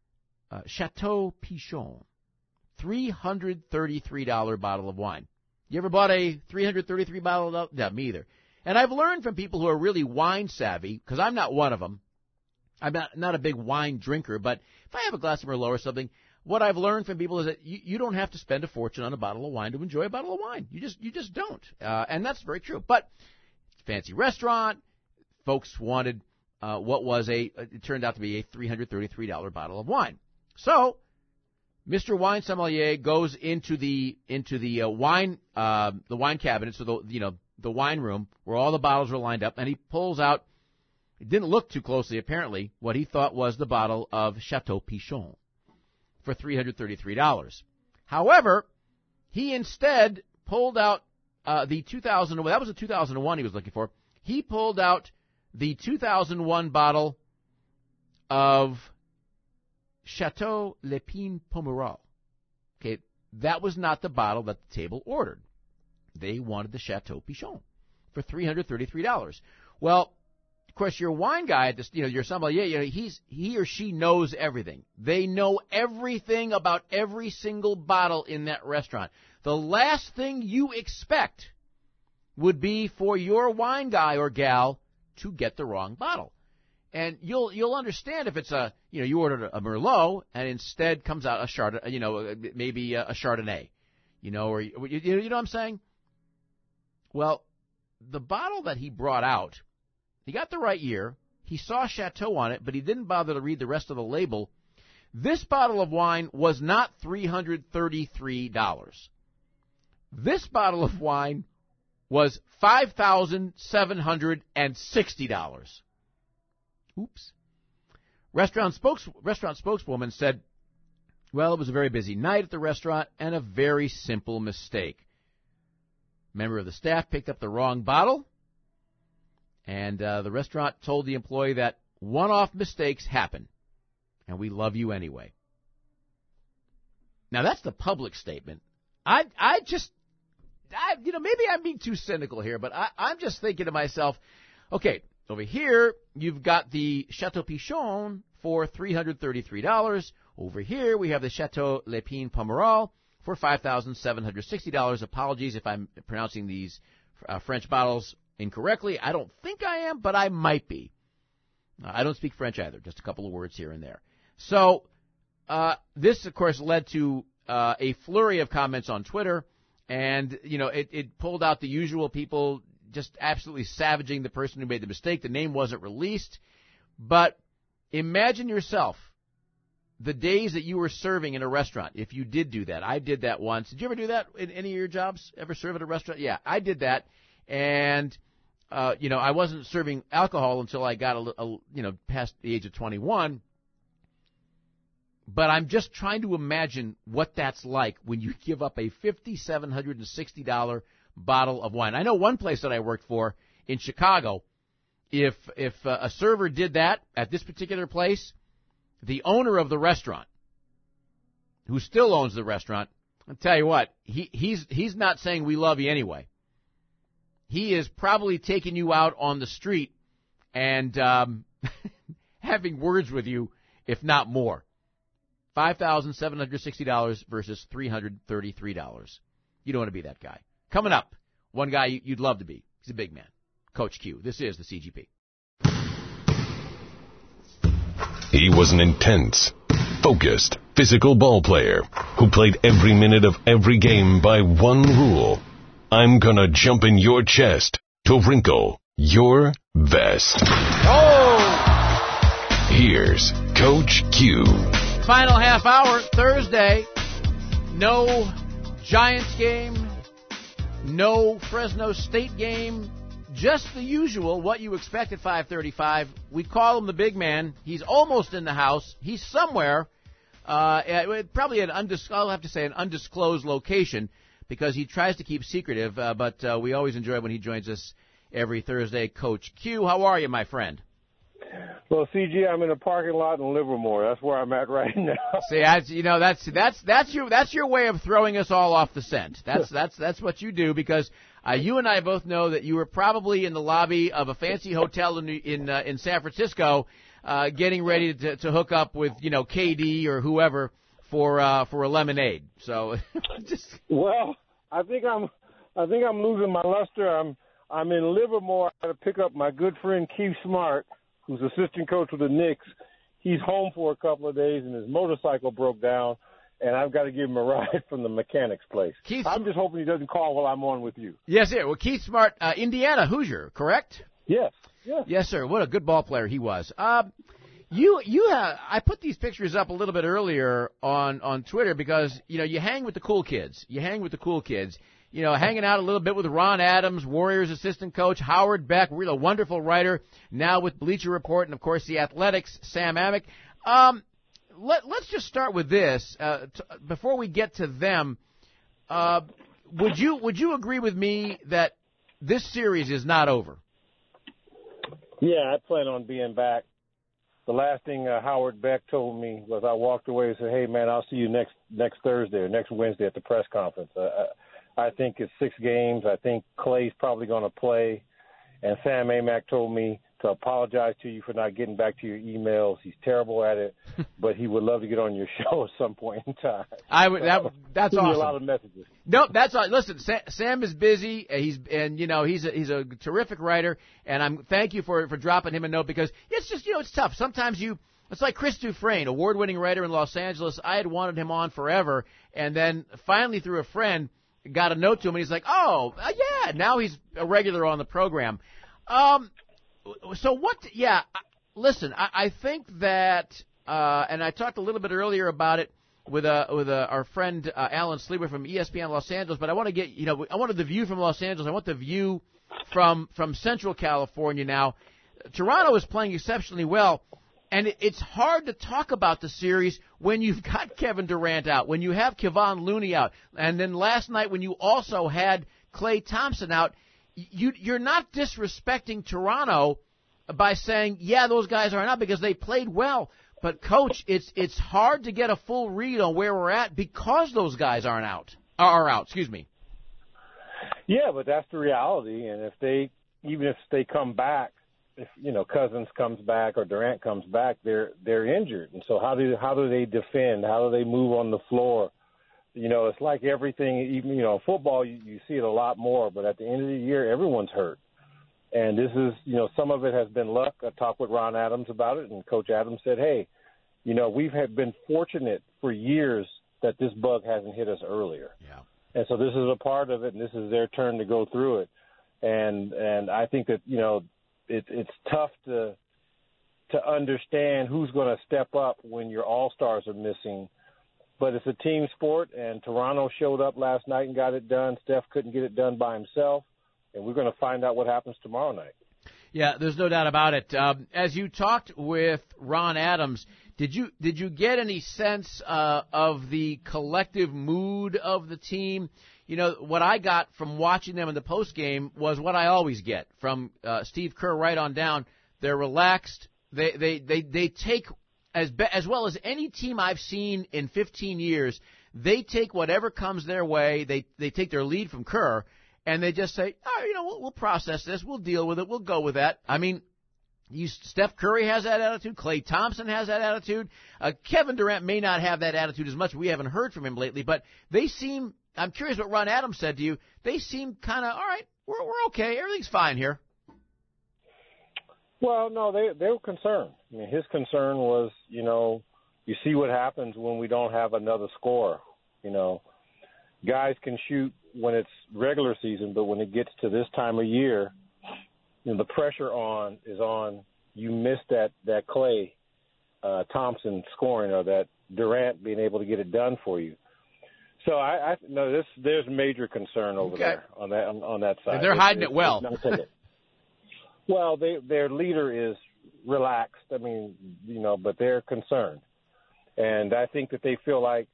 Chateau Pichon, $333 bottle of wine. You ever bought a 333 bottle of? No, me either. And I've learned from people who are really wine savvy, because I'm not one of them. I'm not a big wine drinker, but if I have a glass of Merlot or something, what I've learned from people is that you don't have to spend a fortune on a bottle of wine to enjoy a bottle of wine. You just don't. And that's very true. But fancy restaurant, folks wanted it turned out to be a $333 bottle of wine. So Mr. Wine Sommelier goes into the wine cabinet, so the wine room where all the bottles are lined up, and he pulls out. It didn't look too closely, apparently, what he thought was the bottle of Chateau Pichon for $333. However, he instead pulled out the 2000. That was a 2001 he was looking for. He pulled out the 2001 bottle of Chateau Lepine Pomerol. Okay, that was not the bottle that the table ordered. They wanted the Chateau Pichon for $333. Well, of course, your wine guy, your sommelier, he or she knows everything. They know everything about every single bottle in that restaurant. The last thing you expect would be for your wine guy or gal to get the wrong bottle. And you'll understand if it's you ordered a Merlot and instead comes out a Chardonnay, maybe a Chardonnay, or you know what I'm saying? Well, the bottle that he brought out, he got the right year. He saw Chateau on it, but he didn't bother to read the rest of the label. This bottle of wine was not $333. This bottle of wine was $5,760. Oops. Restaurant spokeswoman said, well, it was a very busy night at the restaurant and a very simple mistake. Member of the staff picked up the wrong bottle, and the restaurant told the employee that one-off mistakes happen, and we love you anyway. Now, that's the public statement. Maybe I'm being too cynical here, but I'm just thinking to myself, okay, over here, you've got the Chateau Pichon for $333. Over here, we have the Chateau Lepine Pomerol for $5,760. Apologies if I'm pronouncing these French bottles incorrectly. I don't think I am, but I might be. I don't speak French either, just a couple of words here and there. So this, of course, led to a flurry of comments on Twitter, and, it pulled out the usual people just absolutely savaging the person who made the mistake. The name wasn't released. But imagine yourself the days that you were serving in a restaurant, if you did do that. I did that once. Did you ever do that in any of your jobs? Ever serve at a restaurant? Yeah, I did that. And, I wasn't serving alcohol until I got, past the age of 21. But I'm just trying to imagine what that's like when you give up a $5,760 bottle of wine. I know one place that I worked for in Chicago, if a server did that at this particular place, the owner of the restaurant, who still owns the restaurant, I'll tell you what, he's not saying we love you anyway. He is probably taking you out on the street and having words with you, if not more. $5,760 versus $333. You don't want to be that guy. Coming up, one guy you'd love to be. He's a big man. Coach Q. This is the CGP. He was an intense, focused, physical ball player who played every minute of every game by one rule. I'm gonna jump in your chest to wrinkle your vest. Oh! Here's Coach Q. Final half hour, Thursday. No Giants game. No Fresno State game. Just the usual, what you expect at 5:35. We call him the big man. He's almost in the house. He's somewhere, probably an undisclosed location, because he tries to keep secretive, but we always enjoy when he joins us every Thursday. Coach Q, how are you, my friend? Well, CG, I'm in a parking lot in Livermore. That's where I'm at right now. See, that's your way of throwing us all off the scent. That's what you do, because you and I both know that you were probably in the lobby of a fancy hotel in San Francisco, getting ready to hook up with KD or whoever for a lemonade. So Well, I think I'm I think I'm losing my luster. I'm in Livermore. I got to pick up my good friend Keith Smart, who's assistant coach with the Knicks. He's home for a couple of days, and his motorcycle broke down, and I've got to give him a ride from the mechanic's place. I'm just hoping he doesn't call while I'm on with you. Yes, sir. Well, Keith Smart, Indiana Hoosier, correct? Yes. Yes, sir. What a good ball player he was. I put these pictures up a little bit earlier on Twitter because, you hang with the cool kids. Hanging out a little bit with Ron Adams, Warriors assistant coach, Howard Beck, really a wonderful writer, now with Bleacher Report, and, of course, the Athletics, Sam Amick. Let's just start with this. Before we get to them, would you agree with me that this series is not over? Yeah, I plan on being back. The last thing Howard Beck told me was I walked away and said, "Hey, man, I'll see you next Thursday or next Wednesday at the press conference." I think it's 6 games. I think Clay's probably going to play. And Sam Amick told me to apologize to you for not getting back to your emails. He's terrible at it, but he would love to get on your show at some point in time. That's awesome. A lot of messages. Nope, that's all. Listen, Sam is busy. He's a terrific writer, and thank you for dropping him a note because it's just it's tough. Sometimes it's like Chris Dufresne, award-winning writer in Los Angeles. I had wanted him on forever, and then finally through a friend got a note to him, and he's like, "Oh, yeah." Now he's a regular on the program. So what? Yeah, listen, I think that, and I talked a little bit earlier about it with our friend Alan Sleeper from ESPN Los Angeles. But I want to get, I wanted the view from Los Angeles. I want the view from Central California now. Toronto is playing exceptionally well, and it's hard to talk about the series when you've got Kevin Durant out, when you have Kevon Looney out, and then last night when you also had Klay Thompson out. You're not disrespecting Toronto by saying, yeah, those guys aren't out because they played well. But, Coach, it's hard to get a full read on where we're at because those guys are out. Excuse me. Yeah, but that's the reality. And even if they come back, if Cousins comes back or Durant comes back, they're injured. And so how do they defend? How do they move on the floor? It's like everything, even, football, you see it a lot more, but at the end of the year, everyone's hurt. And this is, some of it has been luck. I talked with Ron Adams about it, and Coach Adams said, hey, we've been fortunate for years that this bug hasn't hit us earlier. Yeah. And so this is a part of it, and this is their turn to go through it. And I think that, it's tough to understand who's going to step up when your all-stars are missing. But it's a team sport, and Toronto showed up last night and got it done. Steph couldn't get it done by himself, and we're going to find out what happens tomorrow night. Yeah, there's no doubt about it. As you talked with Ron Adams, did you get any sense of the collective mood of the team? What I got from watching them in the postgame was what I always get from Steve Kerr right on down. They're relaxed. They take as well as any team I've seen in 15 years, they take whatever comes their way. They take their lead from Kerr, and they just say, we'll process this. We'll deal with it. We'll go with that. I mean, Steph Curry has that attitude. Klay Thompson has that attitude. Kevin Durant may not have that attitude as much. We haven't heard from him lately, but they seem – I'm curious what Ron Adams said to you. They seem kind of, all right, we're okay. Everything's fine here. Well, no, they were concerned. I mean, his concern was, you see what happens when we don't have another scorer. Guys can shoot when it's regular season, but when it gets to this time of year, the pressure is on. You miss that Klay Thompson scoring or that Durant being able to get it done for you. So I know there's major concern over there on that side. And they're hiding it well. Well, their leader is relaxed. I mean, but they're concerned, and I think that they feel like,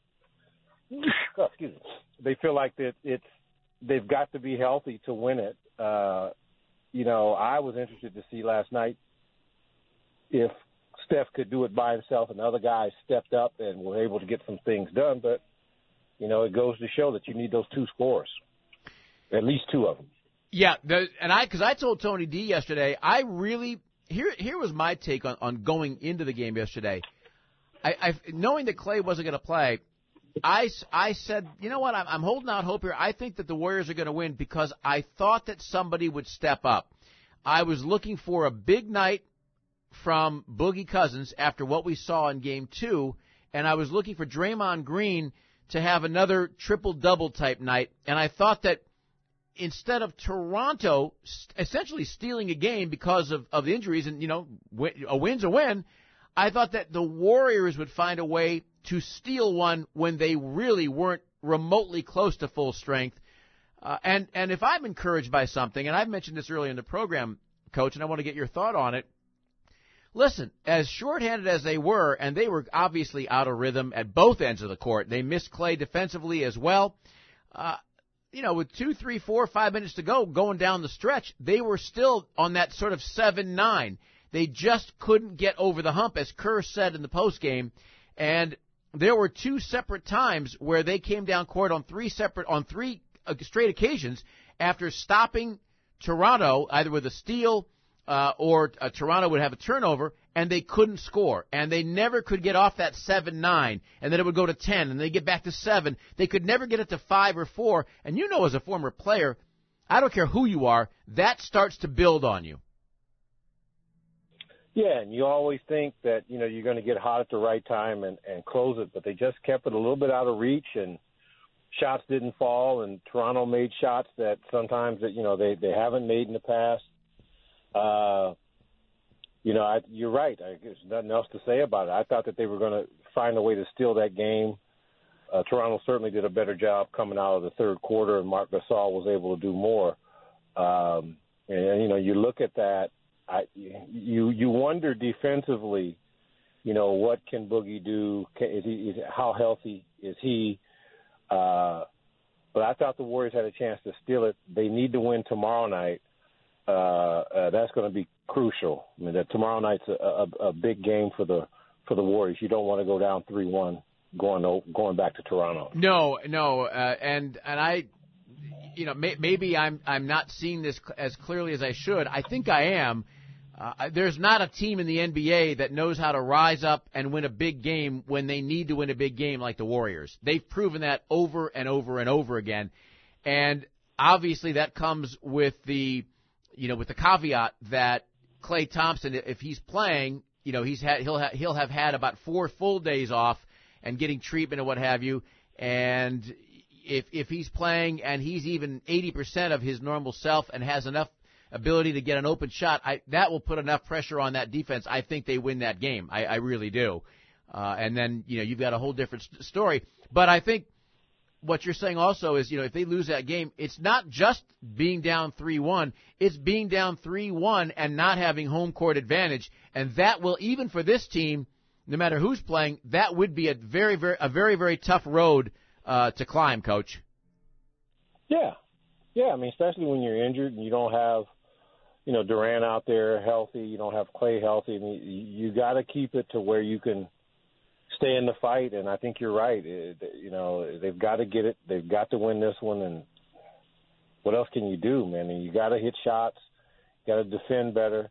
they feel like that they've got to be healthy to win it. I was interested to see last night if Steph could do it by himself and other guys stepped up and were able to get some things done. But, it goes to show that you need those two scorers, at least two of them. Yeah, because I told Tony D yesterday, I really here was my take on going into the game yesterday. I knowing that Klay wasn't going to play, I said, you know what, I'm holding out hope here. I think that the Warriors are going to win because I thought that somebody would step up. I was looking for a big night from Boogie Cousins after what we saw in Game 2, and I was looking for Draymond Green to have another triple-double type night, and I thought that instead of Toronto essentially stealing a game because of the injuries and, a win's a win, I thought that the Warriors would find a way to steal one when they really weren't remotely close to full strength. And if I'm encouraged by something, and I've mentioned this earlier in the program, Coach, and I want to get your thought on it, listen, as shorthanded as they were, and they were obviously out of rhythm at both ends of the court, they missed Clay defensively as well. With 2, 3, 4, 5 minutes to go, going down the stretch, they were still on that sort of 7-9. They just couldn't get over the hump, as Kerr said in the postgame. And there were 2 separate times where they came down court on three straight occasions after stopping Toronto, either with a steal or Toronto would have a turnover, and they couldn't score. And they never could get off that 7-9, and then it would go to 10, and they get back to 7. They could never get it to 5 or 4. And as a former player, I don't care who you are, that starts to build on you. Yeah, and you always think that, you're going to get hot at the right time and close it, but they just kept it a little bit out of reach, and shots didn't fall, and Toronto made shots that sometimes that, they haven't made in the past. You're right. There's nothing else to say about it. I thought that they were going to find a way to steal that game. Toronto certainly did a better job coming out of the third quarter, and Marc Gasol was able to do more. You look at that, you wonder defensively, what can Boogie do? How healthy is he? But I thought the Warriors had a chance to steal it. They need to win tomorrow night. That's going to be crucial. I mean, that tomorrow night's a big game for the Warriors. You don't want to go down 3-1 going back to Toronto. No, and I, maybe I'm not seeing this as clearly as I should. I think I am. There's not a team in the NBA that knows how to rise up and win a big game when they need to win a big game like the Warriors. They've proven that over and over and over again, and obviously that comes with the caveat that Klay Thompson, if he's playing, he'll have had about 4 full days off and getting treatment and what have you, and if he's playing and he's even 80% of his normal self and has enough ability to get an open shot, that will put enough pressure on that defense. I think they win that game. I really do. And then, you've got a whole different story. But I think what you're saying also is, if they lose that game, it's not just being down 3-1. It's being down 3-1 and not having home court advantage. And that will, even for this team, no matter who's playing, that would be a very, very tough road to climb, Coach. Yeah. I mean, especially when you're injured and you don't have, Durant out there healthy, you don't have Clay healthy. I mean, you got to keep it to where you can stay in the fight, and I think you're right. They've got to get it. They've got to win this one, and what else can you do, man? You got to hit shots. You got to defend better.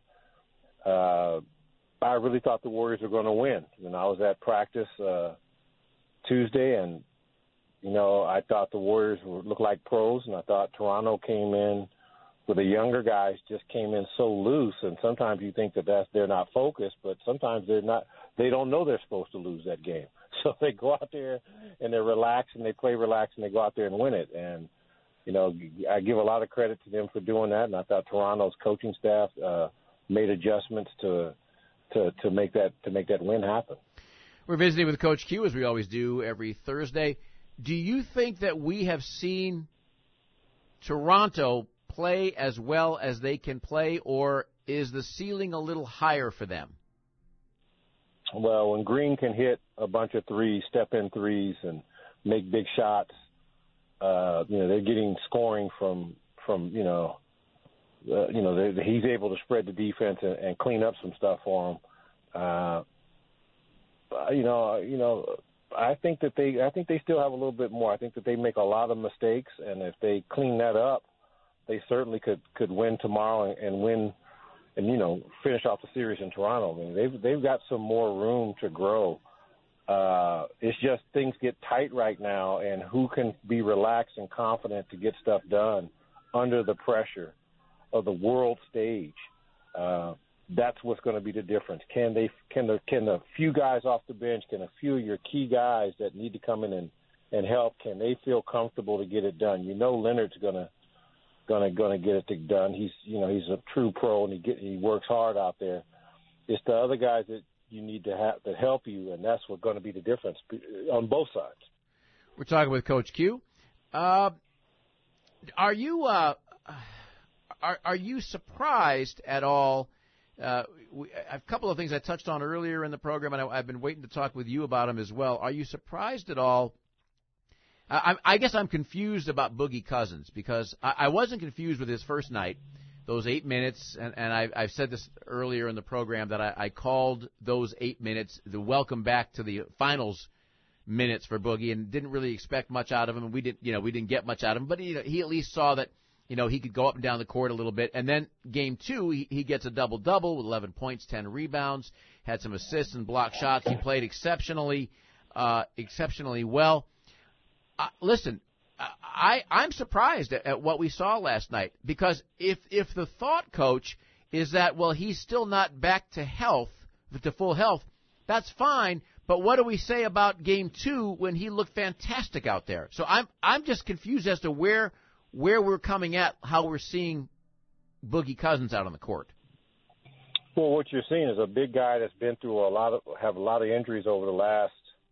I really thought the Warriors were going to win. I was at practice Tuesday, and, I thought the Warriors looked like pros, and I thought Toronto came in with the younger guys, just came in so loose, and sometimes you think that they're not focused, but sometimes they're not. They don't know they're supposed to lose that game. So they go out there and they're relaxed and they play relaxed and they go out there and win it. And, I give a lot of credit to them for doing that. And I thought Toronto's coaching staff made adjustments to make that win happen. We're visiting with Coach Q, as we always do every Thursday. Do you think that we have seen Toronto play as well as they can play, or is the ceiling a little higher for them? Well, when Green can hit a bunch of threes, step-in threes, and make big shots, they're getting scoring from he's able to spread the defense and clean up some stuff for them. I think they still have a little bit more. I think that they make a lot of mistakes, and if they clean that up, they certainly could win tomorrow and win and finish off the series in Toronto. I mean, they've got some more room to grow It's just things get tight right now, and who can be relaxed and confident to get stuff done under the pressure of the world stage. That's what's going to be the difference. Can the few guys off the bench, can a few of your key guys that need to come in and help, can they feel comfortable to get it done? You know, Leonard's gonna get it done. He's a true pro, and he works hard out there. It's the other guys that you need to have that help you, and that's what's going to be the difference on both sides. We're talking with Coach Q. Are you surprised at all? A couple of things I touched on earlier in the program, and I've been waiting to talk with you about them as well. Are you surprised at all? I guess I'm confused about Boogie Cousins, because I wasn't confused with his first night, those 8 minutes, and I've said this earlier in the program that I called those 8 minutes the welcome back to the finals minutes for Boogie, and didn't really expect much out of him. And we didn't get much out of him, but he at least saw that he could go up and down the court a little bit. And then game 2, he gets a double-double with 11 points, 10 rebounds, had some assists and blocked shots. He played exceptionally well. Listen, I'm surprised at what we saw last night, because if the thought, Coach, is that, well, he's still not back to full health, that's fine. But what do we say about game 2 when he looked fantastic out there? So I'm just confused as to where we're coming at, how we're seeing Boogie Cousins out on the court. Well, what you're seeing is a big guy that's been through a lot of injuries over the last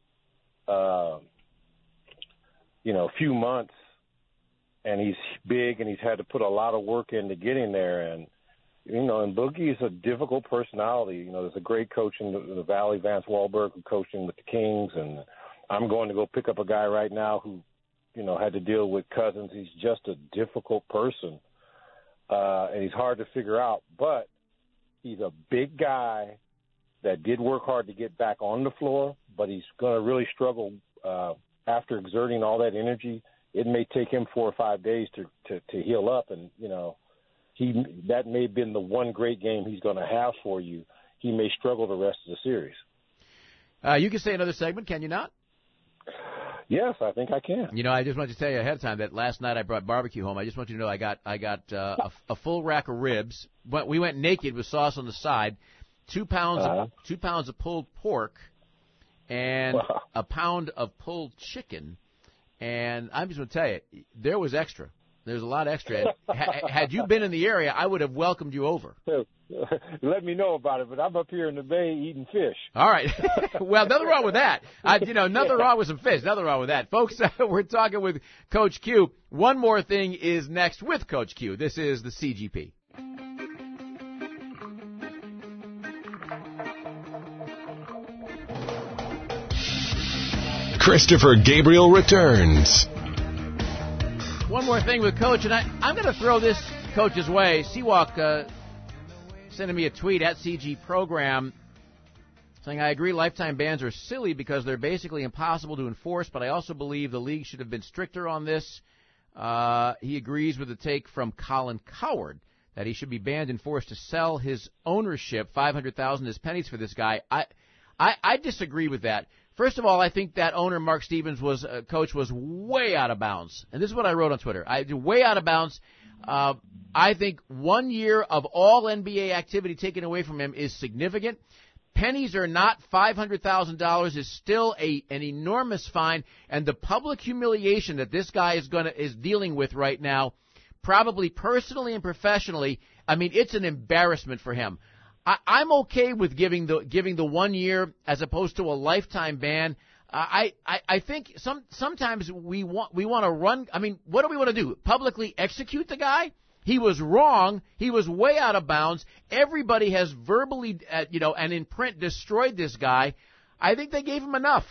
few months, and he's big, and he's had to put a lot of work in to get in there. And Boogie is a difficult personality. There's a great coach in the Valley, Vance Wahlberg, who coaching with the Kings, and I'm going to go pick up a guy right now who had to deal with Cousins. He's just a difficult person, and he's hard to figure out. But he's a big guy that did work hard to get back on the floor, but he's going to really struggle after exerting all that energy. It may take him 4 or 5 days to heal up, and that may have been the one great game he's going to have for you. He may struggle the rest of the series. You can say another segment, can you not? Yes, I think I can. I just wanted to tell you ahead of time that last night I brought barbecue home. I just want you to know I got a full rack of ribs. But we went naked with sauce on the side. 2 pounds of pulled pork, and a pound of pulled chicken. And I'm just going to tell you, there was extra. There's a lot extra. Had you been in the area, I would have welcomed you over. Let me know about it, but I'm up here in the bay eating fish. All right. Well, nothing wrong with that. Nothing wrong with some fish. Nothing wrong with that. Folks, we're talking with Coach Q. One more thing is next with Coach Q. This is the CGP. Christopher Gabriel returns. One more thing with Coach, and I'm going to throw this Coach's way. Seawalk sending me a tweet at CG Program saying, I agree lifetime bans are silly because they're basically impossible to enforce, but I also believe the league should have been stricter on this. He agrees with the take from Colin Coward that he should be banned and forced to sell his ownership, $500,000 as pennies for this guy. I disagree with that. First of all, I think that owner, Mark Stevens, Coach, was way out of bounds. And this is what I wrote on Twitter. Way out of bounds. I think 1 year of all NBA activity taken away from him is significant. Pennies or not, $500,000 is still an enormous fine. And the public humiliation that this guy is dealing with right now, probably personally and professionally, it's an embarrassment for him. I'm okay with giving the 1 year as opposed to a lifetime ban. I think sometimes we want to run. What do we want to do? Publicly execute the guy? He was wrong. He was way out of bounds. Everybody has verbally, and in print destroyed this guy. I think they gave him enough.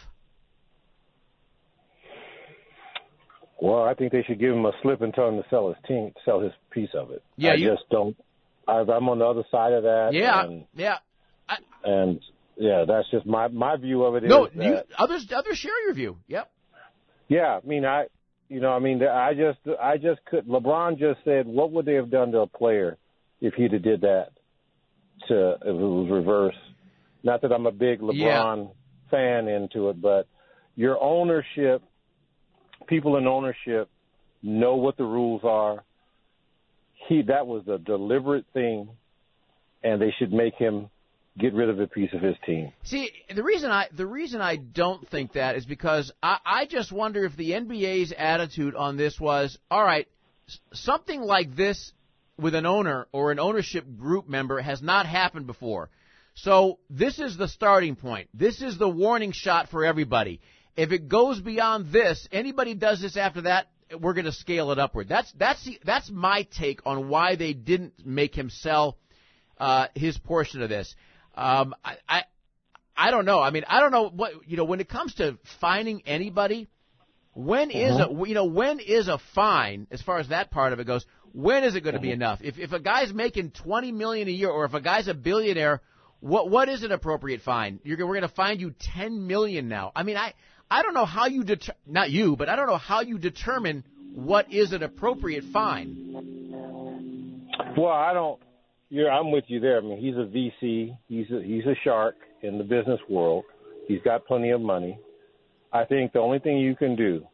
Well, I think they should give him a slip and tell him to sell his piece of it. Yeah, I just don't. I'm on the other side of that. Yeah, that's just my view of it. Others share your view. Yep. Yeah, I just could. LeBron just said, what would they have done to a player if he'd have did that? If it was reverse. Not that I'm a big LeBron fan into it, but your ownership, people in ownership know what the rules are. That was a deliberate thing, and they should make him get rid of a piece of his team. See, the reason I don't think that is because I just wonder if the NBA's attitude on this was, all right, something like this with an owner or an ownership group member has not happened before. So this is the starting point. This is the warning shot for everybody. If it goes beyond this, anybody does this after that, we're going to scale it upward. That's my take on why they didn't make him sell his portion of this. I don't know. I mean, I don't know what, when it comes to fining anybody, when is a fine, as far as that part of it goes, when is it going to be enough? If a guy's making $20 million a year, or if a guy's a billionaire, what is an appropriate fine? We're going to fine you $10 million now. I mean, I don't know how you not you, but I don't know how you determine what is an appropriate fine. Well, I'm with you there. I mean, he's a VC. He's a shark in the business world. He's got plenty of money. I think the only thing you can do,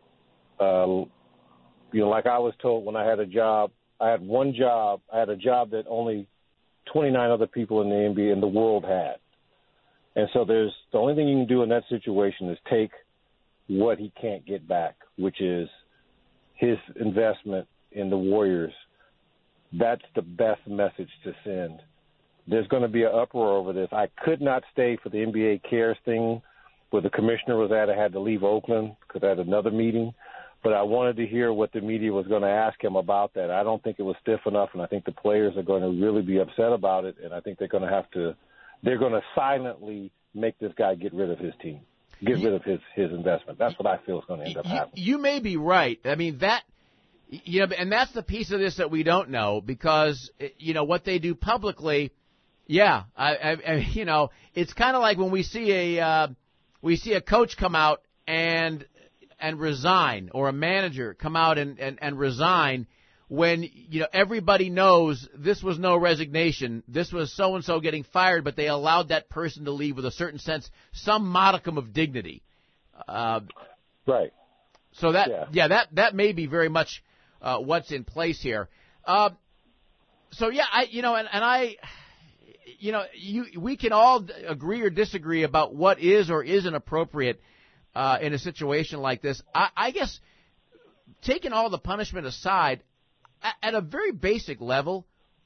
like I was told when I had a job, I had one job. I had a job that only 29 other people in the NBA in the world had. And so the only thing you can do in that situation is take what he can't get back, which is his investment in the Warriors. That's the best message to send. There's going to be an uproar over this. I could not stay for the NBA Cares thing where the commissioner was at. I had to leave Oakland because I had another meeting. But I wanted to hear what the media was going to ask him about that. I don't think it was stiff enough, and I think the players are going to really be upset about it, and I think they're going to silently make this guy get rid of his team, get rid of his investment. That's what I feel is going to end up happening. You may be right. I mean, and that's the piece of this that we don't know because, what they do publicly, it's kind of like when we see a coach come out and resign, or a manager come out and resign when, everybody knows this was no resignation. This was so-and-so getting fired, but they allowed that person to leave with a certain sense, some modicum of dignity. Right. So that may be very much what's in place here. We can all agree or disagree about what is or isn't appropriate in a situation like this. I guess, taking all the punishment aside, at a very basic level,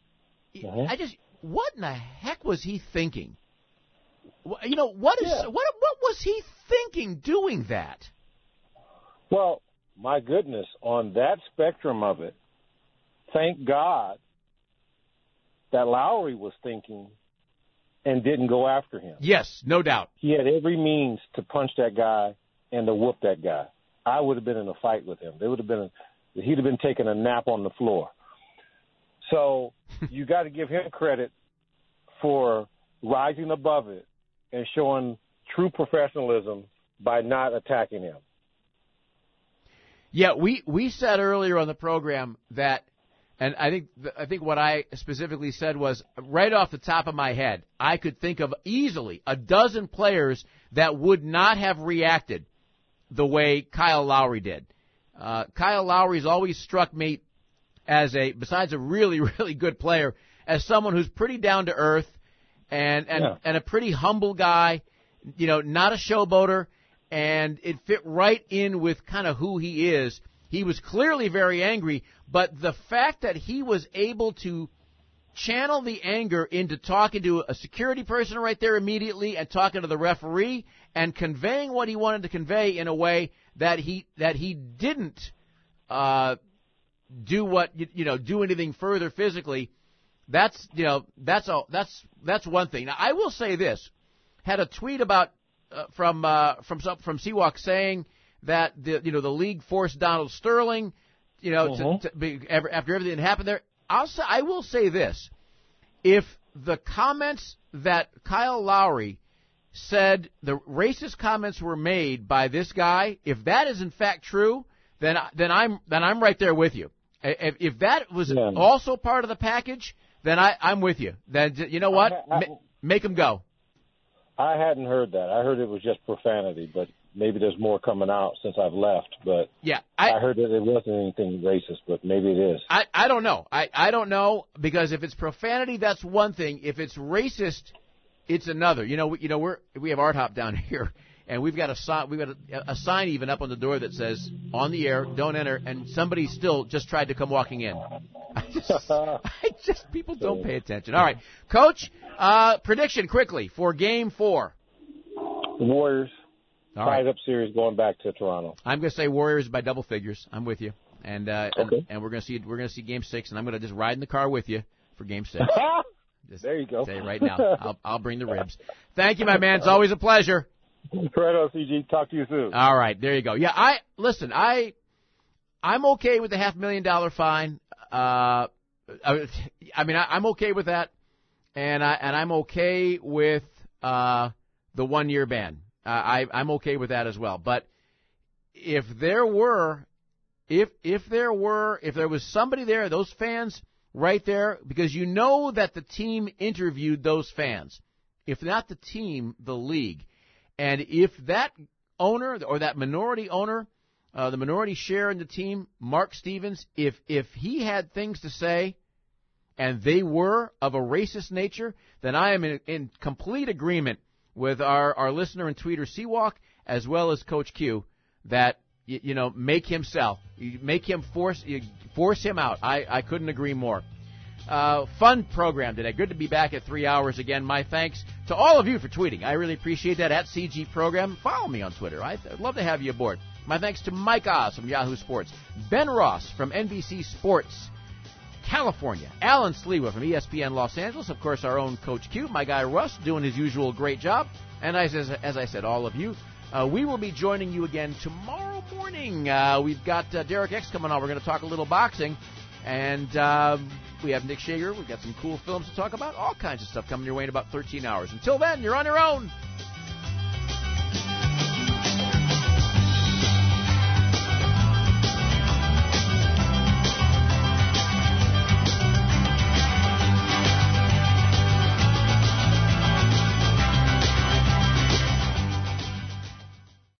what in the heck was he thinking? What was he thinking doing that? Well, my goodness, on that spectrum of it, thank God that Lowry was thinking and didn't go after him. Yes, no doubt. He had every means to punch that guy and to whoop that guy. I would have been in a fight with him. He'd have been taking a nap on the floor. So you got to give him credit for rising above it and showing true professionalism by not attacking him. Yeah, we said earlier on the program that, and I think what I specifically said was, right off the top of my head, I could think of easily a dozen players that would not have reacted the way Kyle Lowry did. Kyle Lowry's always struck me as besides a really, really good player, as someone who's pretty down to earth and a pretty humble guy, not a showboater, and it fit right in with kind of who he is. He was clearly very angry, but the fact that he was able to channel the anger into talking to a security person right there immediately and talking to the referee and conveying what he wanted to convey in a way that he didn't do anything further physically. That's one thing. Now, I will say this: had a tweet about from Seawalk saying that the league forced Donald Sterling, after everything that happened there. I will say this: if the comments that Kyle Lowry said, the racist comments were made by this guy, if that is in fact true, then I'm right there with you. If that was also part of the package, then I'm with you. Then you know what? Make him go. I hadn't heard that. I heard it was just profanity, but maybe there's more coming out since I've left. But yeah, I heard that it wasn't anything racist, but maybe it is. I don't know. I don't know, because if it's profanity, that's one thing. If it's racist, it's another. We have Art Hop down here, and we've got a sign even up on the door that says "On the air, don't enter," and somebody still just tried to come walking in. People don't pay attention. All right, Coach, prediction quickly for Game 4. The Warriors. All right. Tied-up series going back to Toronto. I'm going to say Warriors by double figures. I'm with you, and okay. and we're going to see Game 6, and I'm going to just ride in the car with you for Game 6. There you go. Say it right now. I'll bring the ribs. Thank you, my man. It's always a pleasure. Righto, CG. Talk to you soon. All right, there you go. Yeah, I'm okay with the $500,000 fine. I'm okay with that, and I'm okay with the 1-year ban. I'm okay with that as well. But if there was somebody there, those fans right there, because you know that the team interviewed those fans. If not the team, the league. And if that owner or that minority owner, the minority share in the team, Mark Stevens, if he had things to say and they were of a racist nature, then I am in complete agreement with our listener and tweeter Seawalk, as well as Coach Q, that make him sell, make him force him out. I couldn't agree more. Fun program today. Good to be back at 3 hours again. My thanks to all of you for tweeting. I really appreciate that. At CG Program, follow me on Twitter. I'd love to have you aboard. My thanks to Mike Oz from Yahoo Sports, Ben Ross from NBC Sports California, Alan Slewa from ESPN Los Angeles, of course, our own Coach Q, my guy Russ, doing his usual great job, and as I said, all of you. We will be joining you again tomorrow morning. We've got Derek X coming on. We're going to talk a little boxing, and we have Nick Shager. We've got some cool films to talk about, all kinds of stuff coming your way in about 13 hours. Until then, you're on your own.